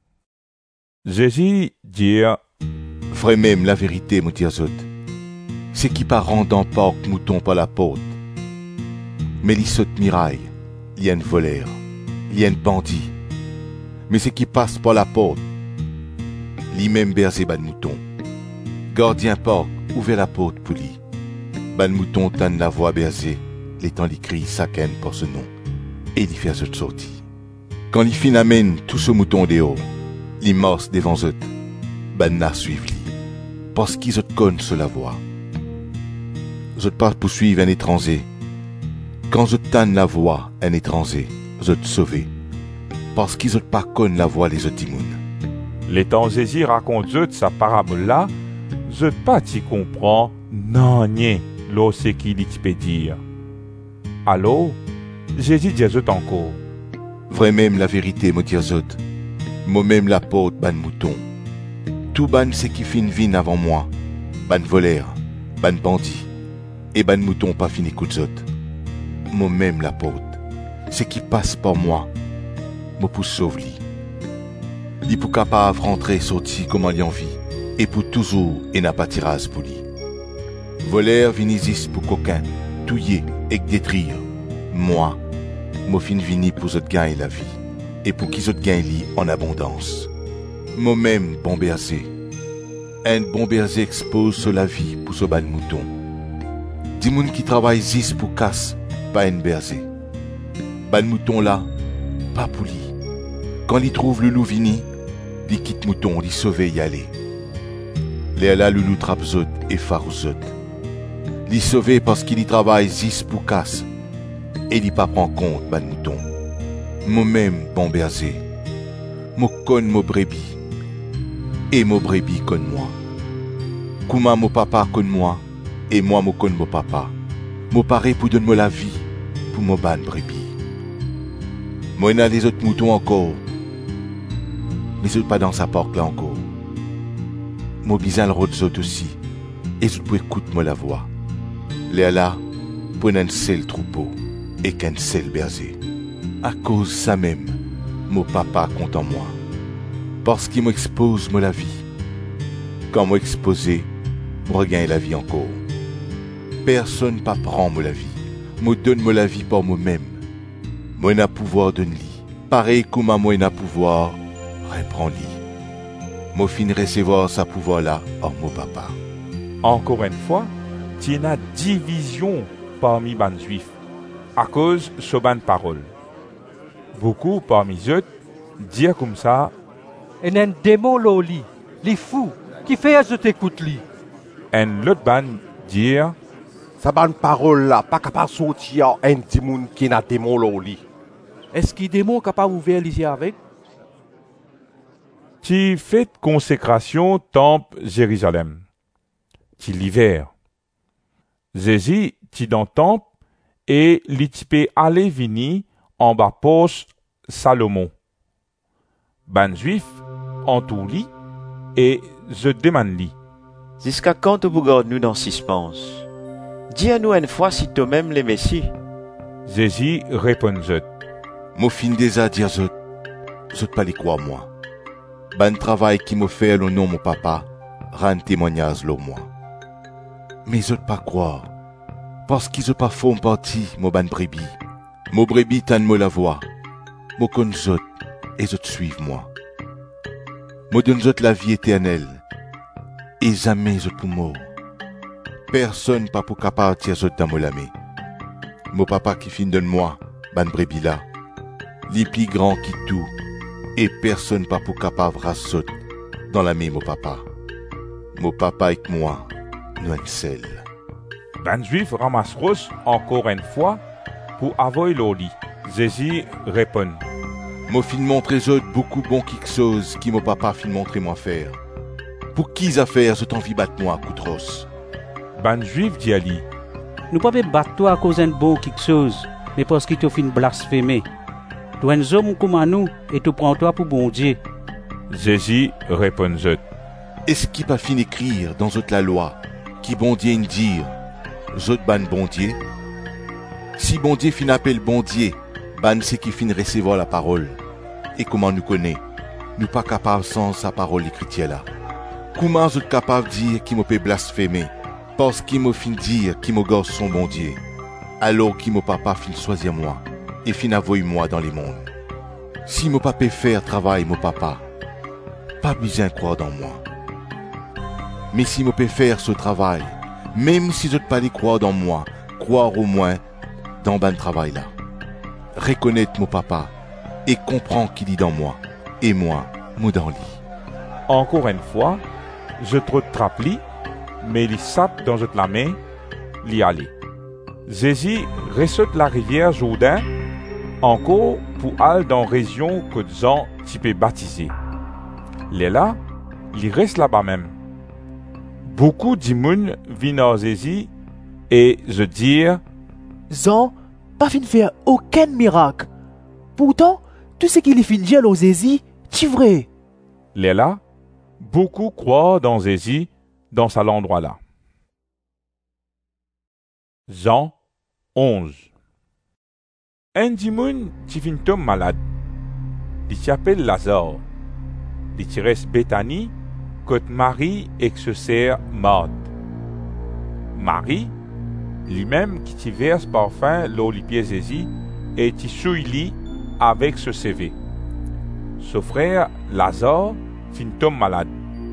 Jésus dit, vrai même la vérité, mon dire zot, c'est qui part rendre en porc mouton par la porte. Mais il saute miraille, il y a un voleur, il y a un bandit. Mais c'est qui passe par la porte, lui-même berger ban mouton. Gardien porc, ouvert la porte pour lui. Ban mouton tanne la voix berger, les temps il crie saken pour ce nom, et il fait cette sortie. Quand les fin amène tout ce mouton dehors, les morse devant eux, banna suivent li, parce qu'ils connaissent sur la voie. Zot pas poursuivre un étranger. Quand je tanne la voie un étranger, je te sauver, parce qu'ils pas connaissent la voie les autres timounes. L'étant Jésus raconte zut sa parabole-là, zut pas t'y comprend, non, rien, l'eau c'est qui dit peut dire. Alors, Jésus dit zut encore. Vrai même la vérité, me dit zut, moi même la porte ban mouton. Tout ban c'est qui fin vin avant moi, ban voleur, ban bandit, et ban mouton pas fini coup de zut. Moi même la porte, c'est qui passe par moi, moi pour sauver lui. Li pour capable rentrer sorti comme il en vit, et pour toujours et n'a pas tirage pour lui. Voleur vinisis pour coquin, touiller et détruire. Moi fin vini pour autres gagner la vie, et pour qu'ils autres gagnent li en abondance. Moi-même bon berger. Un bon berger expose sur la vie pour ce ban mouton. Dis moun qui travaille zis pour casse, pas un berger. Ban mouton là, pas pour lui. Quand il trouve le loup vini, il quitte mouton, il sauve y aller. Les là le loup trappe zot et farou zot. Il sauve parce qu'il y travaille zis pour casse. Et il pas prend compte ban mouton. Moi-même bon berger. Moi conne mo brebis. Et mo brebis conne moi. Comment mon papa conne moi. Et moi mo conne mon papa. Mo paré pour donner la vie pour mon ban brebis. Moi n'a les autres moutons encore. Mais je pas dans sa porte là encore. Moi bizarre le rôde autres aussi. Et je peux écouter moi la voix. Les là pour un seul troupeau et qu'un seul berger. À cause ça même, mon papa compte en moi. Parce qu'il m'expose moi la vie. Quand moi exposé, moi regagne la vie encore. Personne pas prend moi la vie. Moi donne moi la vie par moi-même. Moi n'a pouvoir de lit. Pareil comme moi n'a pouvoir, reprends-li. Moi fin recevoir sa pouvoir là hors mon papa. Encore une fois, il y a une division parmi les juifs à cause de ce ban parole. Beaucoup parmi eux disent comme ça. Et un démon loli, les fous, qui fait à je t'écoute li. Un l'autre ban dit. Sa ban parole là, pas capable de sortir un démon qui n'a démon loli. Est-ce qu'il démon capable d'ouvrir les yeux avec? Tu fais consécration temple Jérusalem. Tu l'hiver. Jésus, tu dans temple et l'itipé aller vini en bas poche Salomon. Ban juif en tout lit et je demande li. Jusqu'à quand tu gardes nous dans suspense? Dis-nous une fois si toi-même les Messie. Jésus répond je. Mon fin déjà dire je pas les croire moi. Ban travail qui me fait le nom mon papa, rend témoignage le moi. Mais je pas croire. Parce qu'ils ont pas font partie, mon ban brebis. Mon brebis t'en me la voix. Mon con zot, et zot suivent moi. Mon donne zot la vie éternelle. Et jamais zot pour mort. Personne pas pour capable tirer zot dans mon lamé. Mon papa qui fin donne moi, ban brebis là. Les plus grands qui tout. Et personne pas pour capable rasse zot dans la main mon papa. Mon papa avec moi, nous un seul. Ben juif ramasse Rose encore une fois pour avoir l'oli. Jésus répond. Moi fin montrer eux beaucoup bon quelque chose qui mon papa fin montrer moi faire. Pour qui affaires je t'envie battre moi à coup de rosse. Ben juif dit Ali. Nous pas battre toi à cause d'un bon quelque chose, mais parce qu'il te fin blasphémer. Tu es un homme comme nous et tu prends toi pour bon Dieu. Jésus répond je. Est-ce qu'il pas fin écrire dans toute la loi qui bon Dieu dire zot ban bon Dieu? Si bon Dieu fin appelle bon Dieu, ban c'est qui fin recevoir la parole. Et comment nous connaît? Nous pas capables sans sa parole écrite là. Comment zot capable dire qui me peut blasphémer? Parce qu'il me fin dire qui me gorge son bon Dieu. Alors qui mon papa fin choisir moi et fin avoyer moi dans les mondes. Si mon papa faire travail mon papa, pas besoin de croire dans moi. Mais si mon papa faire ce travail, même si je ne pas les croire dans moi, croire au moins dans ben travail là. Reconnaître mon papa et comprend qu'il est dans moi, et moi dans lui. Encore une fois, je te trappe-li, mais il sape dans la main, l'y aller. Jésus ressaute la rivière Jourdain, encore pour aller dans la région que Jean type baptisé. Les là, il reste là-bas même. Beaucoup d'immunes viennent à Jésus et je dire, Jean, pas fin faire aucun miracle. Pourtant, tout ce qu'il fin dire aux Jésus, c'est vrai. Les là, beaucoup croient dans Jésus dans cet endroit-là. Jean 11. Un dimoun qui vient tomber malade. Il s'appelle Lazare. Il reste Bethanie, côté Marie et que se sert Marthe. Marie, lui-même qui t'y verse parfum l'eau les pieds Jésus et t'y souille avec ce CV. Son frère Lazare fin tombe malade.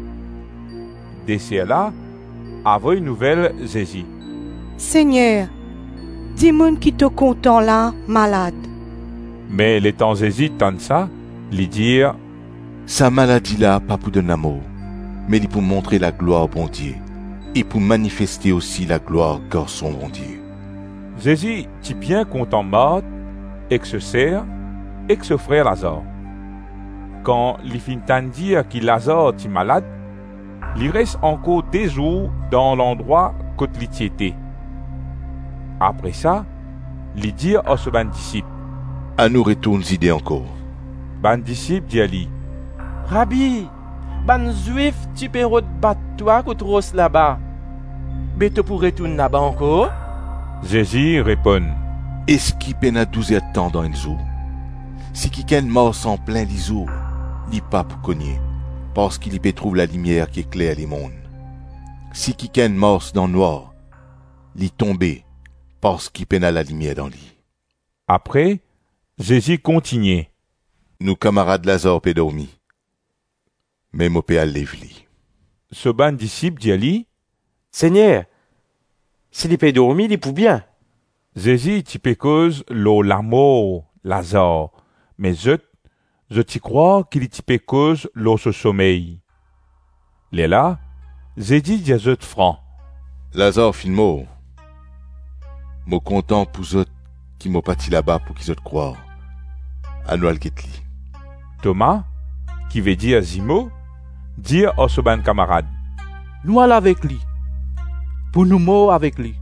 Dès là, avait une nouvelle Jésus. Seigneur, dis-moi qui te content là, malade. Mais l'étant Jésus tant ça, lui dire, sa maladie là pas pour donner amour, mais il pour montrer la gloire au bon Dieu et pour manifester aussi la gloire qu'en son bon Dieu. Jésus est bien content Marthe et que se sert et que ce frère Lazare. Quand il finit dire que Lazare est malade, il reste encore des jours dans l'endroit où il était. Après ça, il dit à ce ban disciple, à nous retourne idée encore. Ban disciple dit à lui, Rabbi, ban juif tu peux battre toi contre Ros là-bas. Mais tu pourrais retourner là-bas encore? Jésus répond, est-ce qu'il peine à 12 temps dans une jour? Si quelqu'un mort sans plein les jours, il pas pour cogner, parce qu'il y peut trouve la lumière qui éclaire les mondes. Si quelqu'un mort dans le noir, il tombé, parce qu'il peine à la lumière dans lui. Après, Jésus continue. Nous camarades Lazare peut dormir. Mais mon père lève-li. Ce ban disciple dit à lui, Seigneur, s'il peut dormir, il peut bien. Jésus t'y peut cause l'eau la mort, Lazare, mais je t'y crois qu'il t'y peut cause l'eau ce sommeil. Les là, Jésus dit à eux franc. Lazare fin mort. Moi content pour eux qui m'ont parti là-bas pour qu'ils eux croient. À nous al-Ketli. Thomas, qui veut dire Zimo, dit à ce ban camarade, nous allons avec lui, pour nous mourir avec lui.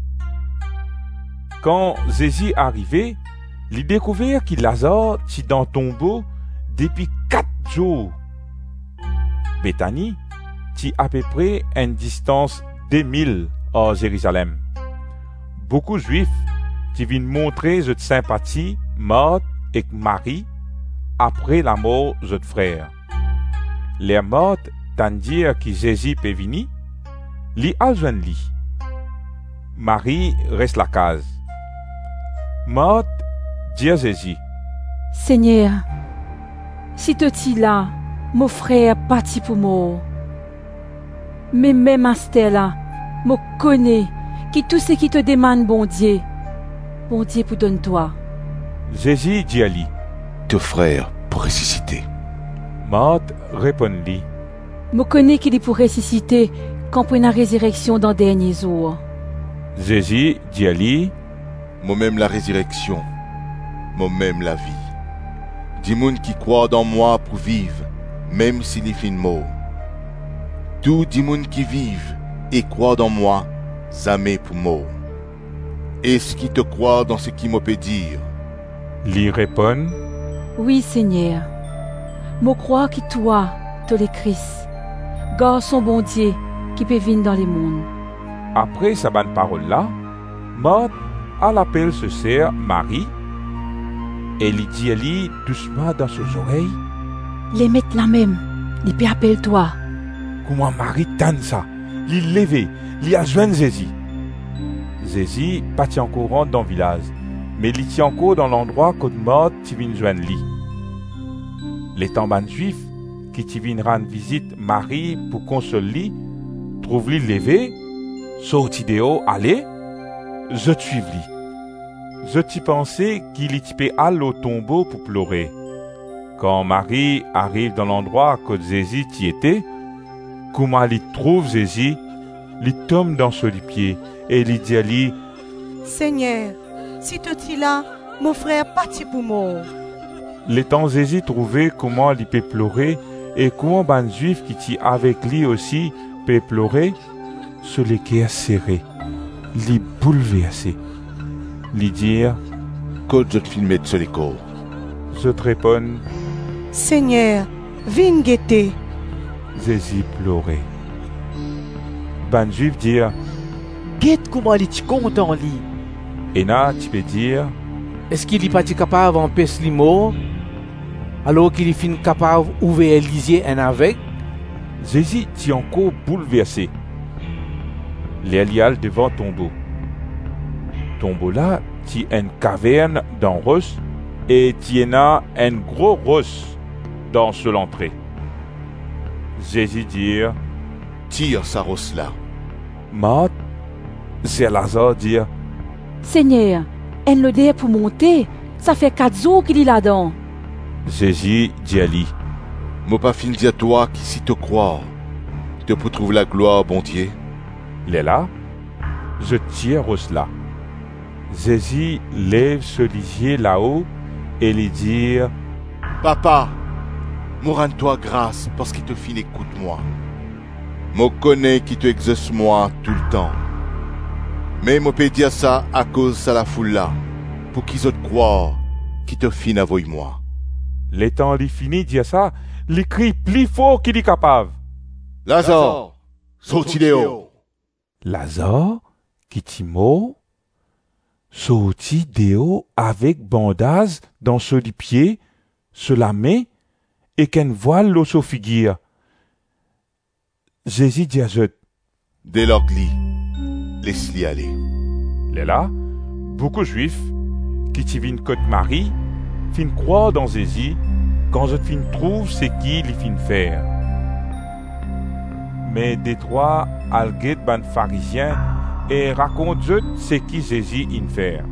Quand Jésus arrivait, il découvert que Lazare était dans le tombeau depuis 4 jours. Bethanie était à peu près à une distance de 1000 à Jérusalem. Beaucoup de Juifs qui viennent montrer cette sympathie, Marthe et Marie, après la mort de notre frère. Les Marthe t'en dire que Jésus peut venir, li a joint li. Marie reste la case. Marthe dit à Jésus, Seigneur, si tu es là, mon frère parti pour mort. Mais même à ce là, je connais que tout ce qui te demande, bon Dieu pour donner toi. Jésus dit à lui, ton frère pour ressusciter. Marthe répondit, je connais qu'il est pour ressusciter quand pour la résurrection dans les derniers jours. Jésus dit à lui, moi-même la résurrection, moi-même la vie. Dis-moi qui croit dans moi pour vivre, même s'il est fin mort. Tout dis-moi qui vive et croit dans moi, jamais pour mort. Est-ce qui te croit dans ce qui me peut dire? Lui répond, oui, Seigneur. Je crois que toi, tu es le Christ, garçon bon Dieu qui peut venir dans les mondes. Après sa bonne parole-là, Marthe a l'appel se sert Marie et lui dit à lui doucement dans ses oreilles, les mettre là même, il peut appeler toi. Comment Marie tente ça? Il levé, il a joint Jésus. Jésus partit en courant dans le village, mais il était encore dans l'endroit que Marthe qui vient joindre lui. Les tambans juifs qui viennent rendre visite Marie pour consoler, trouvent lui levé, sorti dehors, allez, je te suivis. Je t'y pensais qu'il y aller au tombeau pour pleurer. Quand Marie arrive dans l'endroit que Jésus y était, comment elle trouve Jésus, il tombe dans ses pieds et il dit à lui, Seigneur, si tu es là, mon frère parti pour mort. L'étant Jésus trouvait comment il peut pleurer et comment ben juif qui est avec lui aussi peut pleurer, se les cœurs serrés, les bouleversés, lui dire, quand je te filme sur les corps, je te réponds, Seigneur, viens guetter. Jésus pleurait. Ben juif dire, Guette comment il est content lui. Et là, tu peux dire, est-ce qu'il n'est pas capable d'empêcher les mots alors qu'il est fin capable d'ouvrir les yeux en avec? Jésus est encore bouleversé. L'élial devant tombeau. Tombeau là, tu une caverne dans roche et tu as un gros roche dans seule entrée. Jésus dit, tire sa roche là. Marthe, c'est Lazare dire, Seigneur, elle le dé pour monter, ça fait 4 jours qu'il est là-dedans. Jésus dit à lui, moi pas fin dire à toi qui si te croire, te pour trouver la gloire, bon Dieu. Les là, je tire roche là. Jésus lève ce lisier là-haut et lui dit, Papa, moi rends-toi grâce parce qu'il te fin écoute-moi. Moi connais qui te exauce moi tout le temps. Mais moi peux dire ça à cause de la foule là, pour qu'ils autres croient qui te fin avec moi. L'étant il finit dire ça, il crie plus fort qu'il est capable. Lazare, sorti de haut. Lazare, qui est mort, sorti de haut avec bandage dans ce pied, sur la main, et qu'un voile au figure. Jésus dit à eux, dès lors laisse-les aller. Là, beaucoup de juifs qui viennent côte Marie, fin croire dans Jésus, quand je fin trouve ce qu'il fin faire. Mais des trois alguet ban pharisiens et raconte ce qui Jésus in faire.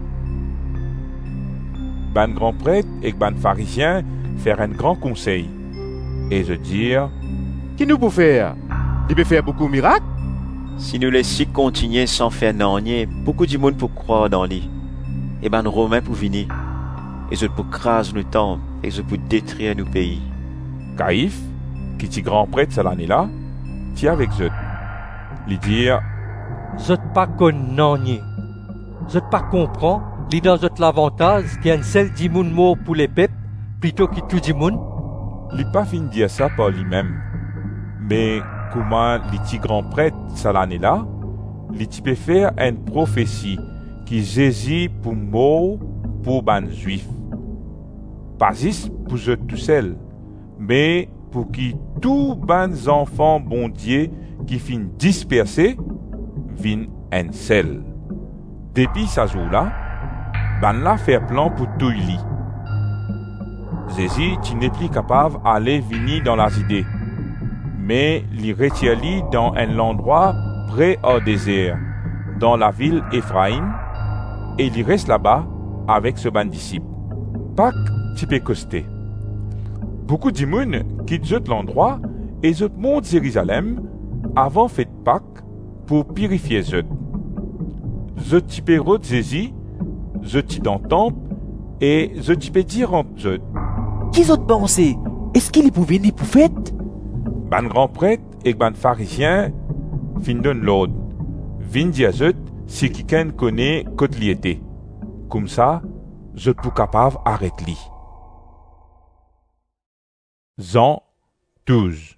Ban grand prêtre et ban pharisiens faire un grand conseil et je dire, qui nous peut faire? Il peut faire beaucoup de miracles? Si nous laissons continuer sans faire rien, beaucoup de monde pour croire dans lui. Et ben Romains pour venir. Et je pour craser nos temples, et je pour détruire nos pays. Caïphe, qui est grand prêtre cette année-là, tient avec eux. Lui dire, je ne pas connais. Je ne pas comprends. Li dans l'avantage qu'il y a une seule du monde mort pour les peuples, plutôt que tout du monde. Il pas fin de dire ça par lui-même. Mais comment les petits grands prêtres, cette année-là, les peut faire une prophétie qui Jésus pour mort pour ban juif. Pas juste pour eux tout seuls, mais pour qui tous ban enfants bon Dieu qui fin dispersés, viennent un seul. Depuis ce jour-là, ban là fait plan pour tout lui. Jésus, tu n'es plus capable d'aller venir dans les idées, mais il retient dans un endroit près au désert, dans la ville Ephraïm, et il reste là-bas avec ce ban disciple. Pâques, tu peux coster. Beaucoup de monde quittent l'endroit et ils montent Jérusalem avant fête Pâques pour purifier eux. Je tu peux rôder Jésus, je tu dans le temple et je tu peux dire en eux. Qui ont pensé? Est-ce qu'il est pour venir pour fête? Ban grand prêtre et ban pharisien fin donne l'ordre. Vin dire eux si quelqu'un connaît côté li était. Comme ça, je peux capable arrêter li. Jean 12.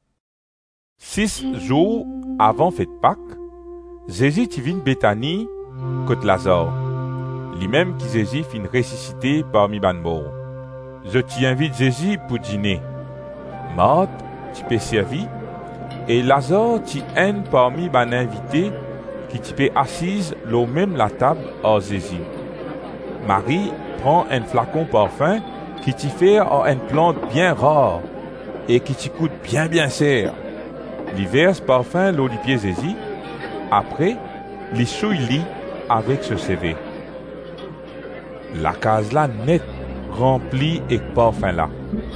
6 jours avant fête Pâques, Jésus vient Béthanie côté Lazare. Lui-même qui Jésus fin ressuscité parmi ban morts. Je t'y invite Jésus pour dîner. Marthe, tu peux servir, et Lazare, tu es parmi ban invités qui tu peux assise l'au même la table à Jésus. Marie prend un flacon parfum qui t'y fait à une plante bien rare et qui t'y coûte bien cher. Il verse parfum l'eau du pied Jésus. Après, il souille avec ce CV. La case là nette rempli et parfum là.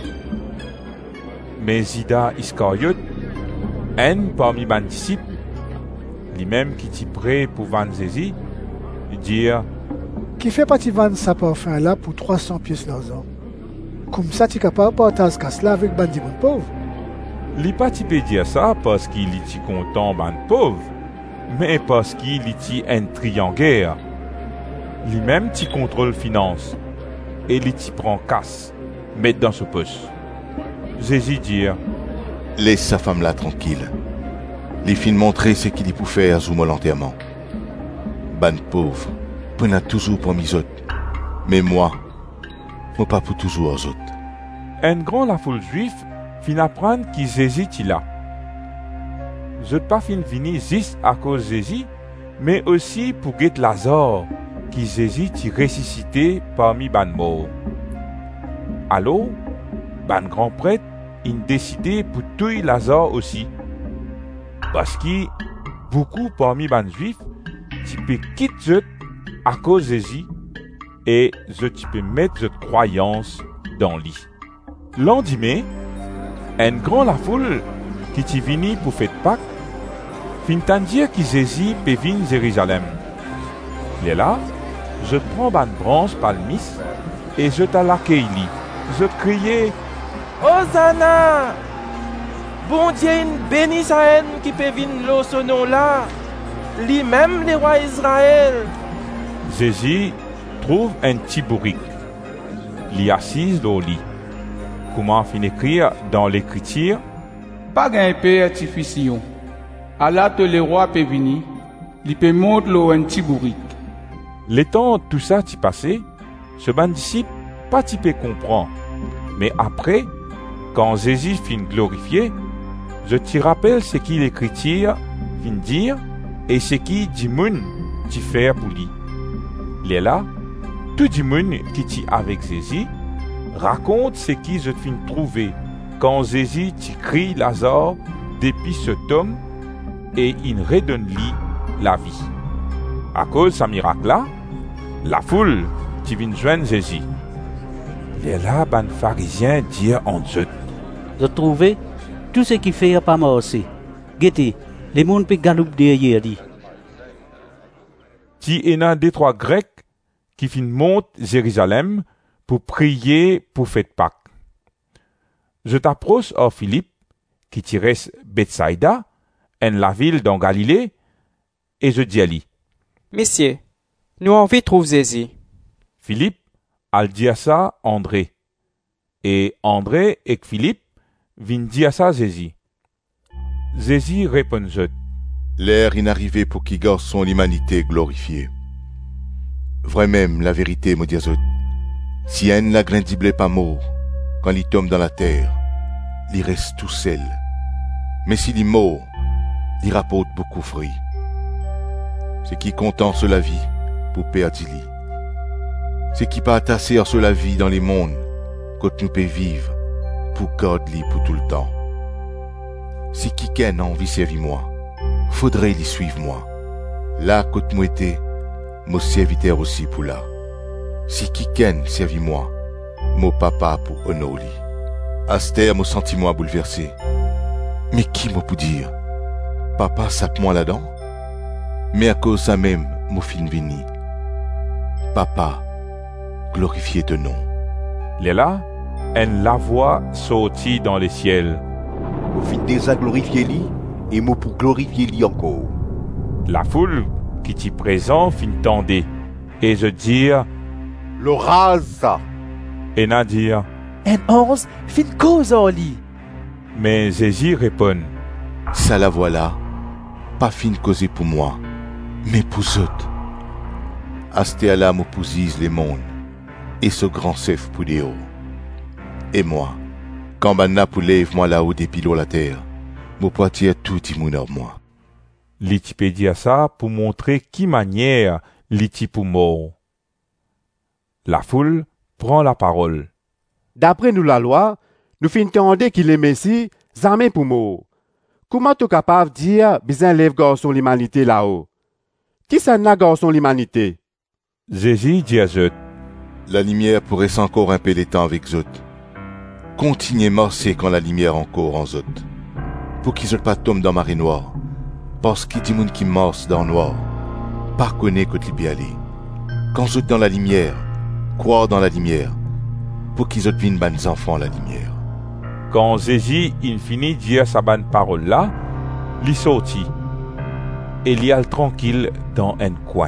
Mais Zida Iscariot, un parmi les disciples, lui-même qui t'y prêt pour vendre Jésus, dire Qui fait pas tu vendre sa parfum là pour 300 pièces d'argent? Comme ça, tu es capable de partager casse là avec bandi mon pauvre. Li pas tu peux dire ça parce qu'il est content ban pauvre, mais parce qu'il est un trianguaire. Lui-même tu contrôle finance et il t'y prend casse, mettre dans ce poste. Jésus dit Laisse sa femme là tranquille. Les filles montrer ce qu'il peut faire sous mon enterrement. Ban pauvre, prenez toujours pour mes autres. Mais moi pas pour toujours aux autres. Un grand la foule juive fin apprendre que Jésus est là. Je pas fin venir juste à cause de Jésus, mais aussi pour guetter Lazare, qui Jésus t'y ressuscité parmi ban morts. Alors, ban grand prêtre, il décidé pour tuer Lazare aussi. Parce que beaucoup parmi ban juifs, tu peux quitter à cause de Jésus, et tu peux mettre cette croyance dans lui. Lendemain, un grand la foule qui t'y venu pour faire Pâques, fin dire que Jésus peut venir Jérusalem. Et là, je prends une branche palmis et je t'accueille. Je criais Hosanna! Bon Dieu, béni sa haine qui peut venir là ce nom-là, lui-même le roi Israël. Jésus trouve un petit bourrique. Il est assis dans le lit. Comment fin écrire dans l'écriture? Pas un père artificiel. Allah te le roi peut venir, il peut monter un petit bourrique. Le temps tout ça t'y passé, ce ban disciple pas t'y peut comprendre. Mais après, quand Jésus fin glorifié, je t'y rappelle ce qu'il l'écriture fin dire et ce qui dit moun t'y faire pour lui. Il est là, tout le monde qui t'y avec Jésus raconte ce qui je fin trouvé quand Jésus t'y crie Lazare depuis ce homme et il redonne lui la vie. À cause de ce miracle-là, la foule qui vient joindre Jésus. Il est là, ben pharisien dire en eux. Je trouvais tout ce qui fait pas marcher. Guettez, les monde peut galouper derrière lui. Il y a des trois Grecs qui fin montent Jérusalem pour prier pour faire Pâques. Je t'approche à Philippe, qui tirait Bethsaïda, en la ville dans Galilée, et je dis à lui. Messieurs, nous envie de trouver Jésus. Philippe a dit à ça André. Et André et Philippe viennent dire à ça Jésus. Jésus répond je. L'heure inarrivée pour qui garçon l'humanité glorifiée. Vraiment, la vérité me dit si un n'agrandible pas mort, quand il tombe dans la terre, il reste tout seul. Mais s'il est mort, il rapporte beaucoup de fruits. Ce qui content sur la vie pour perdre lui. Ce qui pas attaché sur la vie dans les mondes, quand nous peut vivre pour garder lui pour tout le temps. Si quelqu'un a envie de servir moi, faudrait lui suivre moi. Là, quand moi était, mon serviteur aussi pour là. Si quelqu'un servit moi, mon papa pour honorer. Astère, mon sentiment bouleversé. Mais qui m'a pu dire? Papa sape moi là-dedans? Mais à cause de ça même, mon fin vini. Papa, glorifiez ton nom. Il est là, la voix sortit dans les ciels. Mon fin déjà glorifié lui, et moi pour glorifier lui encore. La foule qui t'y présent fin tendait, et je dire, le rase. Et n'a dire, un 11 fin cause en lit. Mais Jésus répond, ça la voilà, pas fin causer pour moi, mais pour autres. Asté là m'opposise les mondes, et ce grand chef pour des hauts. Et moi, quand Banna pour lève moi là-haut des pilots la terre, mon poitiers tout immuneur moi. L'Éthiopie dit à ça pour montrer qui manière l'Éthiopie mort. La foule prend la parole. D'après nous la loi, nous finissons qu'il est Messie, jamais pour mort. Comment tu es capable de dire, besoin lève garçon l'humanité là-haut? Qui ça n'a garçon l'humanité? Jésus dit à eux, La lumière pourrait encore un peu les temps avec zot. Continuez marcher quand la lumière encore en zot. Pour qu'ils zot pas tombe dans marée noire. Parce qu'il dit moun qui marche dans le noir. Pas connaît que tu y aller. Quand zot dans la lumière, croire dans la lumière. Pour qu'ils zot viennent ban enfants la lumière. Quand Jésus il finit de dire sa bonne parole là, il sortit. Et il y a tranquille dans un coin.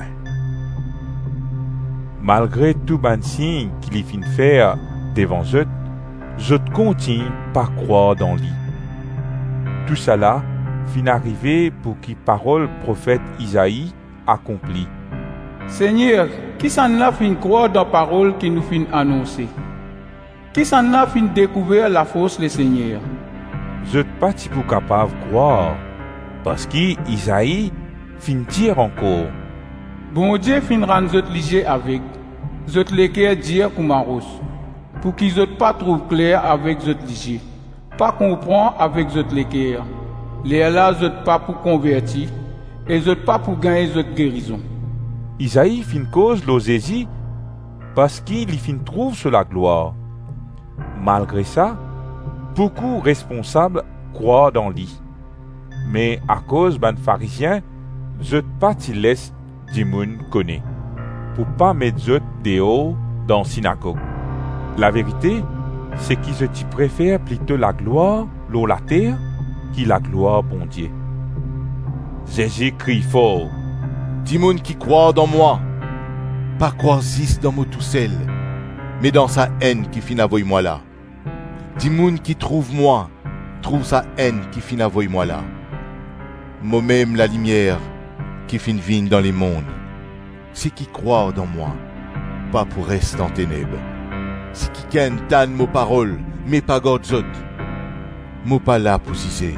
Malgré tout ban signe qu'il fin faire devant eux, je continue pas croire dans lui. Tout ça là fin arrivé pour qui parole prophète Isaïe accomplit. Seigneur, qui s'en a fin croire dans parole qui nous fin annoncer? Qui s'en a fin découvrir la force le Seigneur? Je pas si pour capable croire, parce qu'Isaïe fin dire encore. Bon Dieu fin rendre zot léger avec, zot l'équerre dire comme un rose, pour qu'ils zot pas trouve clair avec zot léger, pas comprend avec zot l'équerre, les là zot pas pour convertir, et zot pas pour gagner zot guérison. Isaïe fin cause l'osésie, parce qu'il fin trouve sur la gloire. Malgré ça, beaucoup responsables croient dans lui. Mais à cause ban pharisiens, zot pas t'y laisse du moun connaît, pour pas mettre zot dehors dans synagogue. La vérité, c'est qu'ils se préfèrent plutôt la gloire, l'eau la terre, qui la gloire bon Dieu. Jésus crie fort. Dis moun qui croit dans moi, pas croire juste dans moi tout seul, mais dans sa haine qui fin avoye moi là. Dis moun qui trouve moi, trouve sa haine qui fin avoye moi là. Moi-même la lumière qui fin vigne dans les mondes. C'est qui croit dans moi, pas pour rester en ténèbres. C'est qui ken tan mo parole, mais pas God zot. Mo pas là pour ziser.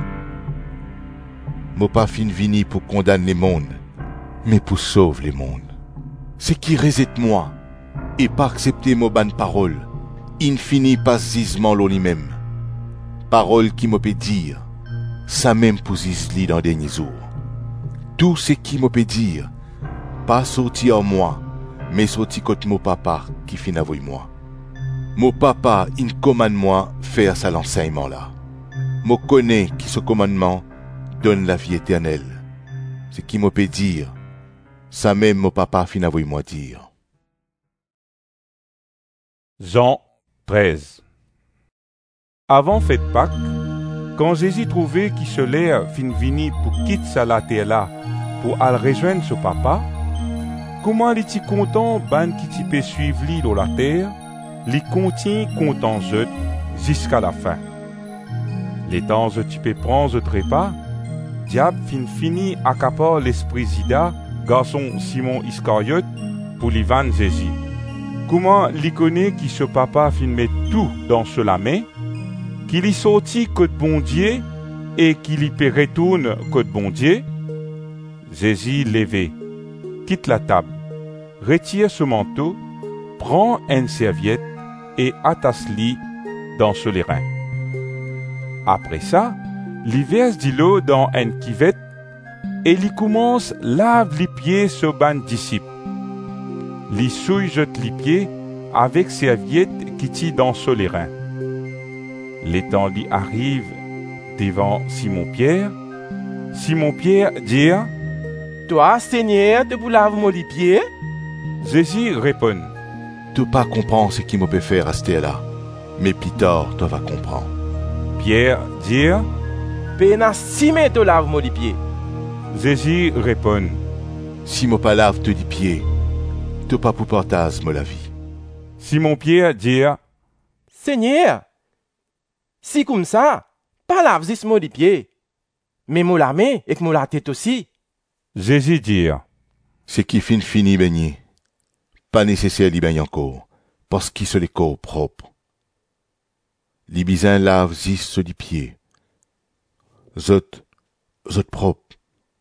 Mo pas fin vini pour condamner les mondes, mais pour sauver les mondes. C'est qui résette moi, et pas accepter mo ban parole, infini pas zisement l'on lui-même. Parole qui me peut dire, ça même pour zisli dans derniers jours. Tout ce qui me peut dire, pas sorti en moi, mais sorti côté mon papa qui fin avoye moi. Mon papa, il commande moi faire ça l'enseignement là. Mo connais qui ce commandement donne la vie éternelle. Ce qui me peut dire, ça même mon papa fin avoye moi dire. Jean 13. Avant fête Pâques, quand Jésus trouvait qu'il se l'air fin vini pour quitter sa la terre là, pour aller rejoindre son papa, comment il était content ban qui t'y peut suivre lui dans la terre, il continue content zot jusqu'à la fin. Les temps où tu peux prendre ce trépas, diable fin fini accapare l'esprit Zida, garçon Simon Iscariote, pour lui vendre Jésus. Comment il connaît qui ce papa fin met tout dans cela main, qu'il y sorti côte bon Dieu et qu'il y peut retourne côte bon Dieu? Jésus levé, quitte la table, retire ce manteau, prend une serviette et attache-li dans ce lerin. Après ça, il verse de l'eau dans une cuvette et il commence lave les pieds sur ban disciple. Il souille jette les pieds avec serviette qui tient dans ce lerin. L'étang lui arrive devant Simon-Pierre. Simon-Pierre dit: Toi, Seigneur, te vous laves mon pied? Jésus répond: Tu pas comprendre ce qui me peut faire à ce là, mais plus tard, tu vas comprendre. Pierre dit: Pena si me te lave mon pied. Jésus répond: Si me pas lave te pieds, tu pas pour partage me la vie. Simon-Pierre dit: Seigneur, si comme ça, pas lave juste mon pied, mais mon la main et mon la tête aussi. Jésus dit: C'est qui fin fini baigner, pas nécessaire d'y baigner encore, parce qu'il se les corps propres. Les bisins lavent juste sur les pieds. Zot propre,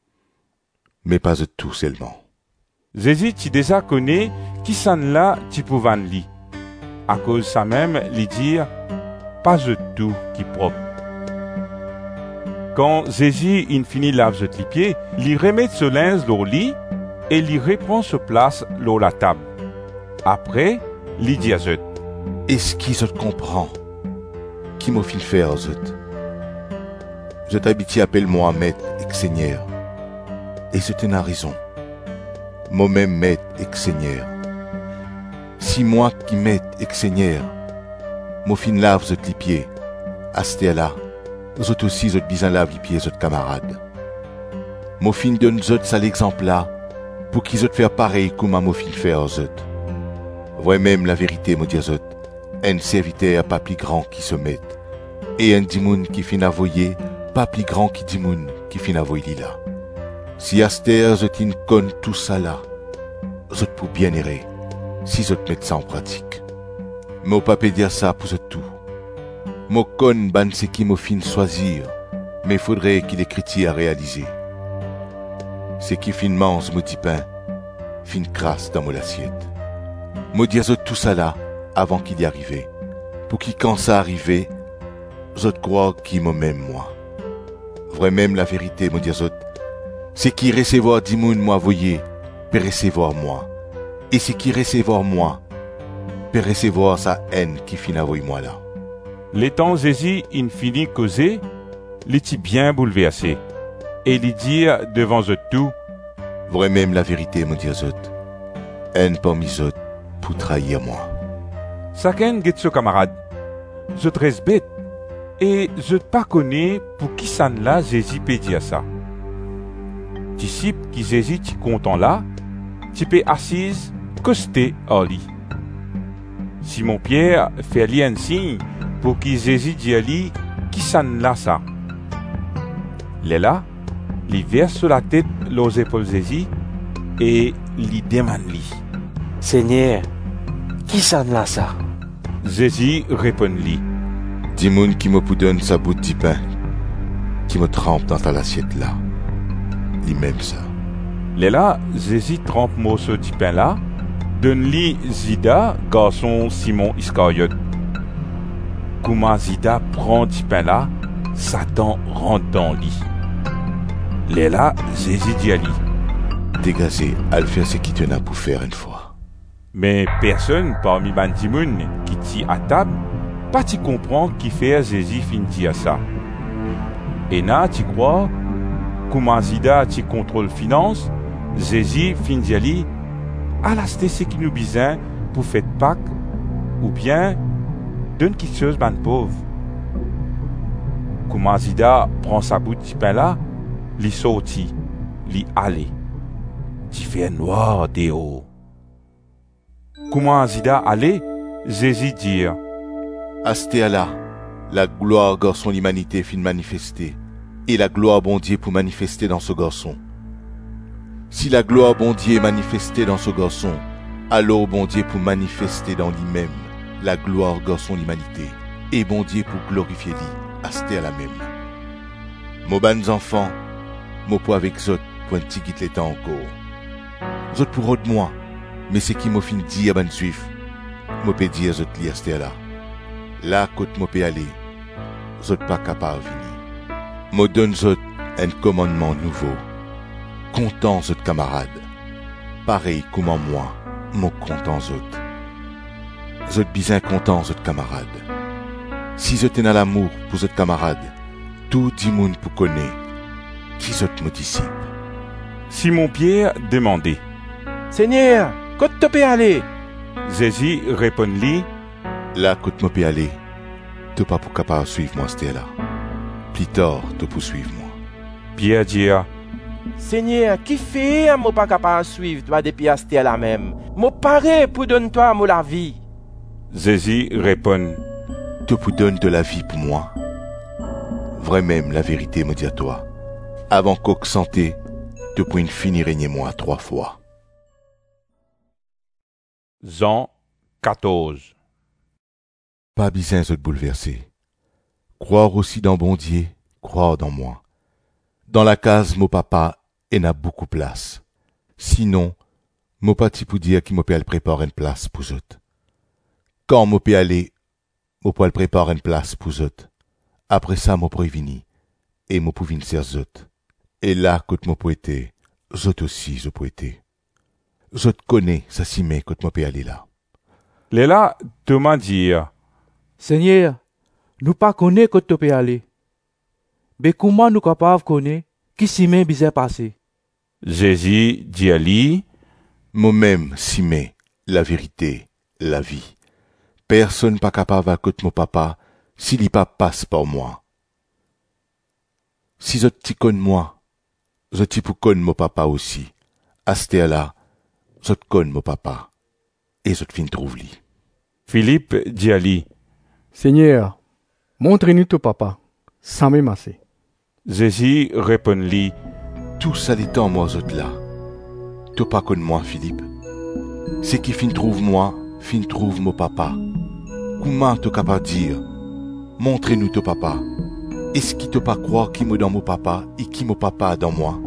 mais pas de tout seulement. Jésus tu déjà connaît qui s'en là tu pouvais li. À cause ça même, lui dire pas de tout qui propre. Quand Jésus in finit lave les pieds, il remet ce linge au lit et il reprend sa place dans la table. Après, li dit à zot. Est-ce qui je comprends? Qui m'a fin faire zot? Je t'habite appelle moi maître et seigneur. Et je t'en a raison. Moi-même maître et seigneur. Si moi qui maître et seigneur, moi fin lave zot les pieds, à ce là, zot aussi zot bizan lave les pieds zot camarades. Moi fin donne zot ça l'exemple là, pour qu'ils zot faire pareil comme moi fin faire zot. Vrai même la vérité me dit zot, un serviteur pas plus grand qui se met, et un dimoun qui fin avoyer, pas plus grand qui dimoun qui fin avoyer là. Si aster zot in conne tout ça là, zot pour bien errer, si zot met ça en pratique. Mo pas peut dire ça pour zot tout. Mo conne ban c'est qui mo fin choisir, mais faudrait qu'il écrit à réaliser. C'est qui fin mange mo petit pain, fin crasse dans mon assiette. Mo dire zot tout ça là, avant qu'il y arrive, pour qu'il quand ça arrive, zot croit qui mo même moi. Vrai même la vérité mo dire zot, c'est qui recevoir dimoun moi voyez, peut recevoir moi. Et c'est qui recevoir moi, peut recevoir sa haine qui fin avoy moi là. L'étant Jésus in fini causer, l'étit bien bouleversé, et lui dire devant eux tout, vrai même la vérité me dire zot, haine parmi zot pour trahir moi. Chacun get son camarade, zot reste bête, et zot pas connaît pour qui ça là Jésus peut dire ça. Disciple qui Jésus t'y content là, tu peux assise, costé hors lit. Simon Pierre fait lui un signe pour qui Jésus dit à lui qui ça là ça. Les là, il verse sur la tête les épaules Jésus et lui demande lui. Seigneur, qui ça là ça? Jésus répond lui. Dimoun qui me donne sa bout de pain, qui me trempe dans ta assiette là. Lui-même ça. Les là, Jésus trempe morceau de pain là, donne-lui Zida, garçon Simon Iscariote. Comment Zida prend du pain là, Satan rentre dans lit. Les là, Jésus dit à lui. Dégagez, à le faire ce qu'il te n'a pour faire une fois. Mais personne parmi Bandimoun qui t'y à table, pas t'y comprend qui fait Jésus fin dire ça. Et là, tu crois, comment Zida t'y contrôle finance, Jésus fin dire lui, à la ce qui nous besoin pour faire Pâques, ou bien donne quelque chose ban pauvre. Comment Zida prend sa bout de pain là, li sorti, li aller. Tu fais noir dehors. Comment Zida aller, Jésus dire. Asté là, la gloire garçon l'humanité fin manifester, et la gloire bon Dieu pour manifester dans ce garçon. Si la gloire bon Dieu est manifestée dans ce garçon, alors bon Dieu pour manifester dans lui-même la gloire garçon l'humanité, et bon Dieu pour glorifier lui, asté à la même. Mon bans enfants, mon pour avec zot pour un petit guide l'état encore. Zot pour autre moi, mais c'est qui m'a fin dit à ban suif, m'a peut dire zot li asté là. Là côté m'a peut aller, zot pas capable venir. M'a donne zot un commandement nouveau. Content zot camarade, pareil comme moi, mon content zot. Zot bizin content zot camarade. Si zot en a l'amour pour zot camarade, tout dimoun pour connaître, qui zot me disciple. Simon Pierre demandait. Seigneur, côté tu peux aller? Jésus répond lui. Là côté me peux aller, tu pas pour capable suivre moi c'était là. Plus tard, tu pour suivre moi. Pierre dit. Seigneur, qui fait moi pas capable de suivre toi depuis à la même? Moi pareil pour donner toi moi la vie. Jésus répond. Tu pour donner de la vie pour moi. Vrai même la vérité me dit à toi. Avant qu'au santé, tu pour une fini régner moi 3 fois. Jean 14. Pas besoin de te bouleverser. Croire aussi dans bon Dieu, croire dans moi. Dans la case, mon papa, il a beaucoup de place. Sinon, mon pati pour dire qu'il me peut préparer une place pour eux. Quand mon peut aller, mon peut préparer une place pour eux. Après ça, mon peut venir. Et mon peut venir faire eux. Et là, quand mon peut être, eux aussi, je peux être. Je te connais, ça s'y met quand mon peut aller là. Les là, Thomas dit, Seigneur, nous pas connaît que tu peux aller. Mais comment nous capables connaître qui s'y met bizarre passé? Jésus dit à lui, moi-même, Simé, la vérité, la vie. Personne pas capable à côté mon papa s'il y pas passe par moi. Si je t'y connais moi, je t'y pour connaître mon papa aussi. À ce là, je te connais mon papa. Et je te fin trouve lui. Philippe dit à lui, Seigneur, montre-nous ton papa, sans même assez. Jésus répond lui, tout ça l'étant moi autres là. Tu pas connais moi, Philippe. C'est qui fin trouve moi, fin trouve mon papa. Comment tu capable dire, montrez-nous ton papa. Est-ce qui te pas croire qui me dans mon papa et qui mon papa dans moi?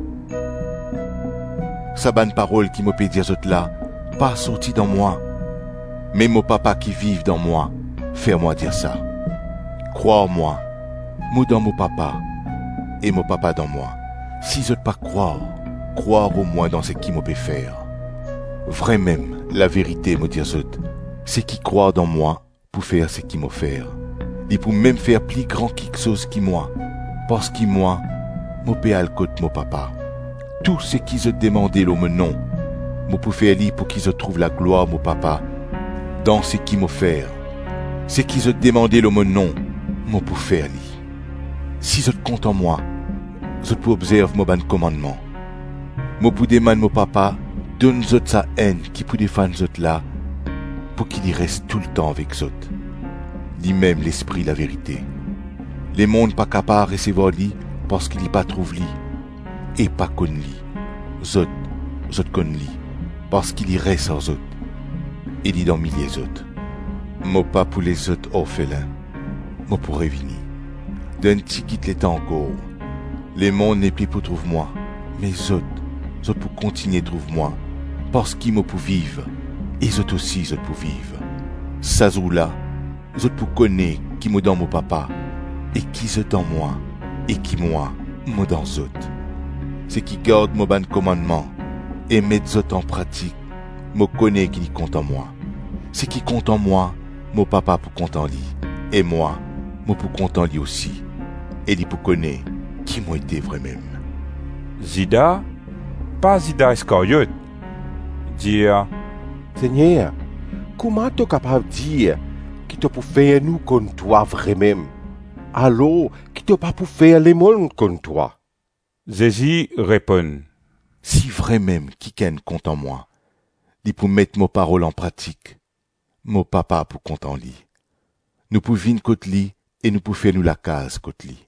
Sa bonne parole qui me peut dire autres là, pas sorti dans moi. Mais mon papa qui vive dans moi, fais-moi dire ça. Crois-moi, moi dans mon papa, et mon papa dans moi. Si je ne pas croire au moins dans ce qui me peut faire. Vrai même, la vérité me dire c'est qui croit dans moi pour faire ce qui me faire. Et pour même faire plus grand quelque chose qui moi, parce que moi, mon père le côté mon papa. Tout ce qui je demandais le nom, moi pour faire lui pour qu'il se trouve la gloire mon papa. Dans ce qui me faire, ce qui je demandais le nom, moi pour faire lui. Si je compte en moi, je peux observer mon bon commandement. Moi pour demander mon papa, donne zot sa haine qui peut défendre zot là, pour qu'il y reste tout le temps avec zot. Lui-même l'esprit, la vérité. Les mondes pas capables de recevoir lui parce qu'il y pas trouve lui. Et pas connu lui. Zot connu lui. Parce qu'il y reste en zot. Et dit dans milliers zot. Moi pas pour les autres orphelins. Moi pour revenir. D'un petit quitte les temps encore. Les mondes n'est plus pour trouver moi. Mais zot pour continuer trouve moi. Parce qu'il me pour vivre. Et zot aussi zot pour vivre. Ça là. Zot pour connaître qui me dans mon papa. Et qui zot dans moi. Et qui moi dans zot. C'est qui garde mon bon commandement. Et met zot en pratique. Me connaît qui compte en moi. C'est qui compte en moi. Mon papa pour compte en lui. Et moi pour compte en lui aussi. Et lui pour connaître qui m'a été vraiment. Zida, pas Zida Iscariote, dire, Seigneur, comment tu es capable de dire qui te pour faire nous comme toi vraiment? Alors, qui te pas pour faire les mondes comme toi? Jésus répond, si vraiment quelqu'un compte en moi, il pour mettre mes paroles en pratique, mon papa pour compte en lui. Nous pouvons venir côté lui et nous pouvons faire nous la case côté lui.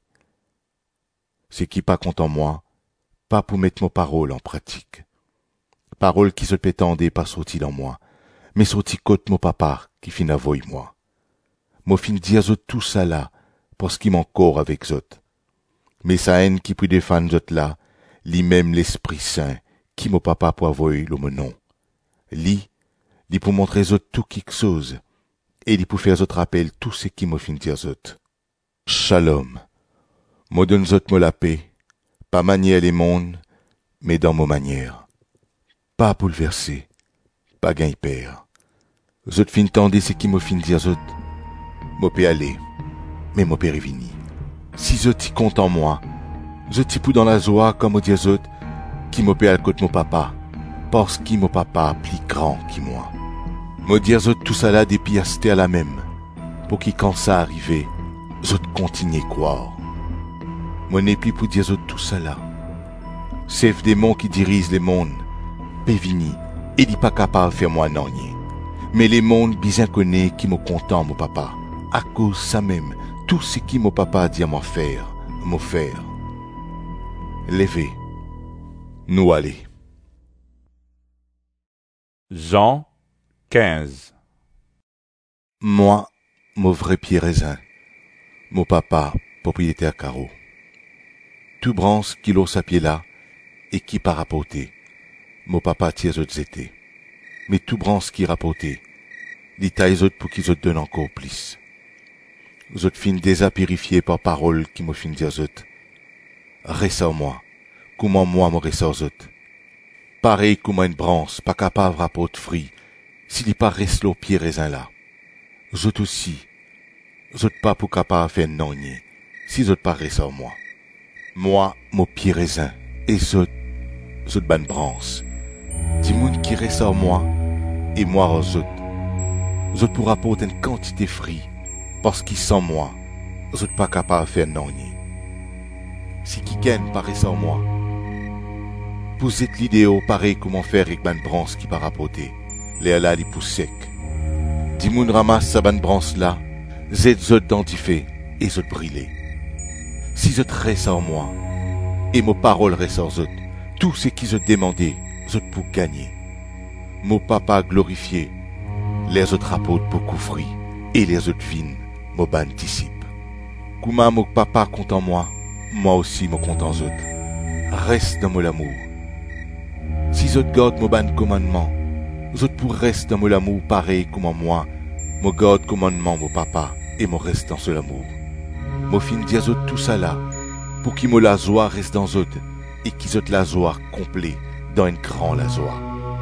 Ce qui pas compte en moi, pas pour mettre mes paroles en pratique. Paroles qui se pétendent pas sorti dans moi, mais sorti côté mon papa qui fin avoye moi. Moi fin dire tout ça là, parce qu'il m'encore avec zot. Mais sa haine qui peut défendre zot là, lui-même l'Esprit Saint, qui mon papa pour avoyer le nom. Lui pour montrer zot tout quelque chose, et lui pour faire zot rappel tout ce qui me fin dire zot. Shalom. Moi donne zot me la paix, pas manier les mondes, mais dans mon manière. Pas bouleversé, pas gain père. Zot fin tendez ce qui me fin dire zot. Mo peut aller, mais mo peut revenir. Si zot y compte en moi, zot y pou dans la joie comme dit zot, qui mo peut aller côté mon papa, parce qu'il mon papa plus grand que moi. Mo dire zot tout ça là depuis à la même, pour qui quand ça arrive, zot continue croire. Moi n'est plus pour dire tout ça là. Chef démon qui dirige les mondes, pévini, et dit pas capable de faire moi non rien. Mais les mondes bien connaissent qui me content mon papa. À cause ça même, tout ce qui mon papa dit à moi faire. Levez, nous aller. Jean 15. Moi, mon vrai pied raisin. Mon papa, propriétaire carreau. Tout branche qui l'eau sa pied là, et qui pas rapporté. Mon papa tire autres étés. Mais tout branche qui rapporté, les tailles autres pour qu'ils autres donnent encore plus. Vous autres fin déjà purifiés par parole qui me fin dire autres. Ressort moi, comment moi me ressort autres. Pareil comme une branche pas capable rapporter fruit, s'il y pas reste l'au pied raisin là. Zot aussi, zot pas pour capable faire non ni, si zot pas reste en moi. Moi, mon pied raisin, et zot ban branche. Di moun qui reste en moi, et moi en zot. Zot pour apporter une quantité fri, parce qu'il sans moi, zot pas capable faire non ni. Si quelqu'un paraît en moi, vous êtes l'idéal pareil comment faire avec ban branche qui par rapporter. Les là les pousse sec. Di moun ramasse sa ban branche là, zet zot dentifé et zot brûlé. Si zot reste en moi, et mon parole reste en zot, tout ce qui zot demandé, zot pour gagner. Mon papa glorifié, les autres rapportent beaucoup fruits, et les autres vines, mon ban disciple. Kouma mon papa compte en moi, moi aussi mon compte en zot. Reste dans mon amour. Si zot garde mon ban commandement, zot pour reste dans mon amour pareil comme moi, mon garde commandement mon papa, et mon reste dans ce amour. Mon fin dire zot tout ça là, pour qui mon la joie reste dans zot, et qui zot la joie complet dans une grande la joie.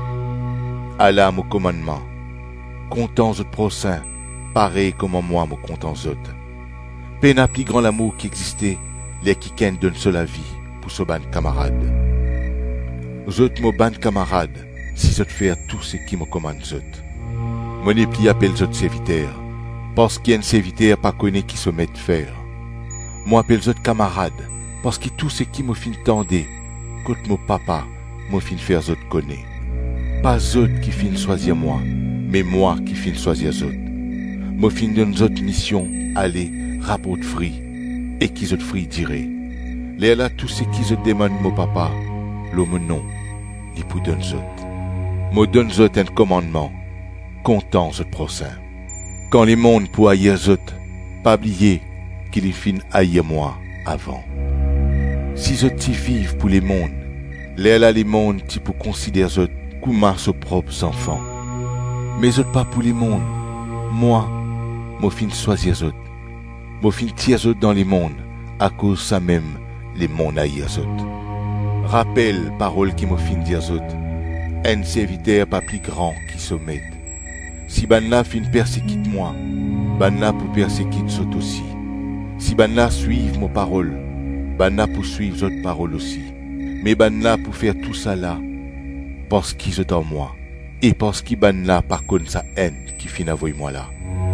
Allah mon commandement, content zot prochain, pareil comme moi mon content zot. Peine à plus grand l'amour qui existait, les qui ken donne seule vie pour ce ban camarade. Zot mon ban camarade, si zot faire tout ce qui me commande zot. Mon épli appelle zot serviteur, parce qu'il y a un serviteur pas connaît qui se met faire. Moi appelle zot camarade, parce que tout ce qui me fin tendait, côté mon papa, me fin faire zot connaît. Pas zot qui fin choisir moi, mais moi qui fin choisir zot. Me fin donne zot mission, aller, rapporte fruit, et qui zot fruit dirait. Les là tout ce qui zot demande mon papa, l'homme non, il pour donne zot. Me donne zot un commandement, content zot prochain. Quand les mondes pour haïr zot, pas oublier qu'il fin haïr moi avant. Si zot t'y vivent pour les mondes, les mondes t'y pour considérer zot comme ses propres enfants. Mais zot pas pour les mondes. Moi, moi fin choisir zot. Moi fin tirer zot dans les mondes, à cause ça même, les mondes haïr zot. Rappelle parole qui me fin dire zot. Un serviteur pas plus grand qui se met. Si ban la fin persécute moi, ban la pour persécuter zot aussi. Si ban la suivre mon parole, ban la pour suivre zot parole aussi. Mais ban la pour faire tout ça là, parce qu'ils sont en moi, et parce qu'ils ban la par contre sa haine qui fin avoy moi là.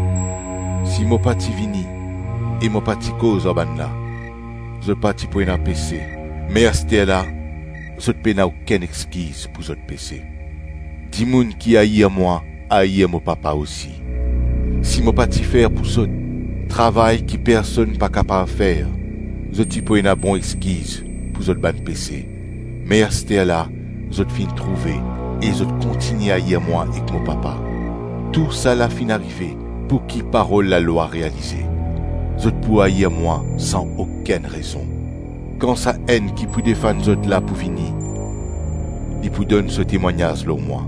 Si mon parti vini, et mon parti cause en ban la, je parti pour un péché, mais à ce là, je ne n'a aucune excuse pour ce péché. Di moun qui haïr moi, haïr mon papa aussi. Si mon parti faire pour ce travail qui personne pas capable de faire, je ne pour une bonne excuse pour ce ban péché. Mais à ce là, je fin trouver et je continue à haïr moi avec mon papa. Tout ça la fin arrivé pour qui parole la loi réalisée. Je pour haïr moi sans aucune raison. Quand sa haine qui peut défendre zot là pour venir, il peut donner ce témoignage là au moi.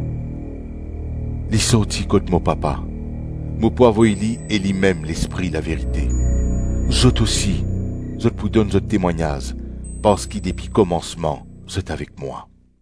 Il sorti contre mon papa, mon poivre il et lui-même l'esprit la vérité. Zot aussi, zot peut donner ce témoignage parce qu'il depuis commencement, zot avec moi.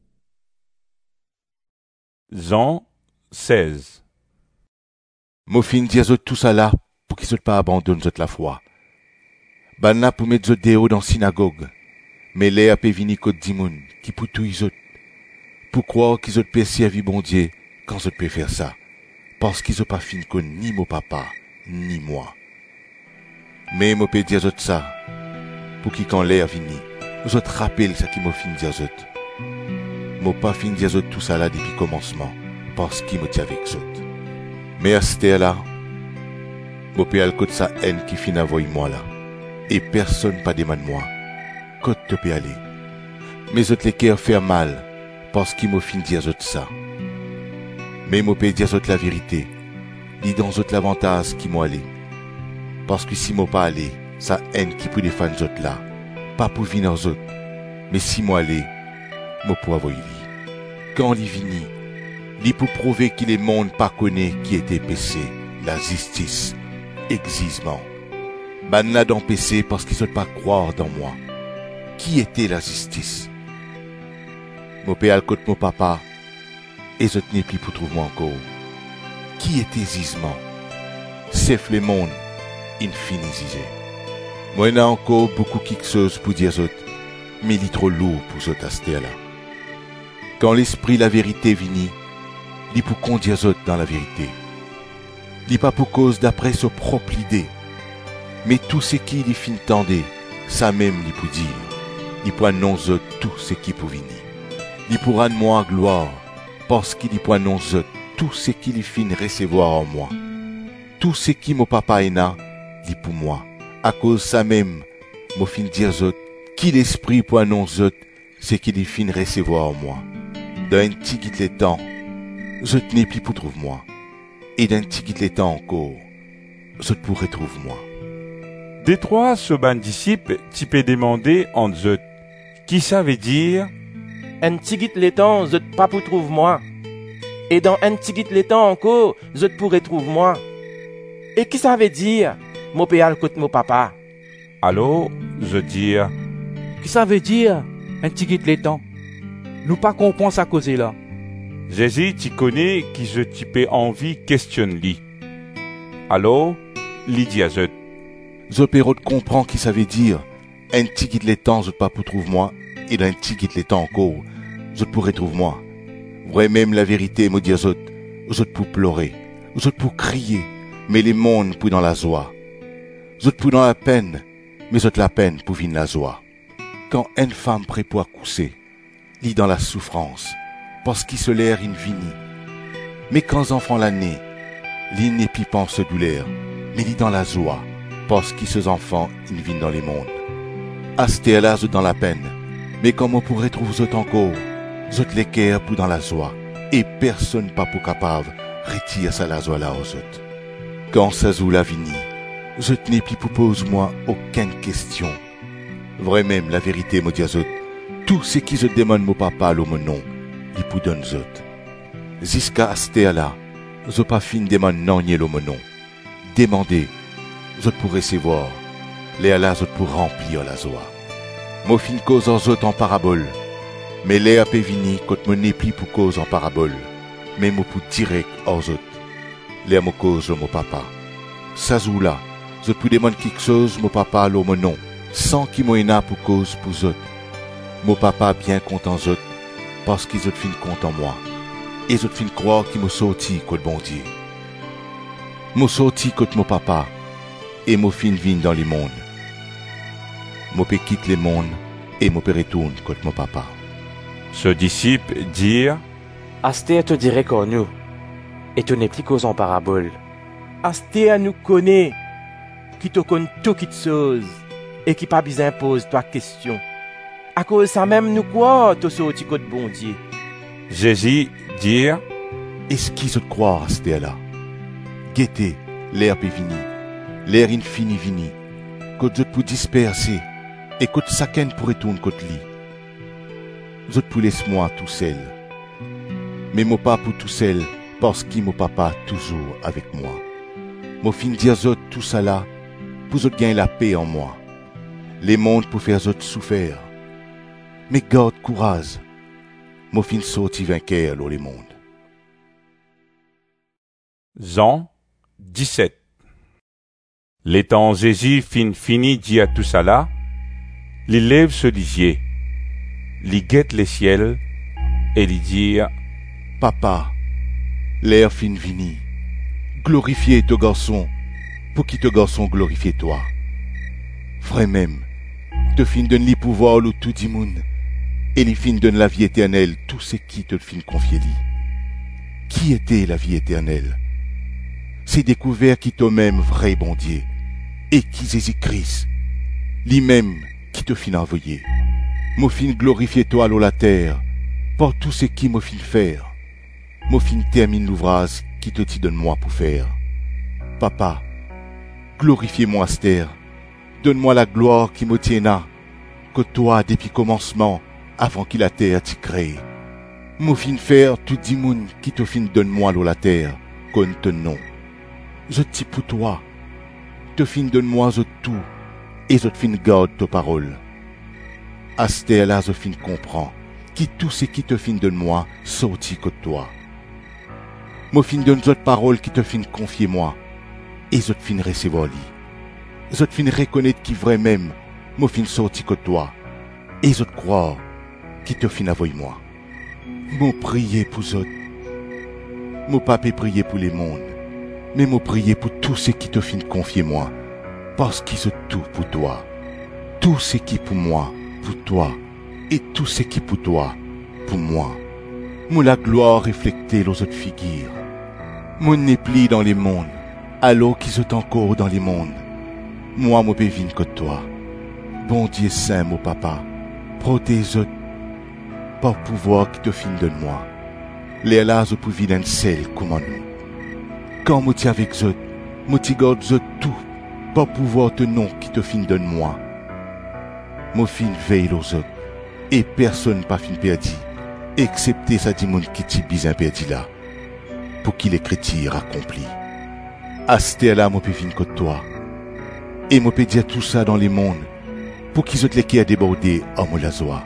Jean 16. Mo fin dire zot tout ça là pour qu'ils zot pas abandonne zot la foi. Ban là pour mettre zot déo dans synagogue. Mais l'air a vini côte dimoun qui pour tout zot. Pour croire qu'ils ont peut servir bon Dieu quand ils peut faire ça. Parce qu'ils ont pas fin que ni mon papa, ni moi. Mais moi peut dire zot ça. Pour qui quand l'air vini, zot rappelle ça qui m'a fin dire zot. Moi pas fin dire zot tout ça là depuis commencement. Parce qu'il me tient avec zot. Mais à ce là, moi peut aller côté sa haine qui fin avoy moi là. Et personne pas demande moi. Côte te peut aller. Mais autres les cœurs faire mal, parce qu'ils m'ont fin dire autres ça. Mais m'ont peut dire autres la vérité, ni dans autres l'avantage qui m'ont allé. Parce que si m'ont pas allé, sa haine qui peut défendre autres là, pas pour venir aux autres, mais si m'ont allé, m'ont pour avoir lui. Quand il vini, il pour prouver qu'il est monde pas connaît qui était péché, la justice, exisement. Ban là dans péché parce qu'ils ne pas croire dans moi. Qui était la justice? Mon père al côté mon papa, et je tenais plus pour trouver moi encore. qui était zizement. Sauf le monde, infini zizé. Moi, n'a encore beaucoup quelque chose pour dire autres, mais il est trop lourd pour autres à ce là. Quand l'esprit la vérité vini, il pour conduire autres dans la vérité. Il pas pour cause d'après sa propre idée, mais tout ce qui il fin tendait, ça même il pour dire. Il pour annoncer tout ce qui pour venir. Il pour rendre moi gloire, parce qu'il pour annoncer tout ce qu'il fin recevoir en moi. Tout ce qui mon papa est là, il pour moi. À cause ça même, mon fin dire autres, qui l'esprit pour annoncer ce qu'il fin recevoir en moi. Dans un petit guide le temps, je n'ai plus pour trouver moi. Et d'un petit guide le temps encore, je pourrais trouver moi. Des trois, ce ban disciple, tu peux demander en eux, qui ça veut dire? Un petit guide le temps, je pas pour trouver moi. Et dans un petit guide le temps encore, je pourrais trouver moi. Et qui ça veut dire? Mon père côté mon papa. Alors, je dis, Qui ça veut dire? Un petit guide les temps. Nous pas comprendre sa cause là. Jésus, tu connais qui je tu peux envie questionne-lui. Alors, lui dit à eux, Je peux comprendre qui ça veut dire. Un petit guide les temps, je pas pour trouver moi. Et d'un petit guide les temps encore, je pourrais trouver moi. Vrai même la vérité, me dire je pour pleurer, je pour crier, mais les mondes pour dans la joie. Je pour dans la peine, mais je la peine pour vivre la joie. Quand une femme prête pour accoucher, lit dans la souffrance, parce qu'il se l'air invini. Mais quand enfant l'année, lit n'est plus pense douleur, mais lit dans la joie, parce qu'il se enfants invini dans les mondes. Asté là, je dans la peine, mais comment pourrait trouver je encore, je les cœurs pour dans la joie, et personne pas pour capable retire sa la joie là aux autres. Quand ça joue la vini, je n'ai plus pour poser moi aucune question. Vrai même la vérité me dit aux autres, tout ce qui je demande mon papa le mon nom, il pour donne aux autres. Jusqu'à asté là, je pas fin demande non ni le mon nom. Demandez, je pour recevoir, les là je pour remplir la joie. Mo fin cause aux autres en parabole, mais les peut venir quand me n'est plus pour cause en parabole, mais mo pour direct aux autres. Les mo cause mon papa. Ça joue là, je peux demander quelque chose mon papa le mon nom, sans qu'il m'en pour cause pour autres. Mon papa bien content autres, parce qu'ils ont fin content moi. Et ils ont fin croire qu'ils m'ont sorti côté bon Dieu. M'ont sorti côté mon papa, et m'ont fin vin dans les mondes. M'ont peut quitter les mondes, et m'ont peut retourne côté mon papa. Ce disciple dit, Asté te dirait qu'on nous, et tu n'es plus cause en parabole. Asté nous connaît, qui te connaît tout qui te chose, et qui pas besoin pose toi question. À cause ça même nous quoi, tu sorti côté bon Dieu. Jésus dit, est-ce qu'ils se croient à ce là? Guettez, l'air peut vini, l'air infini vini, que je peux disperser, et que chacun pour retourner côté lui. Je peux laisser moi tout seul. Mais mon papa pour tout seul, parce qu'il mon papa toujours avec moi. Mon fin dire tout ça là, pour autres gagner la paix en moi. Les mondes pour faire autres souffrir. Mais garde courage. Mon fin sorti vainqueur dans les mondes. Jean 17. L'étant Jésus fini dit à tout ça là, il lève ce lisier, il guette les ciels, et il dit, Papa, l'air fin vini, glorifiez ton garçon, pour qui ton garçon glorifie toi. Frère même, te fin donne les pouvoirs le tout du monde, et les fin donne la vie éternelle, tout ce qui te fin confier li. Qui était la vie éternelle? C'est découvert qui toi-même vrai bon Dieu, et qui Jésus-Christ, lui-même qui te fin envoyer. Mo fin glorifier toi à la terre, pour tout ce qui mo fin faire. Mo fin termine l'ouvrage qui te donne moi pour faire. Papa, glorifiez-moi Esther, donne-moi la gloire qui me tienne, que toi depuis commencement, avant qu'il la terre t'y crée. Mo fin faire tout du monde qui te fin donne moi la terre, qu'on te nom. Je t'y pour toi, te fin donne moi tout, et je te fin garde ta parole. Esther là je fin comprends, qui tout ce qui te fin donne moi, sorti que toi. Moi fin donne autres paroles qui te fin confier moi. Et autres fin recevoir li. Autres fin reconnaître qui vrai même, moi fin sorti que toi. Et autres croire qui te fin avoyer moi. Moi prier pour autres. Moi pas prier pour les mondes. Mais moi prier pour tous ceux qui te fin confier moi. Parce qu'ils sont tout pour toi. Tout ce qui pour moi, pour toi. Et tout ce qui pour toi, pour moi. Moi la gloire reflétée aux autres figures. Moi n'est plus dans les mondes, alors qu'ils sont encore dans les mondes. Moi, moi pévine que toi. Bon Dieu saint, mon papa, protège autres par pouvoir qui te fin de moi. Les là, je peux vivre un seul comme nous. Quand moi t'y avec autres, moi t'y garde autres tout, par pouvoir te nom qui te fin de moi. Moi fin veille aux autres, et personne pas fin perdu. Excepté ça dit monde qui t'y bizin perdu là, pour qu'il est chrétien accompli. À cette là, moi peux venir que toi. Et moi peux dire tout ça dans les mondes, pour qu'ils autres les qui a débordé en moi la joie.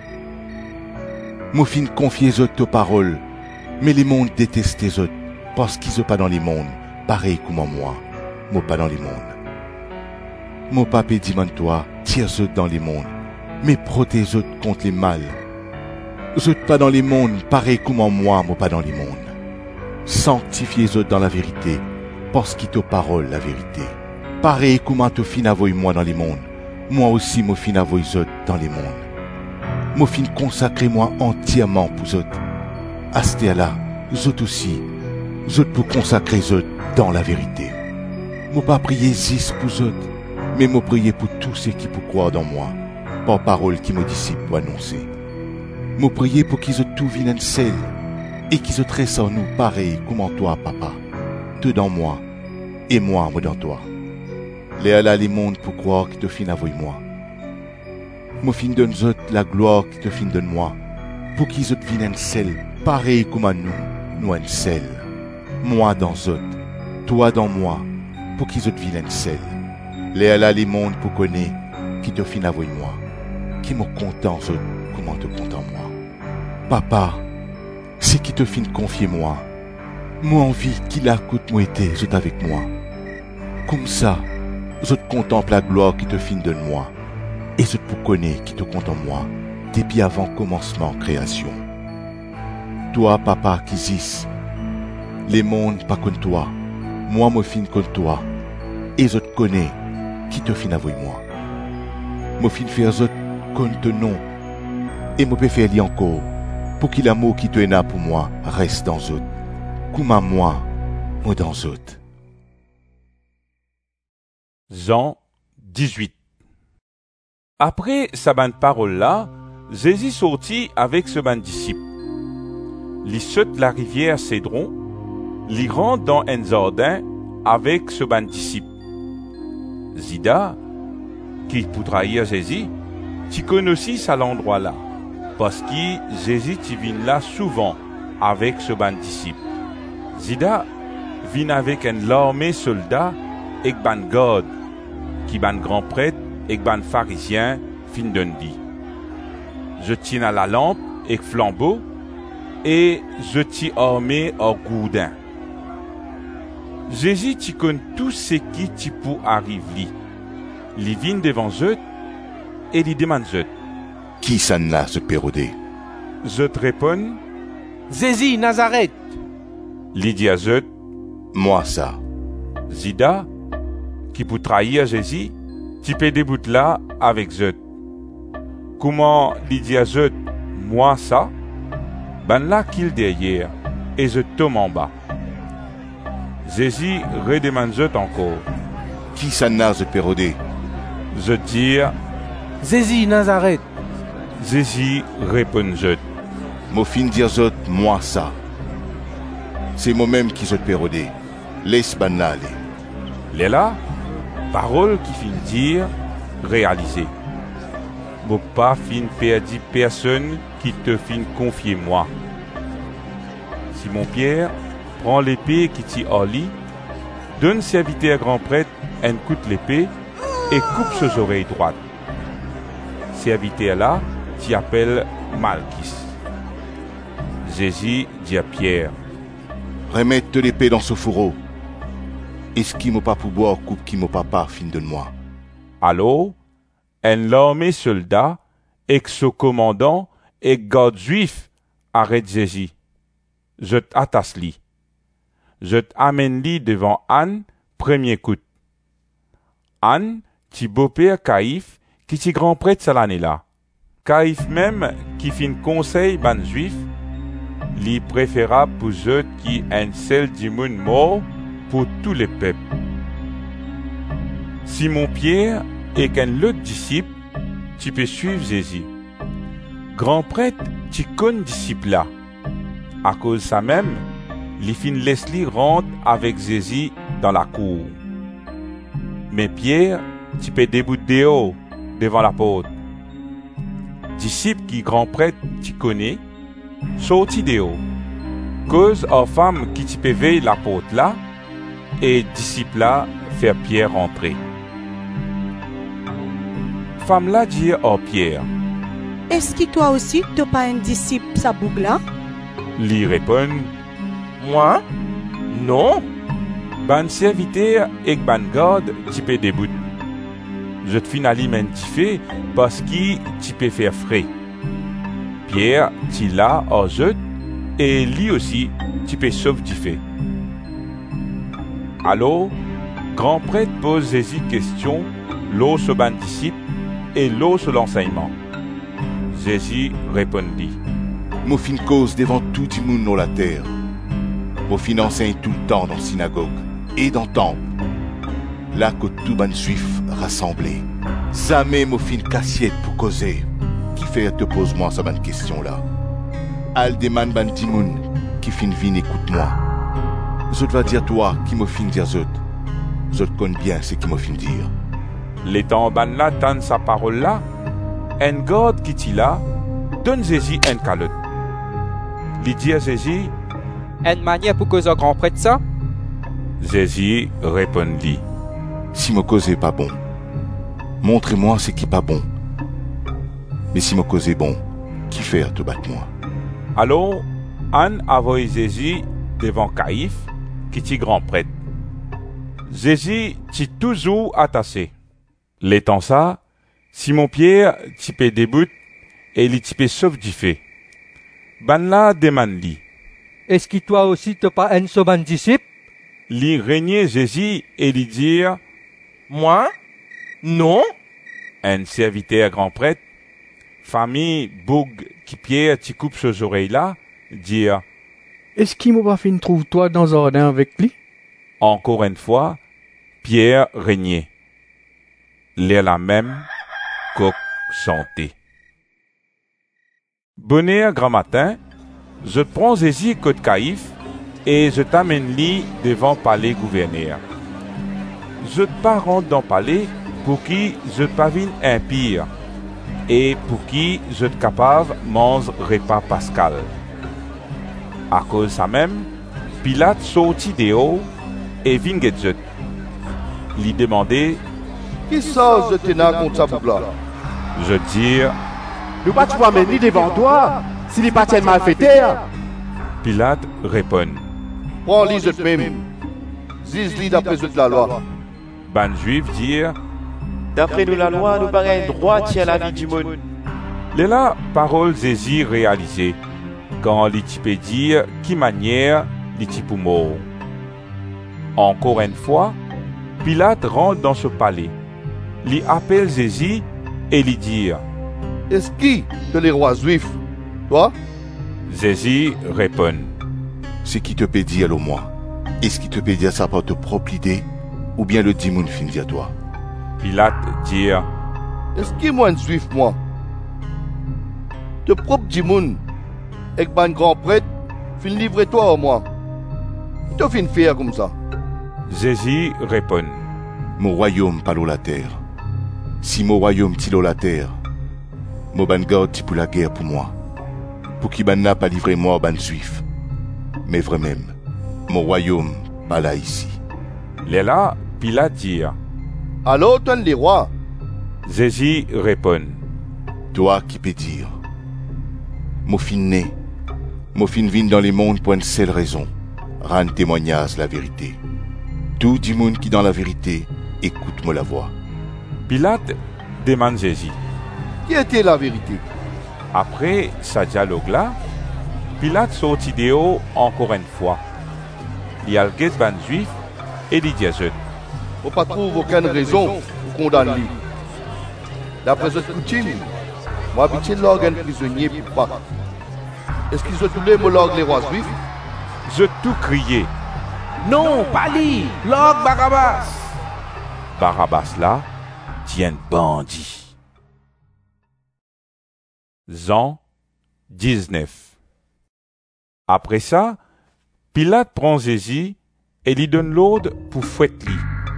Moi fin confier aux autres paroles, mais les mondes détestent les autres, parce qu'ils sont pas dans les mondes, pareil comme moi, moi pas dans les mondes. Mon papa dit toi, tire eux dans les mondes, mais protège eux contre les mal. Eux pas dans les mondes, pareil comme moi pas dans les mondes. Sanctifiez eux dans la vérité, parce qu'il te parole la vérité. Pareil comme te fin avoye moi dans les mondes, moi aussi me fin avoye eux dans les mondes. Me fin consacrer moi entièrement pour eux. À ce là, eux aussi, eux pour consacrer eux dans la vérité. Me pas prier juste pour eux, mais me prier pour tous ceux qui peuvent croire dans moi, par parole qui me disciple pour annoncer. Me prier pour qu'ils aient tout vilain seul, et qu'ils aient très en nous pareil comme en toi, papa. Te dans moi, et moi dans toi. Les là les mondes pour croire qu'ils te fin avoye moi. Me fin donne autres la gloire qui te fin donne moi, pour qu'ils aient vilain seul, pareil comme à nous un seul. Moi dans autres, toi dans moi, pour qu'ils aient vilain seul. Les là les mondes pour connaître qui te fin avoye moi, qui me content autres, comment te content moi. Papa, c'est qui te fin confier moi. Moi envie qu'il a coûte moi été, je avec moi. Comme ça, je te contemple la gloire qui te fin de moi. Et je te connais qui te compte en moi, depuis avant commencement création. Toi, papa, qui zis, les mondes pas contre toi, moi me fin contre toi, et je te connais qui te fin avec moi. Me fin faire je contre ton nom, et me peut faire li encore, pour qu'il l'amour qui te est pour moi reste dans eux, comme à moi dans eux. Jean 18. Après sa bande parole là, Jésus sortit avec ce bande disciple. Il saute la rivière Cédron, il rentre dans un jardin avec ce bande disciple. Zida, qui pour trahir Jésus, tu connais aussi ça l'endroit là, parce que Jésus tu vient là souvent avec ce bande disciple. Zida vient avec un armée soldat et ban garde, qui ban grand prêtre et ban pharisien fin d'un dit. Je tiens à la lampe et flambeau et je t'y armé en gourdin. Jésus t'y connaît tout ce qui t'y pour arriver. Il vient devant eux et il demande eux. Qui s'en là se pérodé? Je te réponds. Jésus Nazareth. Il dit à eux. Moi ça. Zida, qui pour trahir Jésus, tu peux débuter là avec eux. Comment il dit à eux, moi ça? Ben là qu'il derrière, et je tombe en bas. Jésus redemande eux encore. Qui s'en a se pérodé? Je dis. Jésus Nazareth. Jésus répond eux. Mo fin dire eux, moi ça. C'est moi-même qui se pérodé. Laisse ban là aller. Les là, parole qui fin dire, réaliser. Mo pas fin perdu personne qui te fin confier moi. Simon Pierre prend l'épée qui t'y orli, donne serviteur grand prêtre un coup de l'épée et coupe ses oreilles droites. Serviteur là, t'y appelle Malchis. Jésus dit à Pierre, Remettre l'épée dans ce fourreau. Est-ce qu'il m'a pas pour boire coupe qui m'a pas fin de moi? Alors, un armée soldat, et son commandant, et garde juif, arrête Jésus. Je t'attache li. Je t'amène li devant Anne, premier coup. Anne, ti beau-père Caïphe, qui ti grand prêtre cette année-là. Caïphe même, qui fin conseil ban juif, li préférable pour eux qui un seul dimoun mort pour tous les peuples. Simon-Pierre et qu'un autre disciple, tu peux suivre Jésus. Grand prêtre, tu connais disciple là. À cause de ça même, les fin laisse-li rentre avec Jésus dans la cour. Mais Pierre, tu peux débouter dehors devant la porte. Disciple qui grand prêtre tu connais, sorti dehors. Cause aux femmes qui tu peux veiller la porte là, et disciple là faire Pierre rentrer. Femme là dit à Pierre, est-ce que toi aussi tu n'as pas un disciple sa boucle là? Lui répond, moi? Non. Ban serviteur et ban garde tu peux débout. Je te finalise un petit fait parce que tu peux faire frais. Pierre, tu l'as en jeu et lui aussi tu peux sauver du fait. Alors, grand prêtre pose Jésus question, l'eau sur ban disciple et l'eau sur l'enseignement. Jésus répondit, Mon fin cause devant tout le monde dans la terre. Mon fin enseigne tout le temps dans la synagogue et dans le temple. Là que tout ban juif rassemblé. Jamais mon fin cassiette pour causer. Qui fait te pose-moi cette bonne question là. Al demande ban dimoun qui fin vin écoute-moi. Je vais dire toi qui me fin dire zot. Je connais bien ce qui me fin dire. L'étant ban là tente sa parole là. Un garde qui t'y là donne Jésus un calotte. Lui dit à Jésus, une manière pour causer grand prêtre ça? Jésus répondit, si mon cause est pas bon, montrez-moi ce qui est pas bon. Mais si mon cause est bon, qui fait te battre moi? Alors, Anne envoie Jésus devant Caïphe, qui est grand prêtre. Jésus est toujours attaché. L'étant ça, Simon-Pierre type débute et il type sauve du fait. Ban là demande li. Est-ce que toi aussi t'as pas un seul disciple? Li régner Jésus et lui dire, moi? Non. Un serviteur grand prêtre, famille Boug qui Pierre t'y coupe ses oreilles là, dire, est-ce qu'il m'a pas fait trouve toi dans un jardin avec lui? Encore une fois, Pierre régnait. L'air la même, coq santé. Bonheur grand matin, je prends Jésus côté Caïphe et je t'amène lui devant palais gouverneur. Je te pas rentre dans palais pour qui je te pavine impire et pour qui je te capable mange repas pascal. À cause de ça même, Pilate sortit dehors et vinget je. Lui demandait, qui ça je t'ai contre ça boucle? Je dis, nous pas tu vas mener devant toi, s'il n'est pas tellement malfaiteur. Pilate répond, prends-les je même, dis-les d'après la loi. Ban juif dit, d'après nous la loi, nous paraît un droit à la vie du monde. Les là, parole Jésus réalisée, quand l'Éthiopie dire qui manière l'Éthiopie mort. Encore une fois, Pilate rentre dans ce palais. Il appelle Jésus et lui dit, est-ce qui de les rois juifs, toi? Jésus répond, ce qui te peut dire au moi, est-ce qui te peut dire ça par ta propre idée ou bien le dimoun fin dire toi? Pilate dit, est-ce qui moi un juif moi? Te propre dimoun avec ban grand prêtre fin livrer toi au moi. Tu fin faire comme ça? Jésus répond, mon royaume parle la terre. Si mon royaume tilo la terre, mon ban garde ti pour la guerre pour moi. Pour qui ban n'a pas livré moi ban juif. Mais vraiment, mon royaume pas là ici. Les là, Pilate dit, alors donne les rois. Jésus répond, toi qui peux dire, mon fin né, mon fin vient dans les mondes pour une seule raison, rendre témoignage la vérité. Tout du monde qui dans la vérité, écoute-moi la voix. Pilate demande Jésus. Qui était la vérité? Après ce dialogue-là, Pilate sortit dehors encore une fois. Il a le ban juif et il dit à eux. On ne trouve aucune raison pour condamner. D'après cette coutume, moi habitué l'organe prisonnier pour pas. Est-ce qu'ils ont voulu me l'orgue les rois juifs? Je tout crié. Non, pas lui, l'orgue Barabbas. Barabbas là, tient bandit. Jean 19. Après ça, Pilate prend Jésus et lui donne l'ordre pour fouetter-lui.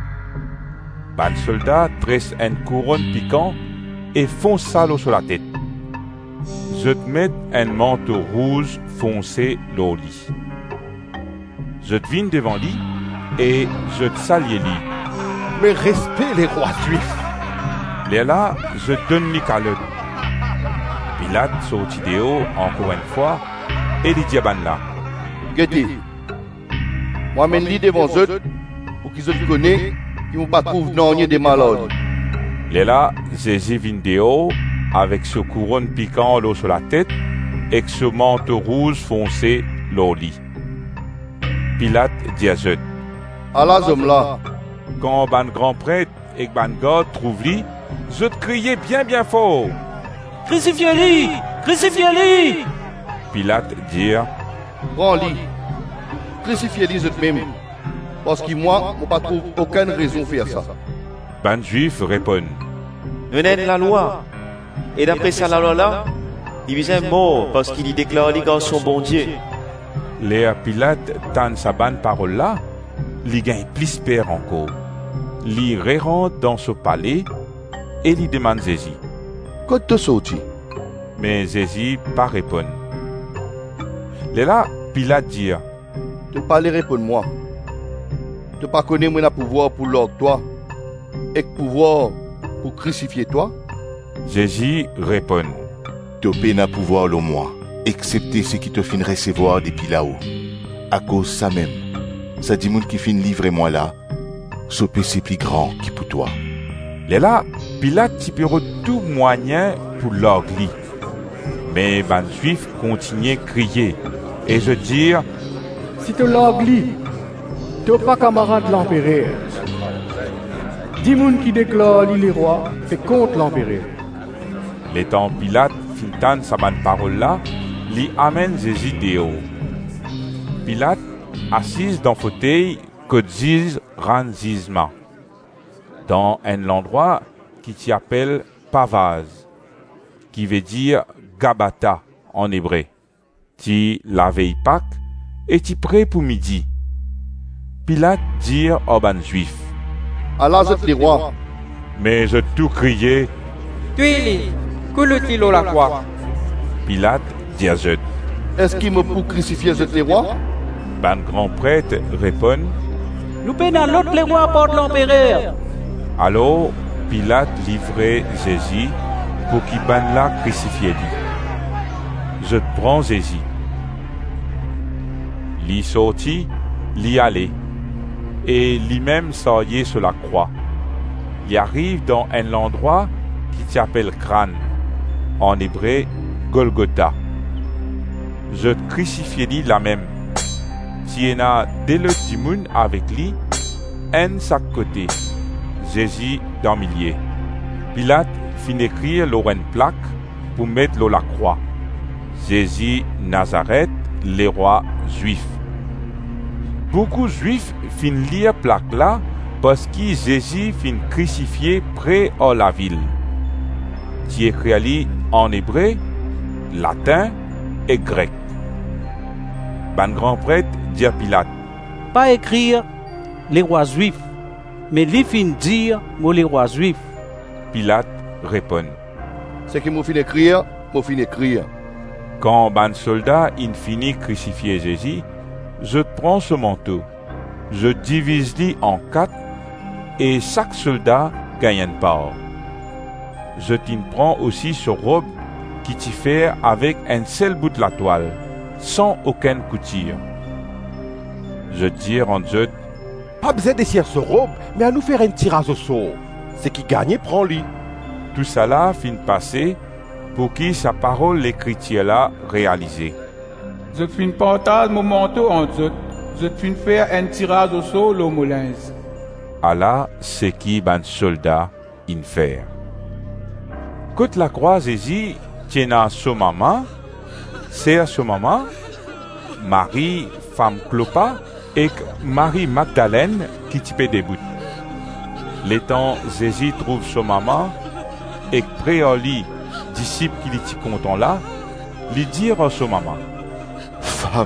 Ban soldat tresse une couronne piquant et fonce ça sur la tête. Je te mets un manteau rouge foncé au lit. Je te viens devant lui et je te salue lui. Mais respect les rois juifs. Et là, je donne lui calotte. Pilate sortit dehors encore une fois et dit à ban là. Guettez, moi mène lui devant eux pour qu'ils se connaissent, qu'ils ne pas trouver non des malades. Et là, Jésus vient dehors avec ce couronne piquant l'eau sur la tête et ce manteau rouge foncé l'eau lit. Pilate dit à eux. Allah homme là. Quand ban grand prêtre et ban God trouvent lui, je te criais bien fort. Crucifiez-lui! Crucifiez-lui! Pilate dit. Prends-lui. Crucifiez-lui eux-mêmes. Parce que moi, je ne trouve aucune raison de faire ça. Ban juif répond. Venez de la loi. Et d'après ça, la loi là, il est mort parce qu'il y déclare les gars son bon Dieu. Léa Pilate tente sa bonne parole là, il gagne plus peur encore. Il rentre dans ce palais et il demande Jésus. Quand tu sorti? Mais Jésus pas répond. Là, Pilate dit. Tu ne pas répondre moi. Tu ne pas connaître mon pouvoir pour l'ordre toi et pouvoir pour crucifier toi? Jésus répond. Tu n'as pas pouvoir le moi, excepté ce qui te fin recevoir depuis là-haut. À cause ça même, ça dit monde qui fin livrer moi là, ce péché plus grand qui pour toi. Là, Pilate qui peut tout moyen pour l'orgli. Mais ban juif continue à crier et je dis. Si tu l'orgli, tu n'es pas camarade de l'empereur. 10 moun qui déclarent les rois, c'est contre l'empereur. L'étant Pilate fintan sa bonne parole là, lui amène Jésus dehors. Pilate, assise dans fauteuil, que dise rend jugement. Dans un endroit qui s'appelle Pavaz, qui veut dire Gabata en hébreu. Tu la veille Pâques et tu prêt pour midi. Pilate dit aux ban juifs. Allah zot les rois. Mais je tout crié. Tuez-les, coule-t-il la croix. Pilate dit à eux. Est-ce qu'il me pour crucifier zot les rois? Ban grand prêtre répond. Nous peinons l'autre les rois porte l'empereur. Alors Pilate livrait Jésus pour qu'il ban la crucifier lui. Je prends Jésus. L'y sortit, l'y allait. Et lui-même s'arrêtait sur la croix. Il arrive dans un endroit qui s'appelle Crâne, en hébreu Golgotha. Je crucifiais lui la même. Si y en a deux le timoun avec lui, un chaque côté, Jésus dans le milieu. Pilate fit écrire une plaque pour mettre la croix. Jésus Nazareth, les rois juifs. Beaucoup de juifs fin lire plaque là parce que Jésus fin crucifié près de la ville. Qui écrit en hébreu, latin et grec. Ban grand prêtre dit à Pilate. Pas écrire les rois juifs, mais les fin dire moi les rois juifs. Pilate répond. C'est que moi fin écrire, moi fin écrire. Quand ban soldat in finit crucifier Jésus, je prends ce manteau, je divise-le en 4 et chaque soldat gagne une part. Je t'en prends aussi ce robe qui t'y fait avec un seul bout de la toile, sans aucune couture. je dis en eux, pas besoin d'essayer ce robe, mais à nous faire un tirage au sort. C'est qui gagne, prends-lui. Tout ça là fin passer pour qui sa parole l'écriture là réalisée. Je fin partage mon manteau en eux. Je fin faire un tirage au sort le moulin. Allah, c'est qui ban soldat in faire. Quand la croix Jésus tient à son maman, c'est à son maman, Marie, femme Clopa, et Marie Magdalène qui type debout. L'étant Jésus trouve son maman, et près à lui, disciple qui l'y content là, lui dire à son maman, femme,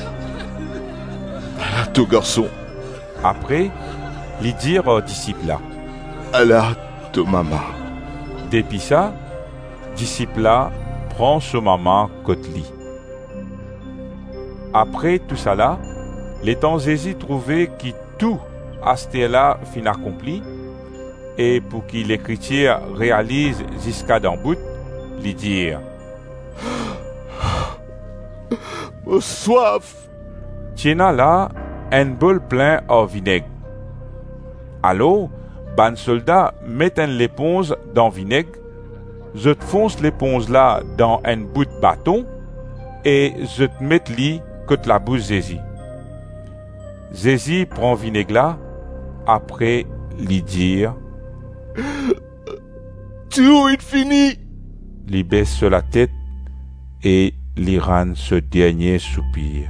à ton garçon. Après, lui dire aux disciples là, Allah ton maman. Depuis ça, disciple là prend son maman côté lit. Après tout ça là, l'étant Jésus trouvait que tout à ce là fin accompli, et pour qu'il l'écriture réalise jusqu'à dans bout, lui dire, soif. Tiens là un bol plein au vinaigre. Alors, ban soldat met une éponge dans vinaigre, je te fonce l'éponge là dans un bout de bâton et je te mets li côté la bouche Jésus. Jésus prend vinaigre là, après lui dire, tout est fini. Lui baisse sur la tête et lui rend ce dernier soupir.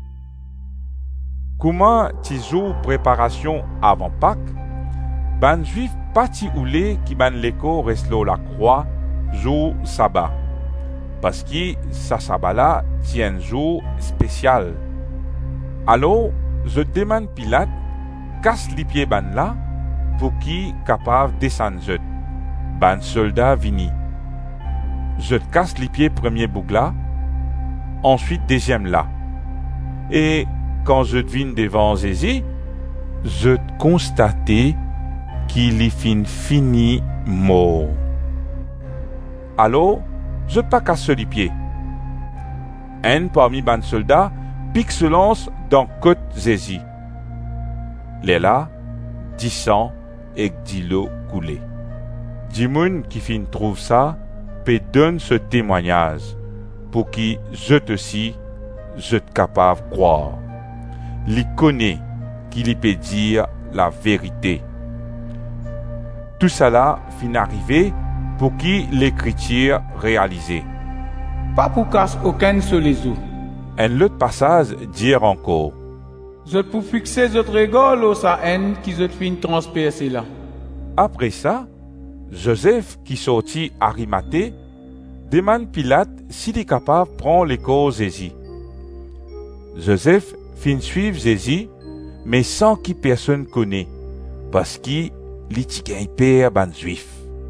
Comment tiso préparation avant Pâques? Ban juif parti oulé qui ban l'écho reste la croix jour sabbat. Parce que sa sabbat là tient un jour spécial. Alors, je demande Pilate casse les pieds ban là pour qui capable descendre. Ban soldat vini. Je casse les pieds premier boucle là, ensuite deuxième là. Et quand je devine devant Jésus, je constate qu'il est fini mort. Alors, je pas casse les pieds. Un parmi ban soldats pique se lance dans côte Jésus. Les là, 10 sang et 10 l'eau coulée. Dimoun qui fin trouve ça, peut donne ce témoignage pour qui je te si, je te capable croire. Li connaît qu'il peut dire la vérité. Tout cela fin arrivé pour qui l'écriture réalisée. Pas pour casse aucun sur les eaux. Un autre passage dire encore. Je pour fixer votre regard au sa haine qui je fin transpercer là. Après ça, Joseph qui sortit Arimathée demande Pilate s'il est capable de prendre les causes Jésus. Joseph fin suivre Jésus, mais sans qui personne connaît, parce qu'il est un père ban juif.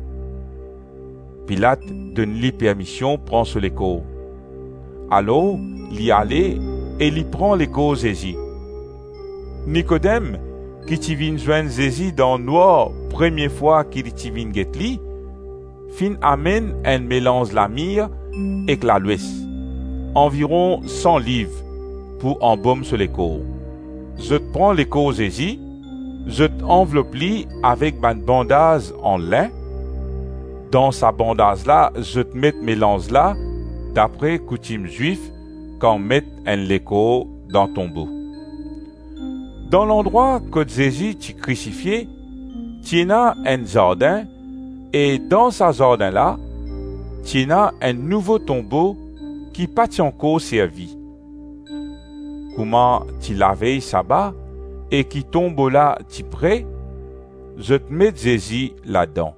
Pilate donne lui permission prendre sur les causes. Alors, il allait et il prend les causes Jésus. Nicodème, qui t'y vient joindre Jésus dans le noir, première fois qu'il t'y vient guetli, fin amène un mélange la myrrhe et la l'ouest, environ 100 livres, pour embaume sur les corps. Je te prends les corps Jésus, je t'enveloppe avec un bandage en lin. Dans sa bandage là, je te mets mélange là, d'après coutume juif, quand met un léco dans ton bout. Dans l'endroit que Jésus t'y crucifié, t'y a un jardin, et dans ce jardin là, t'y a un nouveau tombeau qui pas encore servi. Comment t'y lavé sabbat et qui tombe là t'y près, je te mets Jésus là-dedans.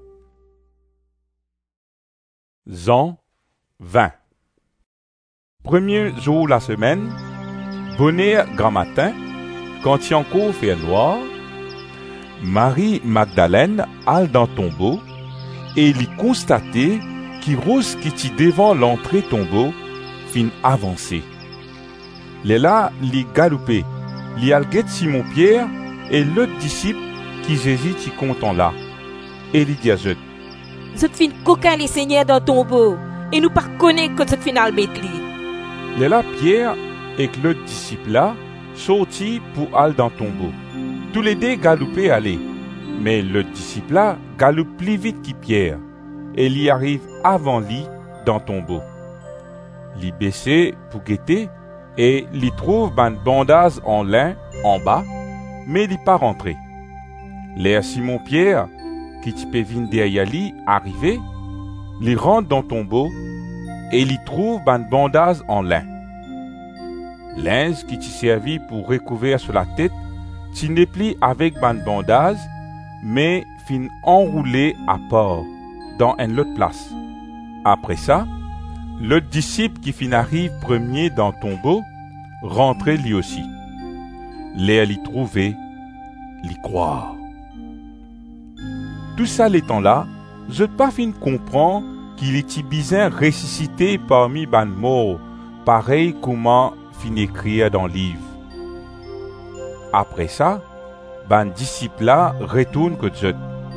Jean 20. Premier jour la semaine, bonnet grand matin, quand il encore fait noir, Marie Magdalène alle dans tombeau et il constatait qu'il rose qui t'y devant l'entrée tombeau fin avancé. Les là, li galopé, li alguette Simon Pierre et l'autre disciple qui Jésus t'y content là. Et li dit à eux, je te fin coquin les seigneurs dans tombeau et nous pas connaître que ce final bête li. Les là Pierre et l'autre disciple là sortit pour aller dans le tombeau. Tous les deux galopaient aller, mais le disciple là galope plus vite que Pierre, et il y arrive avant lui dans le tombeau. Il baissait pour guetter, et il trouve un bandage en lin en bas, mais il n'est pas rentré. L'air Simon Pierre, qui peut venir derrière lui, arrivé, il rentre dans le tombeau, et il trouve un bandage en lin. Linge qui t'y servit pour recouvrir sur la tête, t'y n'est plus avec un bandage, mais fin enroulé à part, dans une autre place. Après ça, le disciple qui fin arrive premier dans le tombeau, rentrait lui aussi. L'air l'y trouver, l'y croire. Tout ça l'étant là, je pas fin comprendre qu'il était bien ressuscité parmi ban morts, pareil comment fin écrire dans le livre. Après ça, ban disciple là retourne que Dieu.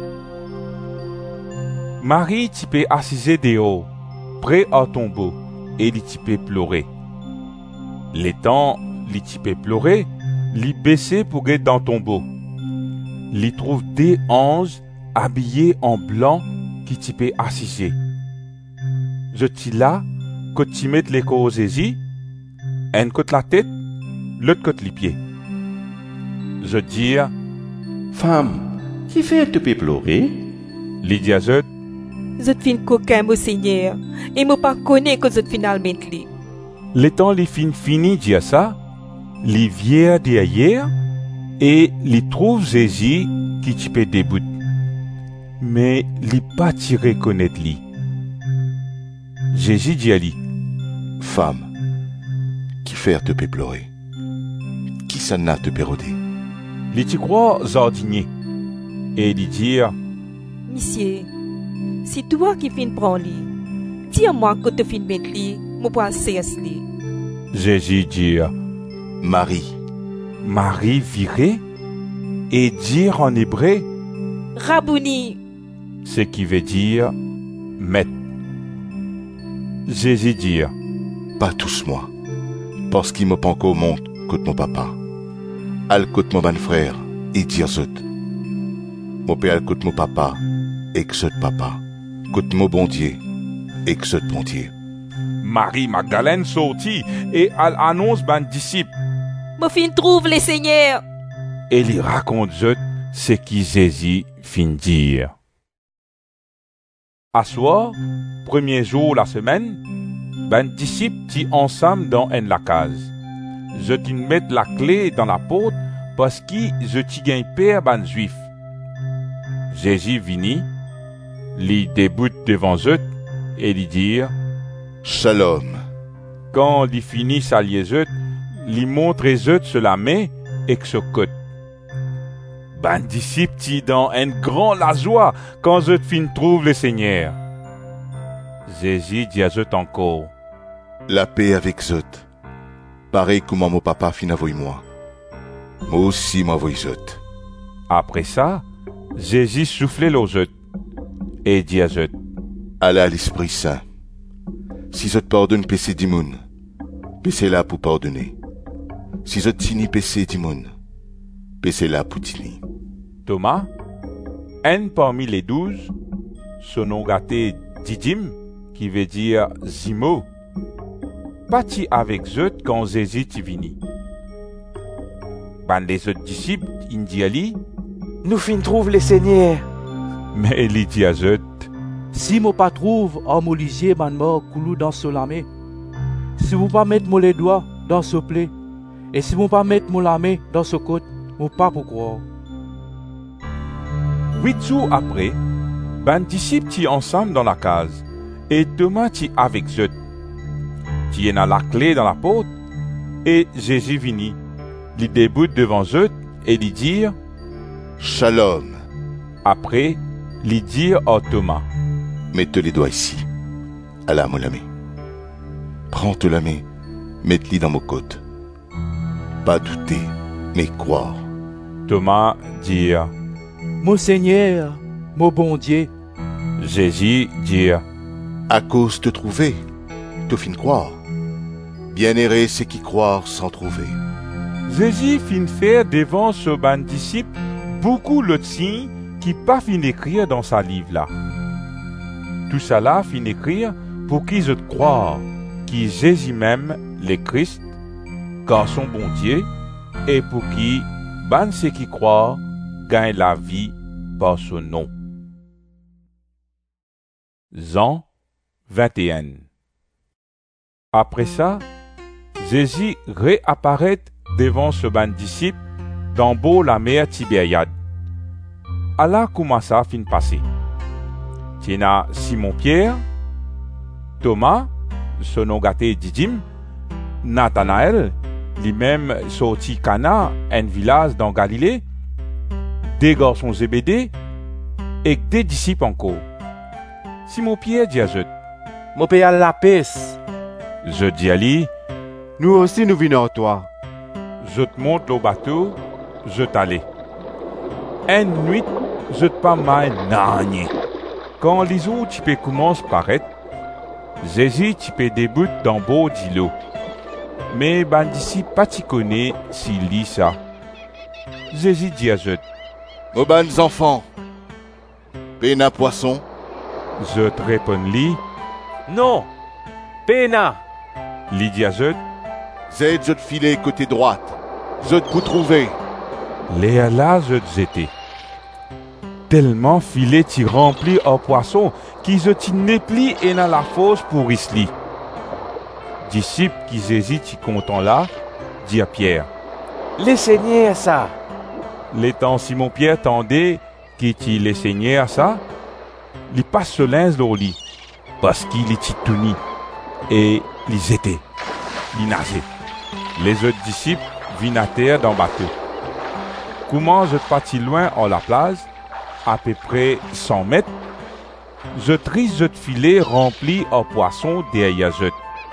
Marie type assise dehors, près au tombeau, et il type pleurer. L'étant, il type pleurer, il baissait pour être dans le tombeau. Il trouve des anges habillés en blanc qui type assise. Je dis là, que tu mets les corps aux Jésus, un côté la tête, l'autre côté les pieds. Je dis, femme, qui fait te pleurer? Lydia je fin coquin, mon Seigneur, et moi pas connais que je finalement li. Le temps les fin fini dire ça, les vient derrière et les trouve Jésus qui tu peux debout. Mais les pas tiré connaître lui. Jésus dit à lui, femme, qui fait te pleurer? Qui ça n'a te pérodé? Les tu crois jardinier et lui dire, Monsieur, c'est toi qui fin prendre lui. Dis-moi que tu fin mettre lui, moi pas cesse lui. Jésus dit, Marie. Marie virait et dire en hébreu, Rabouni, ce qui veut dire maître. Jésus dit, pas tous moi, parce qu'il me pas encore monte côté mon papa. Al côté mon ban frère et dire zot. Mon père al côté mon papa et que zot papa. Côté mon bon Dieu et que zot bon Dieu. Marie Magdalène sortit et elle annonce ban disciple. Me fin trouve le Seigneur. Et il raconte zot ce qui Jésus fin dire. À soir, premier jour la semaine, ben disciples t'y ensemble dans une la case. Je t'y mets la clé dans la porte parce que je t'y gagne père ben juif. Jésus vini, lui débute devant eux et lui dire Shalom. Quand il finit sa liaison, lui montre eux sur la main et que ce côte. Ben disciple t'y dans un grand la joie quand je fin trouve le Seigneur. Jésus dit à eux encore la paix avec eux. Pareil comme mon papa fin envoyé moi. Moi aussi m'envoie eux. Après ça, Jésus soufflait aux eux et dit à eux allez à l'Esprit Saint. Si je te pardonne péché du monde, péché là pour pardonner. Si je te tini péché du monde, péché là pour tini. Thomas, un parmi les 12, son nom gâté Didyme, qui veut dire Zimo, partit avec eux quand Jésus t'y vini. Ben les autres disciples, ils disent à lui, nous fin trouve le Seigneur. Mais il dit à eux, si moi pas trouve un molisier ban mort coulou dans ce lamé, si vous pas mettre mon les doigts dans ce plaie, et si vous pas mettre mon lamé dans ce côte, moi pas pour croire. 8 jours après, ben disciples t'y ensemble dans la case, et Thomas t'y avec eux. T'y en a la clé dans la porte, et Jésus vini, lui débute devant eux, et lui dire Shalom. Après, lui dire à Thomas mets-te les doigts ici. Allez, mon ami. Prends-te la main, mets-les dans mon côte. Pas douter, mais croire. Thomas dit mon Seigneur, mon bon Dieu. Jésus dit à cause de trouver, te fin croire. Bien erré, c'est qui croire sans trouver. Jésus fin faire devant ce ban disciple beaucoup d'autres signes qui pas fin écrire dans sa livre là. Tout ça là fin écrire pour qu'ils eux croient qui Jésus même le Christ, car son bon Dieu, et pour qui ban ceux qui croient gagnent la vie par son nom. Jean 21. Après ça, Jésus réapparaît devant ce ban disciple dans beau la mer Tibériade. Allah commença à fin passer. Tiena Simon-Pierre, Thomas, son nom gâté Didyme, Nathanaël, lui-même sorti Cana, un village dans Galilée, des garçons Zébédée et des disciples encore. Simon-Pierre dit à eux, Mon père la paix. Je dis à lui, nous aussi nous venons à toi. Je te monte le bateau, je t'allais. Une nuit, je te pas mal nagné. Quand les eaux typées commencent à paraître, Jésus typé débute dans beau d'îlot. Mais ben d'ici pas t'y connaît s'il lit ça. Jésus dit à eux, Mes bonnes enfants, pena poisson. Je te réponds lui, Non, pena. Lui dit à eux, Zed je te filer côté droite, je te vous trouver. Les là je te étais. Tellement filet t'y rempli en poisson qui je t'y népli et dans la fosse pour isli. Disciple qui Jésus t'y content là, dit à Pierre, Les seigneurs ça. L'étant Simon-Pierre tendait qui t'y les seigneurs ça, il passe le linge au lit, parce qu'il est tout nu, et ils étaient, ils nageaient. Les autres disciples vinrent à terre dans le bateau. Comment je partis loin en la plage, à peu près 100 mètres, je trise je filet rempli en poissons derrière je.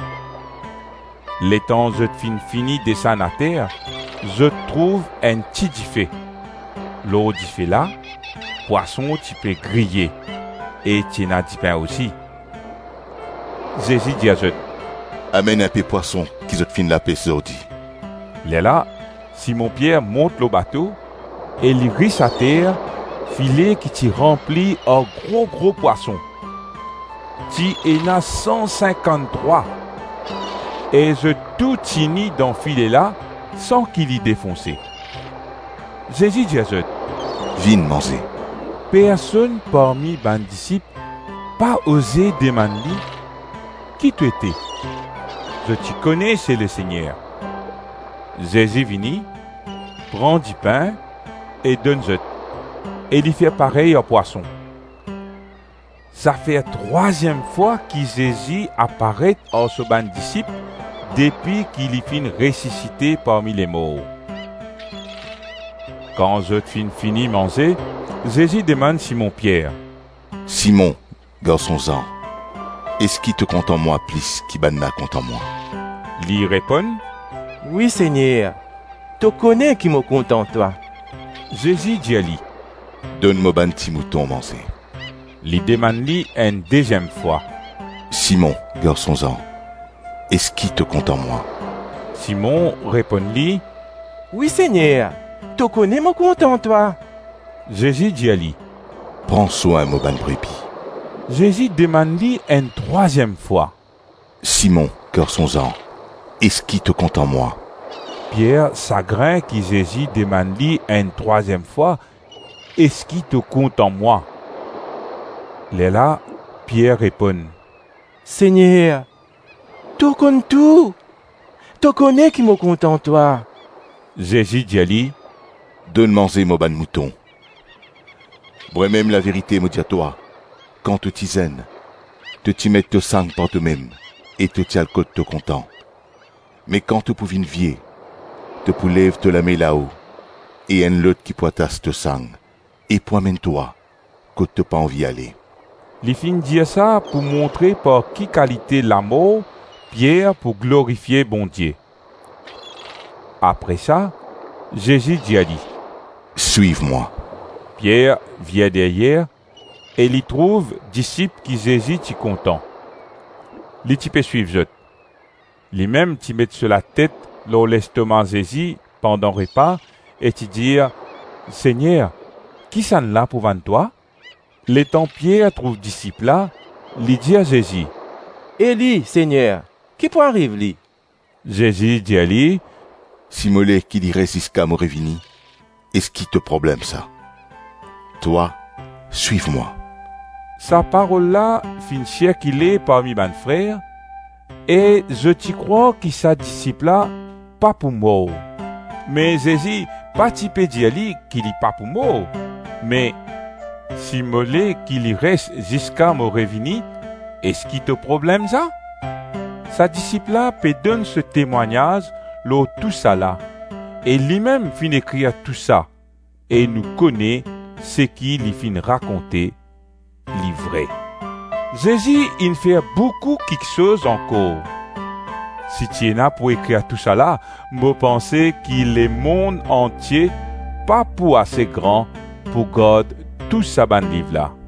L'étant je fini descendre à terre, je trouve un petit diffé. L'eau diffé là, poisson typé grillé, et tiena du pain aussi. Jésus dit à je, Amène un peu poisson qui se fin la paix sordi. Là, Simon-Pierre monte le bateau, et il risse à terre, filet qui t'y rempli en gros poisson. T'y en a 153. Et je tout tini dans filet là, sans qu'il y défoncé. Jésus dit à eux, Viens manger. Personne parmi les disciples pas osé demander qui tu étais. Je t'y connais, c'est le Seigneur. Jésus vini, prend du pain et donne-le. Et il fait pareil au poisson. Ça fait la 3e fois que Jésus apparaît à ce ban disciple depuis qu'il est fin ressuscité parmi les morts. Quand je fini manger, Jésus demande Simon-Pierre, Simon, garçon-en, est-ce qui te compte en moi plus qui banna compte en moi? Il répond, Oui, Seigneur, tu connais qui me compte en toi. Jésus dit à lui, Donne-moi ban petit mouton manger. Il demande lui une 2e fois, Simon, garçon-en, est-ce qui te compte en moi? Simon répond lui, Oui, Seigneur, tu connais mon compte en toi. Jésus dit à lui, Prends soin, mon ban brebis. Jésus demande lui une 3e fois, Simon, garçon-en, est-ce qui te compte en moi? Pierre s'aggrain que Jésus demande lui une 3e fois, est-ce qui te compte en moi? Là, Pierre répond, Seigneur, tu connais tout. Tu connais qui me compte en toi. Jésus dit à lui, Donne manger mon ban mouton. Moi-même la vérité me dit à toi, quand tu tisaines, tu t'y mets te sang par toi-même, et tu t'y alcool te content. Mais quand tu pouvines vier, te poulèves te la mets là-haut, et un lot qui poitasse te sang, et poimène-toi, que tu pas envie aller. Il fin dire ça pour montrer par qui qualité l'amour, Pierre pour glorifier bon Dieu. Après ça, Jésus dit à lui, Suive-moi. Pierre vient derrière, et il trouve disciple qui Jésus t'y content. Les types suivent je. Les mêmes t'y mettent sur la tête, leur l'estomac Jésus, pendant repas et tu dire, Seigneur, qui s'en là pour vendre toi? Les temps Pierre trouve disciple là, lui dit à Jésus. Et lui, Seigneur, qui peut arriver lui? Jésus dit à lui, Simolé qui dirait jusqu'à me revini, est-ce qui te problème ça? Toi, suive-moi. Sa parole-là fin circuler parmi mes frères, et je t'y crois qu'il sa disciple-là, pas pour mort. Mais Jésus, pas typé dire lui qu'il est pas pour mort, mais si molé qu'il y reste jusqu'à me revenir, est-ce qui te problème ça? Sa disciple-là peut donner ce témoignage, l'eau tout ça là, et lui-même fin écrire tout ça, et nous connaît ce qu'il y fin raconter, livré. Jésus, il fait beaucoup quelque chose encore. Si tu es là pour écrire tout ça là, me penser qu'il est monde entier, pas pour assez grand, pour garder tout ça ban livre là.